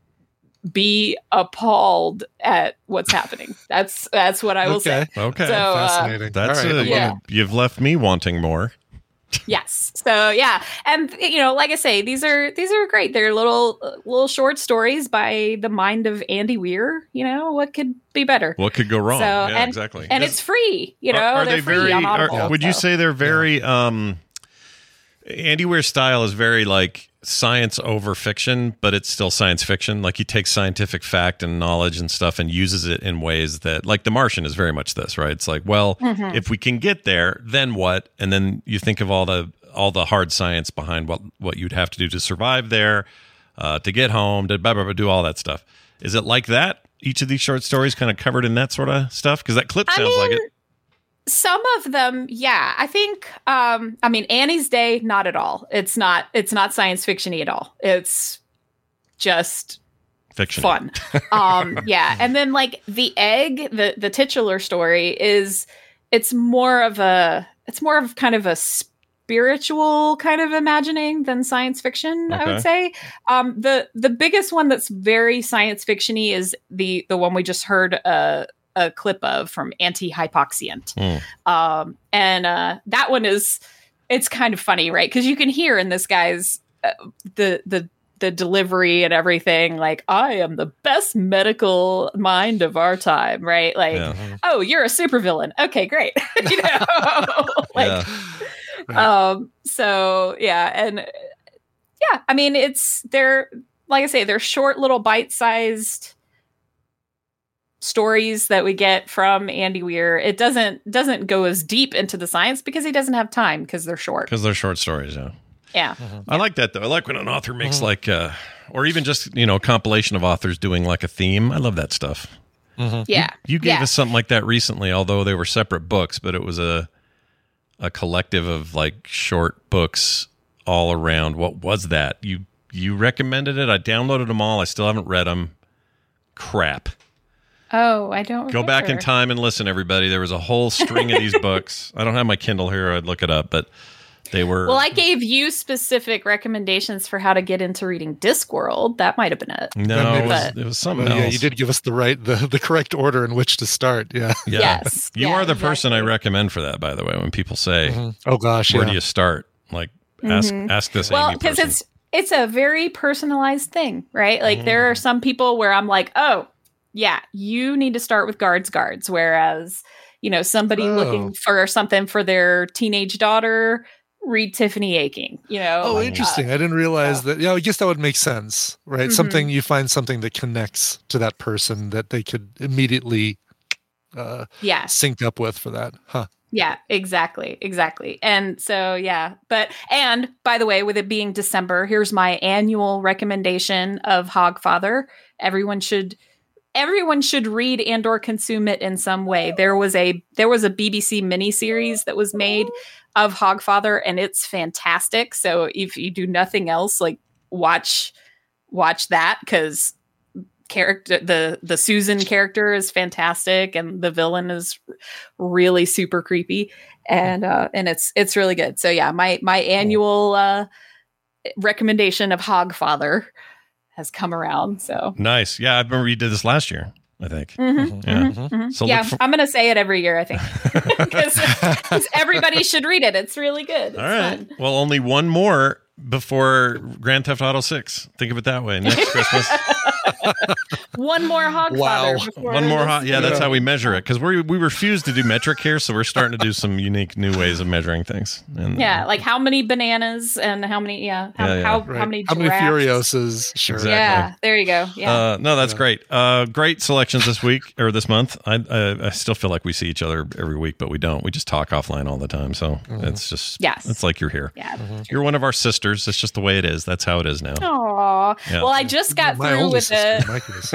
[SPEAKER 14] be appalled at what's happening. That's that's what I will
[SPEAKER 5] Okay.
[SPEAKER 14] say.
[SPEAKER 6] Okay.
[SPEAKER 14] So, uh,
[SPEAKER 5] Fascinating.
[SPEAKER 6] That's
[SPEAKER 5] All right,
[SPEAKER 6] uh,
[SPEAKER 5] I love
[SPEAKER 14] yeah.
[SPEAKER 5] it.
[SPEAKER 6] You've left me wanting more.
[SPEAKER 14] Yes. So yeah, and you know, like I say, these are these are great. They're little little short stories by the mind of Andy Weir. You know, what could be better?
[SPEAKER 6] What could go wrong?
[SPEAKER 14] So,
[SPEAKER 6] yeah,
[SPEAKER 14] and,
[SPEAKER 6] exactly.
[SPEAKER 14] And
[SPEAKER 6] Is-
[SPEAKER 14] it's free. You know,
[SPEAKER 6] are, are
[SPEAKER 14] they're
[SPEAKER 6] they
[SPEAKER 14] free
[SPEAKER 6] very?
[SPEAKER 14] on
[SPEAKER 6] are-
[SPEAKER 14] Audible,
[SPEAKER 6] would you
[SPEAKER 14] so.
[SPEAKER 6] say they're very? Um, Andy Weir's style is very like science over fiction, but it's still science fiction. Like he takes scientific fact and knowledge and stuff and uses it in ways that, like The Martian is very much this, right? It's like, well,
[SPEAKER 14] Mhm.
[SPEAKER 6] if we can get there, then what? And then you think of all the all the hard science behind what what you'd have to do to survive there, uh, to get home, to blah, blah, blah, do all that stuff. Is it like that? Each of these short stories kind of covered in that sort of stuff? Because that clip
[SPEAKER 14] I
[SPEAKER 6] sounds
[SPEAKER 14] mean,
[SPEAKER 6] like it.
[SPEAKER 14] Some of them, yeah. I think um I mean Annie's Day, not at all. It's not it's not science fiction-y at all. It's just
[SPEAKER 6] Fiction.
[SPEAKER 14] fun. Um yeah. And then like The Egg, the the titular story is it's more of a it's more of kind of a spiritual kind of imagining than science fiction, I
[SPEAKER 19] Okay.
[SPEAKER 14] would say. Um the the biggest one that's very science fiction-y is the the one we just heard uh a clip of from Anti-Hypoxiant.
[SPEAKER 6] Mm.
[SPEAKER 14] Um, and uh, that one is it's kind of funny, right? Because you can hear in this guy's uh, the the the delivery and everything, like, I am the best medical mind of our time, right? Like, yeah. oh, you're a supervillain. Okay, great. you know, like, yeah. um, so yeah, and yeah, I mean, it's they're like I say, they're short little bite-sized stories that we get from Andy Weir. It doesn't doesn't go as deep into the science because he doesn't have time because they're short.
[SPEAKER 6] Because they're short stories, yeah.
[SPEAKER 14] Yeah.
[SPEAKER 6] Mm-hmm. I like that, though. I like when an author makes mm-hmm. like, uh, or even just, you know, a compilation of authors doing like a theme. I love that stuff.
[SPEAKER 14] Mm-hmm. Yeah.
[SPEAKER 6] You, you gave
[SPEAKER 14] yeah.
[SPEAKER 6] us something like that recently, although they were separate books, but it was a a collective of like short books all around. What was that? You you recommended it. I downloaded them all. I still haven't read them. Crap.
[SPEAKER 14] Oh, I don't
[SPEAKER 6] Go
[SPEAKER 14] remember.
[SPEAKER 6] back in time and listen, everybody. There was a whole string of these books. I don't have my Kindle here. I'd look it up, but they were...
[SPEAKER 14] Well, I gave you specific recommendations for how to get into reading Discworld. That might have been it.
[SPEAKER 6] No, it was,
[SPEAKER 14] but,
[SPEAKER 6] it was something
[SPEAKER 5] well,
[SPEAKER 6] else.
[SPEAKER 5] Yeah, you did give us the right, the, the correct order in which to start. Yeah.
[SPEAKER 6] yeah.
[SPEAKER 14] Yes.
[SPEAKER 6] You
[SPEAKER 14] yeah,
[SPEAKER 6] are the
[SPEAKER 14] exactly.
[SPEAKER 6] person I recommend for that, by the way, when people say,
[SPEAKER 5] mm-hmm. oh gosh,
[SPEAKER 6] where
[SPEAKER 5] yeah.
[SPEAKER 6] do you start? Like, ask
[SPEAKER 14] mm-hmm.
[SPEAKER 6] ask this
[SPEAKER 14] well,
[SPEAKER 6] Amy person.
[SPEAKER 14] Well, because it's, it's a very personalized thing, right? Like, mm-hmm. there are some people where I'm like, oh, yeah, you need to start with Guards Guards. Whereas, you know, somebody oh. looking for something for their teenage daughter, read Tiffany Aching, you know.
[SPEAKER 5] Oh,
[SPEAKER 14] like,
[SPEAKER 5] interesting.
[SPEAKER 14] uh,
[SPEAKER 5] I didn't realize
[SPEAKER 14] uh,
[SPEAKER 5] that. Yeah, I guess that would make sense, right?
[SPEAKER 14] Mm-hmm.
[SPEAKER 5] Something, you find something that connects to that person that they could immediately uh,
[SPEAKER 14] yeah.
[SPEAKER 5] sync up with for that. Huh.
[SPEAKER 14] Yeah, exactly. Exactly. And so, yeah. But, and by the way, with it being December, here's my annual recommendation of Hogfather. Everyone should... Everyone should read and or consume it in some way. There was a there was a B B C miniseries that was made of Hogfather, and it's fantastic. So if you do nothing else, like watch watch that, because character the the Susan character is fantastic, and the villain is really super creepy, and uh, and it's it's really good. So yeah, my my annual uh, recommendation of Hogfather has come around. So
[SPEAKER 6] nice. Yeah, I remember you did this last year, I think.
[SPEAKER 14] Mm-hmm,
[SPEAKER 6] yeah.
[SPEAKER 14] Mm-hmm, mm-hmm.
[SPEAKER 6] So
[SPEAKER 14] yeah,
[SPEAKER 6] for-
[SPEAKER 14] I'm going to say it every year, I think. Because everybody should read it. It's really good. It's
[SPEAKER 6] All right.
[SPEAKER 14] fun.
[SPEAKER 6] Well, only one more before Grand Theft Auto six. Think of it that way. Next Christmas.
[SPEAKER 14] One more Hogfather.
[SPEAKER 5] Wow.
[SPEAKER 6] One more hog. Yeah, that's how we measure it. Because we we refuse to do metric here, so we're starting to do some unique new ways of measuring things. And,
[SPEAKER 14] yeah, like how many bananas and how many, yeah, how,
[SPEAKER 6] Yeah, yeah.
[SPEAKER 14] how,
[SPEAKER 5] Right.
[SPEAKER 14] how many
[SPEAKER 5] How many
[SPEAKER 14] giraffes.
[SPEAKER 5] Furiosas? Sure.
[SPEAKER 6] Exactly.
[SPEAKER 14] Yeah, there you go. Yeah.
[SPEAKER 6] Uh, no, that's
[SPEAKER 5] Yeah.
[SPEAKER 6] great. Uh, great selections this week or this month. I, I I still feel like we see each other every week, but we don't. We just talk offline all the time. So
[SPEAKER 5] Mm-hmm.
[SPEAKER 6] it's just
[SPEAKER 14] Yes.
[SPEAKER 6] it's like you're here.
[SPEAKER 14] yeah.
[SPEAKER 6] You're one of our sisters. It's just the way it is. That's how it is now.
[SPEAKER 14] Aw.
[SPEAKER 6] Yeah.
[SPEAKER 14] Well, I just got
[SPEAKER 5] My
[SPEAKER 14] through
[SPEAKER 5] only
[SPEAKER 14] with
[SPEAKER 5] sister,
[SPEAKER 14] a.
[SPEAKER 5] my goodness.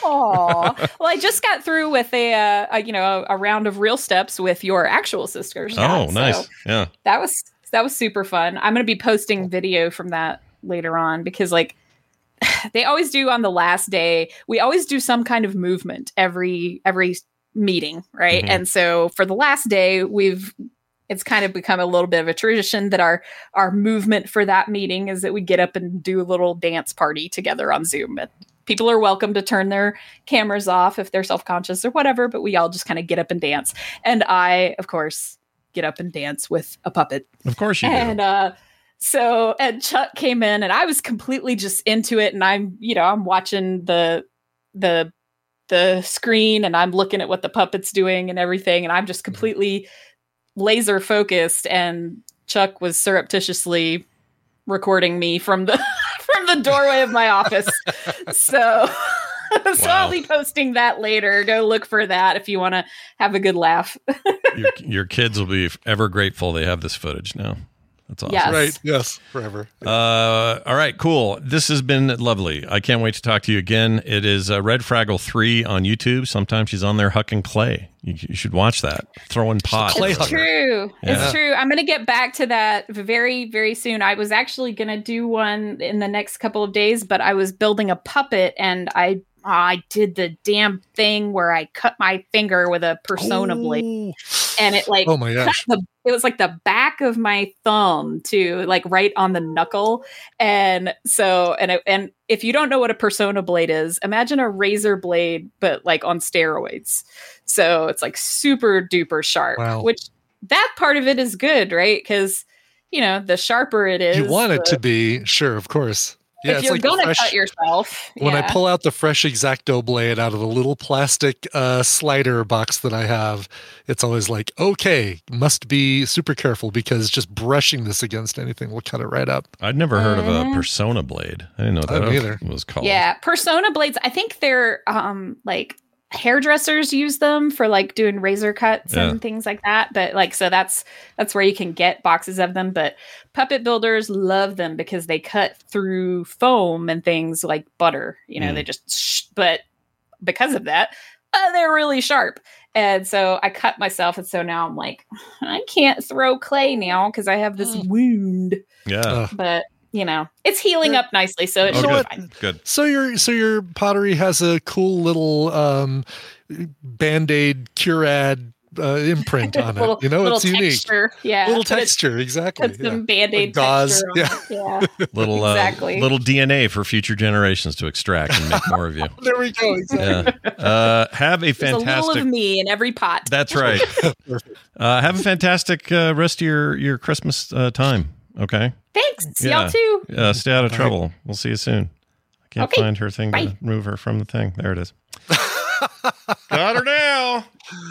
[SPEAKER 14] Aw. Well, I just got through with a, uh, a you know, a round of real steps with your actual sisters.
[SPEAKER 6] Oh,
[SPEAKER 14] So
[SPEAKER 6] nice. Yeah.
[SPEAKER 14] that was that was super fun. I'm going to be posting video from that later on because, like, they always do on the last day. We always do some kind of movement every every meeting, right?
[SPEAKER 6] Mhm.
[SPEAKER 14] And so for the last day, we've it's kind of become a little bit of a tradition that our our movement for that meeting is that we get up and do a little dance party together on Zoom. And people are welcome to turn their cameras off if they're self-conscious or whatever, but we all just kind of get up and dance. And I, of course, get up and dance with a puppet.
[SPEAKER 6] Of course you do.
[SPEAKER 14] And uh so and Chuck came in and I was completely just into it, and I'm, you know, I'm watching the the the screen and I'm looking at what the puppet's doing and everything, and I'm just completely laser focused, and Chuck was surreptitiously recording me from the from the doorway of my office. So so
[SPEAKER 6] Wow.
[SPEAKER 14] I'll be posting that later. Go look for that if you want to have a good laugh.
[SPEAKER 6] your, your kids will be ever grateful they have this footage now. That's awesome.
[SPEAKER 14] Yes.
[SPEAKER 5] Right. Yes. Forever.
[SPEAKER 6] Uh, all right, cool. This has been lovely. I can't wait to talk to you again. It is uh, Red Fraggle three on YouTube. Sometimes she's on there hucking clay. You, you should watch that. Throwing pots.
[SPEAKER 5] clay
[SPEAKER 14] It's
[SPEAKER 5] hugger.
[SPEAKER 14] true.
[SPEAKER 6] Yeah.
[SPEAKER 14] It's true. I'm going to get back to that very, very soon. I was actually going to do one in the next couple of days, but I was building a puppet and I I did the damn thing where I cut my finger with a Persona blade, and it like
[SPEAKER 5] Oh my
[SPEAKER 14] cut
[SPEAKER 5] gosh.
[SPEAKER 14] the, it was like the back of my thumb to like right on the knuckle, and so and it, and if you don't know what a Persona blade is, imagine a razor blade but like on steroids. So it's like super duper sharp,
[SPEAKER 5] Wow.
[SPEAKER 14] which that part of it is good, right? Because you know, the sharper it is.
[SPEAKER 5] You want it
[SPEAKER 14] the,
[SPEAKER 5] to be, sure, of course. Yeah,
[SPEAKER 14] if
[SPEAKER 5] it's
[SPEAKER 14] you're
[SPEAKER 5] like
[SPEAKER 14] gonna
[SPEAKER 5] fresh,
[SPEAKER 14] cut yourself,
[SPEAKER 5] when
[SPEAKER 14] yeah.
[SPEAKER 5] I pull out the fresh X-Acto blade out of the little plastic uh, slider box that I have, it's always like, okay, must be super careful because just brushing this against anything will cut it right up.
[SPEAKER 6] I'd never heard
[SPEAKER 14] Mhm.
[SPEAKER 6] of a Persona blade. I didn't know
[SPEAKER 5] I
[SPEAKER 6] that
[SPEAKER 5] didn't either.
[SPEAKER 6] was called.
[SPEAKER 14] Yeah, Persona blades. I think they're um like hairdressers use them for like doing razor cuts
[SPEAKER 6] Yeah.
[SPEAKER 14] and things like that. But like, so that's that's where you can get boxes of them. But puppet builders love them because they cut through foam and things like butter. You know,
[SPEAKER 6] Mm.
[SPEAKER 14] they just. Sh- but because of that, uh, they're really sharp. And so I cut myself, and so now I'm like, I can't throw clay now because I have this wound.
[SPEAKER 6] Yeah.
[SPEAKER 14] But you know, it's healing up nicely, so it
[SPEAKER 6] Oh,
[SPEAKER 14] should
[SPEAKER 6] good.
[SPEAKER 14] be fine.
[SPEAKER 6] Good.
[SPEAKER 5] So your so your pottery has a cool little um, Band-Aid Curad uh, imprint on
[SPEAKER 14] little,
[SPEAKER 5] it. You know,
[SPEAKER 14] little
[SPEAKER 5] it's unique.
[SPEAKER 14] texture, yeah,
[SPEAKER 5] Little
[SPEAKER 14] Put it-
[SPEAKER 5] texture, exactly.
[SPEAKER 14] Put some
[SPEAKER 5] yeah.
[SPEAKER 14] Band-Aid
[SPEAKER 5] Like gauze,
[SPEAKER 14] texture on it. Yeah,
[SPEAKER 6] Little uh,
[SPEAKER 14] exactly.
[SPEAKER 6] little D N A for future generations to extract and make more of you.
[SPEAKER 5] There we go. Exactly.
[SPEAKER 6] Yeah. Uh, have a
[SPEAKER 14] There's a little
[SPEAKER 6] fantastic.
[SPEAKER 14] of me in every pot.
[SPEAKER 6] That's right. Uh, have a fantastic uh, rest of your your Christmas uh, time. Okay.
[SPEAKER 14] Thanks, y'all too.
[SPEAKER 6] Uh, stay out of
[SPEAKER 5] Bye.
[SPEAKER 6] trouble. We'll see you soon. I can't
[SPEAKER 14] Okay.
[SPEAKER 6] find her thing
[SPEAKER 14] Bye.
[SPEAKER 6] to move her from the thing. There it is. Got her now.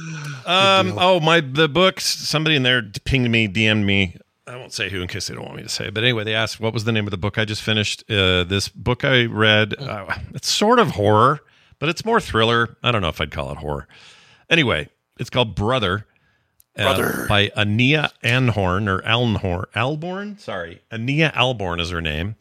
[SPEAKER 6] Um. Oh, my the books. Somebody in there pinged me, D M'd me. I won't say who in case they don't want me to say. But anyway, they asked what was the name of the book I just finished. Uh, this book I read. Uh, it's sort of horror, but it's more thriller. I don't know if I'd call it horror. Anyway, it's called Brother. Uh,
[SPEAKER 5] Brother.
[SPEAKER 6] by Ania Anhorn or Alnhorn Alborn. Sorry, Ania Alborn is her name.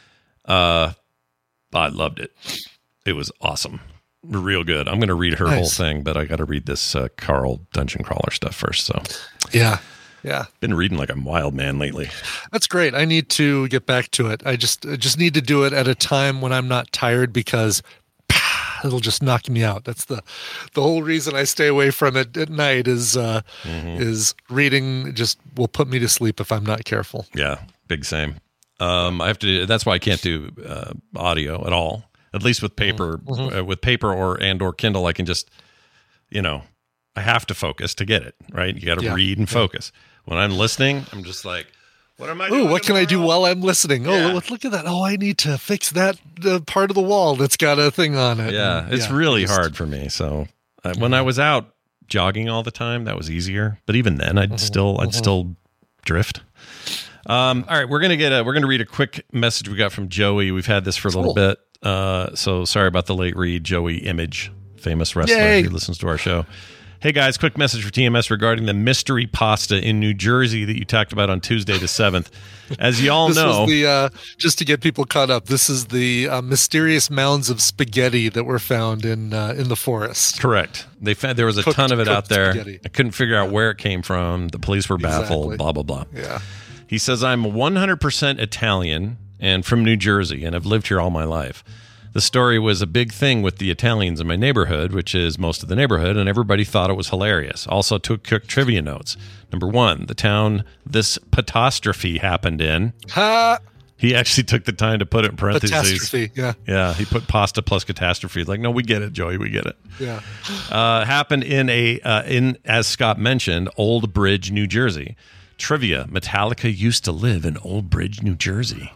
[SPEAKER 6] Uh, I loved it. It was awesome. Real good. I'm going to read her
[SPEAKER 5] Nice.
[SPEAKER 6] whole thing, but I got to read this uh, Carl Dungeon Crawler stuff first. So,
[SPEAKER 5] Yeah. Yeah.
[SPEAKER 6] been reading like a wild man lately.
[SPEAKER 5] That's great. I need to get back to it. I just I just need to do it at a time when I'm not tired because pah, it'll just knock me out. That's the the whole reason I stay away from it at night is uh,
[SPEAKER 6] Mm-hmm.
[SPEAKER 5] is reading just will put me to sleep if I'm not careful.
[SPEAKER 6] Yeah, big same. Um, I have to. That's why I can't do uh, audio at all. At least with paper,
[SPEAKER 5] Mhm.
[SPEAKER 6] uh, with paper or and or Kindle, I can just, you know, I have to focus to get it right. You got to
[SPEAKER 5] Yeah,
[SPEAKER 6] read and
[SPEAKER 5] yeah.
[SPEAKER 6] focus. When I'm listening, I'm just like, what am I
[SPEAKER 5] Oh,
[SPEAKER 6] doing?
[SPEAKER 5] what can I do while I'm listening?
[SPEAKER 6] Yeah.
[SPEAKER 5] Oh, look, look at that. Oh, I need to fix that uh, part of the wall that's got a thing on it.
[SPEAKER 6] Yeah,
[SPEAKER 5] And,
[SPEAKER 6] it's
[SPEAKER 5] yeah,
[SPEAKER 6] really
[SPEAKER 5] just-
[SPEAKER 6] hard for me. So uh, when I was out jogging all the time, that was easier. But even then, I'd still I'd still drift. Um, all right, we're gonna get a we're gonna read a quick message we got from Joey. We've had this for a little
[SPEAKER 5] Cool.
[SPEAKER 6] bit. Uh, so sorry about the late read, Joey Image, famous wrestler
[SPEAKER 5] Yay.
[SPEAKER 6] who listens to our show. Hey guys, quick message for T M S regarding the mystery pasta in New Jersey that you talked about on Tuesday the seventh. As y'all
[SPEAKER 5] This
[SPEAKER 6] know,
[SPEAKER 5] was the uh, just to get people caught up. This is the uh, mysterious mounds of spaghetti that were found in uh, in the forest.
[SPEAKER 6] correct. They found there was a
[SPEAKER 5] Cooked-
[SPEAKER 6] ton of it out
[SPEAKER 5] cooked
[SPEAKER 6] there.
[SPEAKER 5] spaghetti.
[SPEAKER 6] I couldn't figure out where it came from. The police were baffled.
[SPEAKER 5] Exactly.
[SPEAKER 6] Blah blah blah.
[SPEAKER 5] Yeah.
[SPEAKER 6] He says, I'm one hundred percent Italian and from New Jersey, and I've lived here all my life. The story was a big thing with the Italians in my neighborhood, which is most of the neighborhood, and everybody thought it was hilarious. Also took quick trivia notes. Number one, the town this catastrophe happened in.
[SPEAKER 5] Ha!
[SPEAKER 6] He actually took the time to put it in parentheses.
[SPEAKER 5] Catastrophe. Yeah.
[SPEAKER 6] Yeah, he put pasta plus catastrophe. Like, no, we get it, Joey, we get it.
[SPEAKER 5] Yeah.
[SPEAKER 6] Uh, happened in a uh, in as Scott mentioned, Old Bridge, New Jersey. Trivia: Metallica used to live in Old Bridge, New Jersey.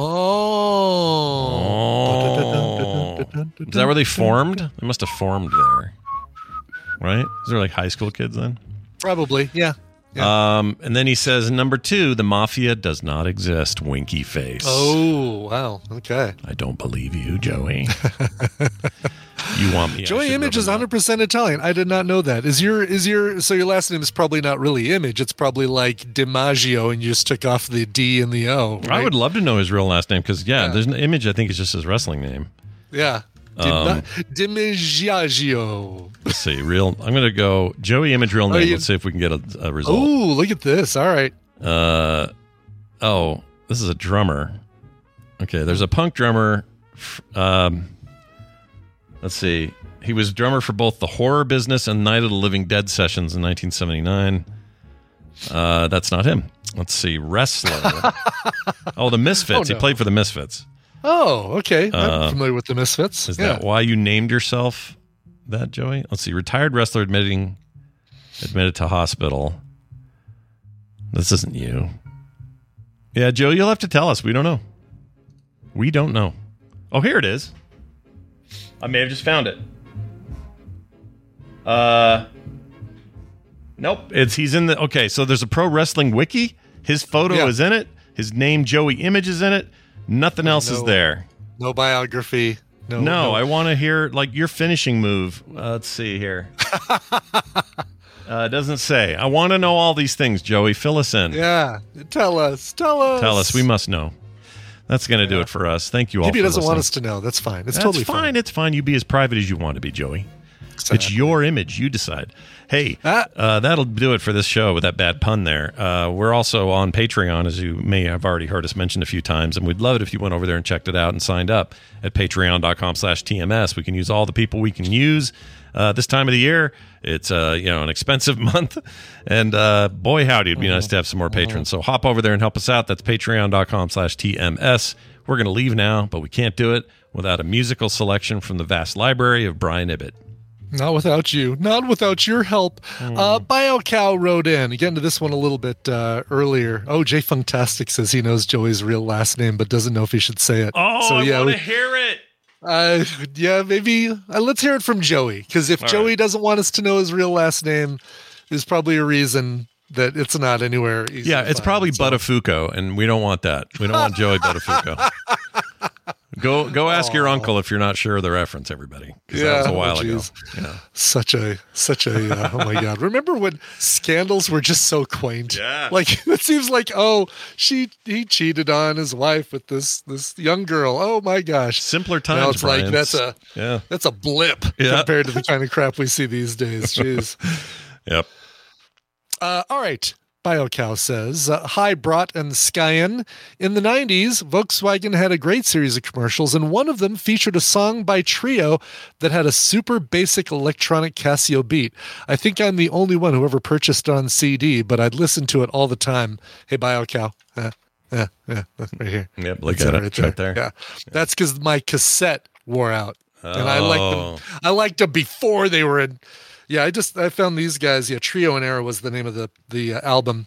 [SPEAKER 5] Oh.
[SPEAKER 6] Is that where they formed? They must have formed there, right? Is there like high school kids then?
[SPEAKER 5] Probably. Yeah.
[SPEAKER 6] Um, and then he says, number two, the mafia does not exist. Winky face.
[SPEAKER 5] Oh, wow. Okay.
[SPEAKER 6] I don't believe you, Joey. You want me? I
[SPEAKER 5] Joey
[SPEAKER 6] should
[SPEAKER 5] Image
[SPEAKER 6] rub
[SPEAKER 5] is
[SPEAKER 6] it
[SPEAKER 5] one hundred percent Italian. I did not know that. Is your is your so your last name is probably not really Image. It's probably like DiMaggio, and you just took off the D and the O. Right?
[SPEAKER 6] I would love to know his real last name because yeah,
[SPEAKER 5] Yeah.
[SPEAKER 6] there's an Image. I think is just his wrestling name.
[SPEAKER 5] Yeah.
[SPEAKER 6] Um,
[SPEAKER 5] DiMaggio.
[SPEAKER 6] Let's see. Real. I'm gonna go Joey Image real name.
[SPEAKER 5] you-
[SPEAKER 6] Let's see if we can get a, a result.
[SPEAKER 5] Oh, look at this. All right.
[SPEAKER 6] Uh, oh, this is a drummer. Okay, there's a punk drummer. f- Um, let's see. He was drummer for both the Horror Business and Night of the Living Dead sessions in nineteen seventy-nine. Uh, that's not him. Let's see. Wrestler. Oh, the Misfits.
[SPEAKER 5] Oh, no.
[SPEAKER 6] He played for the Misfits.
[SPEAKER 5] Oh, okay.
[SPEAKER 6] Uh,
[SPEAKER 5] I'm familiar with the Misfits.
[SPEAKER 6] Is
[SPEAKER 5] yeah.
[SPEAKER 6] that why you named yourself that, Joey? Let's see. Retired wrestler admitting admitted to hospital. This isn't you. Yeah, Joe, you'll have to tell us. We don't know. We don't know. Oh, here it is. I may have just found it. Uh, nope. It's he's in the okay. So there's a pro wrestling wiki. His photo yeah. is in it. His name, Joey Image, is in it. Nothing else
[SPEAKER 5] no,
[SPEAKER 6] is there.
[SPEAKER 5] No biography. No.
[SPEAKER 6] No,
[SPEAKER 5] no.
[SPEAKER 6] I want to hear like your finishing move. Uh, let's see here. uh, it doesn't say. I want to know all these things, Joey. Fill us in.
[SPEAKER 5] Yeah, tell us. Tell us.
[SPEAKER 6] Tell us. We must know. That's going to yeah. do it for us. Thank you all.
[SPEAKER 5] Maybe he doesn't
[SPEAKER 6] listening.
[SPEAKER 5] want us to know. That's fine. It's
[SPEAKER 6] That's
[SPEAKER 5] totally
[SPEAKER 6] fine.
[SPEAKER 5] fine.
[SPEAKER 6] It's fine. You be as private as you want to be, Joey.
[SPEAKER 5] Exactly.
[SPEAKER 6] It's your image. You decide. Hey, ah. uh, that'll do it for this show with that bad pun there. Uh, we're also on Patreon, as you may have already heard us mention a few times, and we'd love it if you went over there and checked it out and signed up at patreon.com slash TMS. We can use all the people we can use uh, this time of the year. It's uh, you know an expensive month, and uh, boy, howdy, it'd be nice to have some more patrons. So hop over there and help us out. That's patreon.com slash TMS. We're going to leave now, but we can't do it without a musical selection from the vast library of Brian Ibbett.
[SPEAKER 5] Not without you. Not without your help. Mm. Uh, BioCow wrote in. Getting to this one a little bit uh, earlier. Oh, Jay Funktastic says he knows Joey's real last name, but doesn't know if he should say it.
[SPEAKER 6] Oh, so, yeah, I want to hear it.
[SPEAKER 5] Uh, yeah, maybe. Uh, let's hear it from Joey, because if All Joey right. doesn't want us to know his real last name, there's probably a reason that it's not anywhere easy.
[SPEAKER 6] Yeah, it's
[SPEAKER 5] find,
[SPEAKER 6] probably
[SPEAKER 5] so.
[SPEAKER 6] Buttafuoco, and we don't want that. We don't want Joey Buttafuoco. Go go ask Aww. your uncle if you're not sure of the reference, everybody. Because yeah, that was a while oh, ago. Yeah.
[SPEAKER 5] Such a, such a, uh, oh my God. Remember when scandals were just so quaint?
[SPEAKER 6] Yeah.
[SPEAKER 5] Like, it seems like, oh, she, he cheated on his wife with this, this young girl. Oh my gosh.
[SPEAKER 6] Simpler times,
[SPEAKER 5] now it's
[SPEAKER 6] Brian.
[SPEAKER 5] like, that's a,
[SPEAKER 6] yeah.
[SPEAKER 5] that's a blip
[SPEAKER 6] yeah.
[SPEAKER 5] compared to the kind of crap we see these days. Jeez.
[SPEAKER 6] Yep.
[SPEAKER 5] Uh, all right. BioCow says, uh, hi, Brat and Skyen. In the nineties, Volkswagen had a great series of commercials, and one of them featured a song by Trio that had a super basic electronic Casio beat. I think I'm the only one who ever purchased it on C D, but I'd listen to it all the time. Hey, BioCow. Uh, yeah, yeah, right here.
[SPEAKER 6] Yep, look at it right there. Right there.
[SPEAKER 5] Yeah. yeah. That's because my cassette wore out.
[SPEAKER 6] Oh.
[SPEAKER 5] And I liked them. I liked them before they were in... Yeah, I just I found these guys. Yeah, Trio and Error was the name of the the uh, album,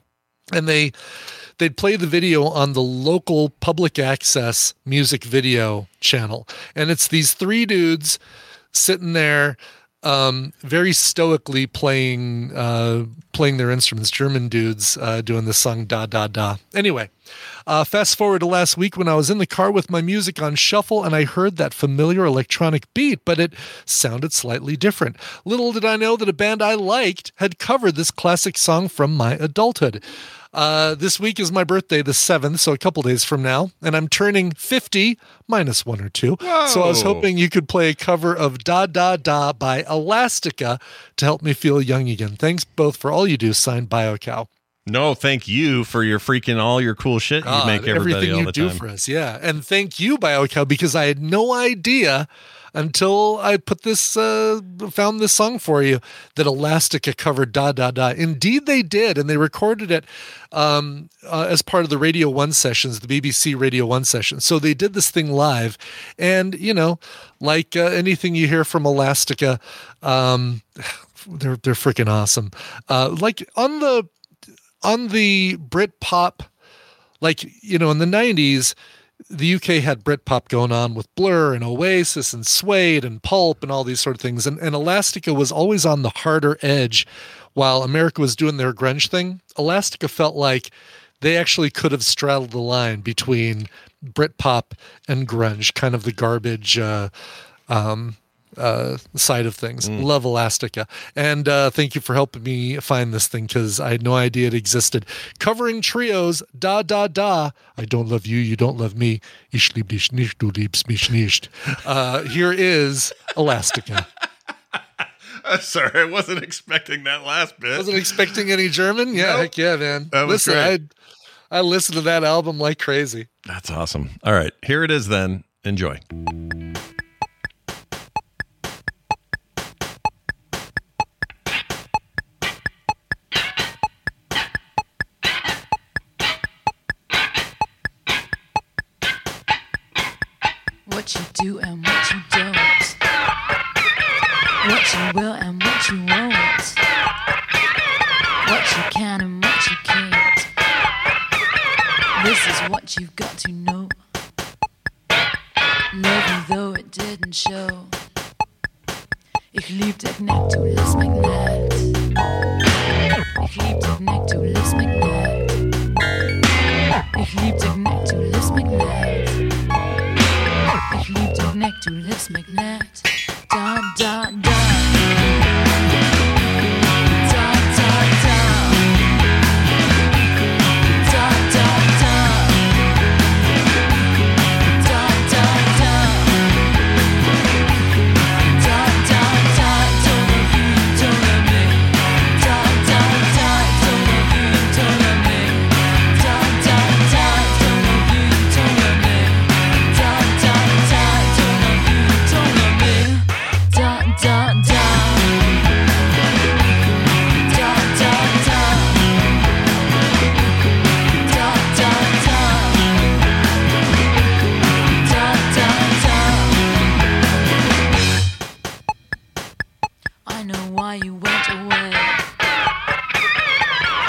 [SPEAKER 5] and they they'd play the video on the local public access music video channel, and it's these three dudes sitting there, um, very stoically playing uh, playing their instruments. German dudes uh, doing the song Da Da Da. Anyway. Uh, fast forward to last week when I was in the car with my music on shuffle and I heard that familiar electronic beat, but it sounded slightly different. Little did I know that a band I liked had covered this classic song from my adulthood. Uh, this week is my birthday, the seventh, so a couple days from now, and I'm turning fifty, minus one or two.
[SPEAKER 6] Whoa.
[SPEAKER 5] So I was hoping you could play a cover of Da Da Da by Elastica to help me feel young again. Thanks both for all you do. Signed, BioCow.
[SPEAKER 6] No, thank you for your freaking all your cool shit
[SPEAKER 5] God,
[SPEAKER 6] you make everybody
[SPEAKER 5] everything
[SPEAKER 6] all
[SPEAKER 5] you
[SPEAKER 6] the
[SPEAKER 5] do
[SPEAKER 6] time.
[SPEAKER 5] For us, yeah. And thank you, BioCow, because I had no idea until I put this, uh, found this song for you that Elastica covered Da Da Da. Indeed, they did, and they recorded it um, uh, as part of the Radio One sessions, the B B C Radio One sessions. So they did this thing live, and you know, like uh, anything you hear from Elastica, um, they're they're freaking awesome. Uh, like on the on the Britpop, like you know, in the nineties. The U K had Britpop going on with Blur and Oasis and Suede and Pulp and all these sort of things. And, and Elastica was always on the harder edge while America was doing their grunge thing. Elastica felt like they actually could have straddled the line between Britpop and grunge, kind of the garbage uh, um, uh, side of things. Mm. Love Elastica. And uh, thank you for helping me find this thing because I had no idea it existed. Covering Trios, Da Da Da, I don't love you, you don't love me. Ich lieb dich nicht, du liebst mich nicht. Uh, here is Elastica.
[SPEAKER 6] I'm sorry, I wasn't expecting that last bit.
[SPEAKER 5] Wasn't expecting any German? Yeah, nope. Heck yeah, man.
[SPEAKER 6] That was
[SPEAKER 5] Listen,
[SPEAKER 6] great.
[SPEAKER 5] I, I listened to that album like crazy.
[SPEAKER 6] That's awesome. All right, here it is then. Enjoy.
[SPEAKER 10] What you do and what you don't, what you will and what you won't, what you can and what you can't,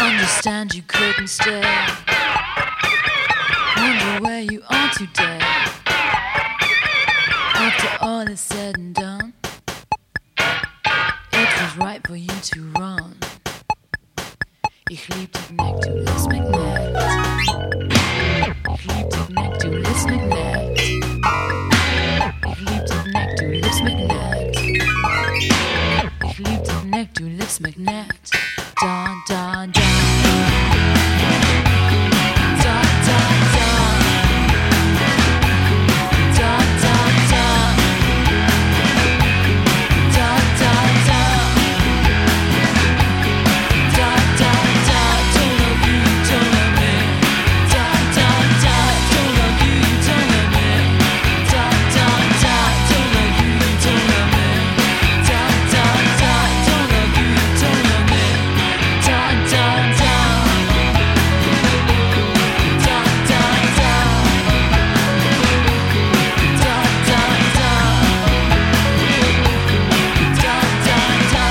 [SPEAKER 10] Understand you couldn't stay. Wonder where you are today. After all is said and done, it was right for you to run. Ich lieb dich nicht, du lässt mich nicht. Ich lieb dich nicht, du lässt mich nicht. Ich lieb dich nicht, du lässt mich nicht. Ich lieb dich nicht, du lässt mich nicht. Da, da, da. Da, da, da. Da, da, da. Da, da, da. Da, da, da. Don't love you, don't love me. Da, da, da. Don't love you, don't love me. Da, da, da. Don't love you, don't love me. Da, da, da. Don't love you, don't love me. Da, da, da. Da, da, da. Da, da, da. Da, da, da.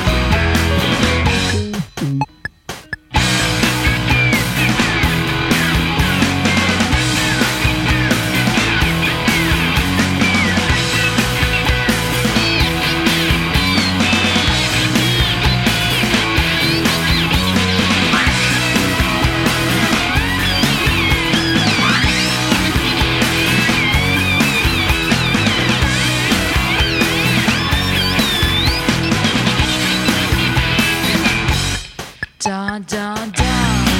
[SPEAKER 10] Da, da, da.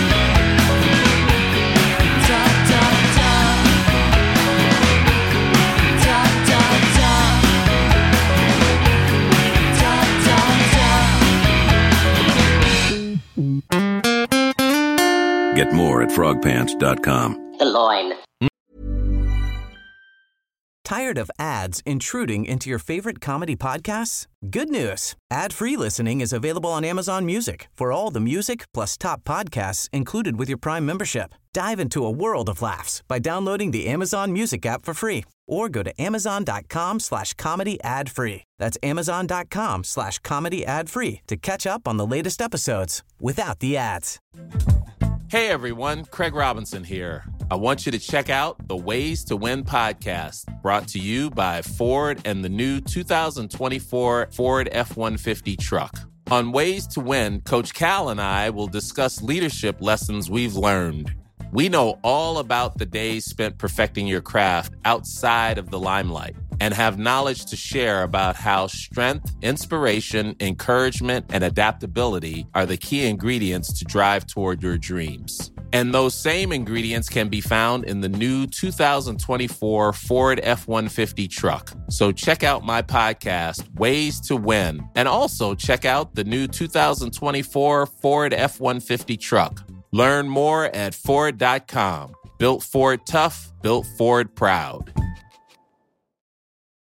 [SPEAKER 10] Da, da, da. Da, da, da. Da, da, da.
[SPEAKER 19] Get more at frog pants dot com.
[SPEAKER 20] The loin.
[SPEAKER 21] Tired of ads intruding into your favorite comedy podcasts? Good news. Ad-free listening is available on Amazon Music for all the music plus top podcasts included with your Prime membership. Dive into a world of laughs by downloading the Amazon Music app for free or go to amazon.com slash comedy ad free. That's amazon.com slash comedy ad free to catch up on the latest episodes without the ads.
[SPEAKER 22] Hey everyone, Craig Robinson here. I want you to check out the Ways to Win podcast, brought to you by Ford and the new two thousand twenty-four Ford F one fifty truck. On Ways to Win, Coach Cal and I will discuss leadership lessons we've learned. We know all about the days spent perfecting your craft outside of the limelight and have knowledge to share about how strength, inspiration, encouragement, and adaptability are the key ingredients to drive toward your dreams. And those same ingredients can be found in the new two thousand twenty-four Ford F one fifty truck. So check out my podcast, Ways to Win, and also check out the new two thousand twenty-four Ford F one fifty truck. Learn more at Ford dot com. Built Ford tough, built Ford proud.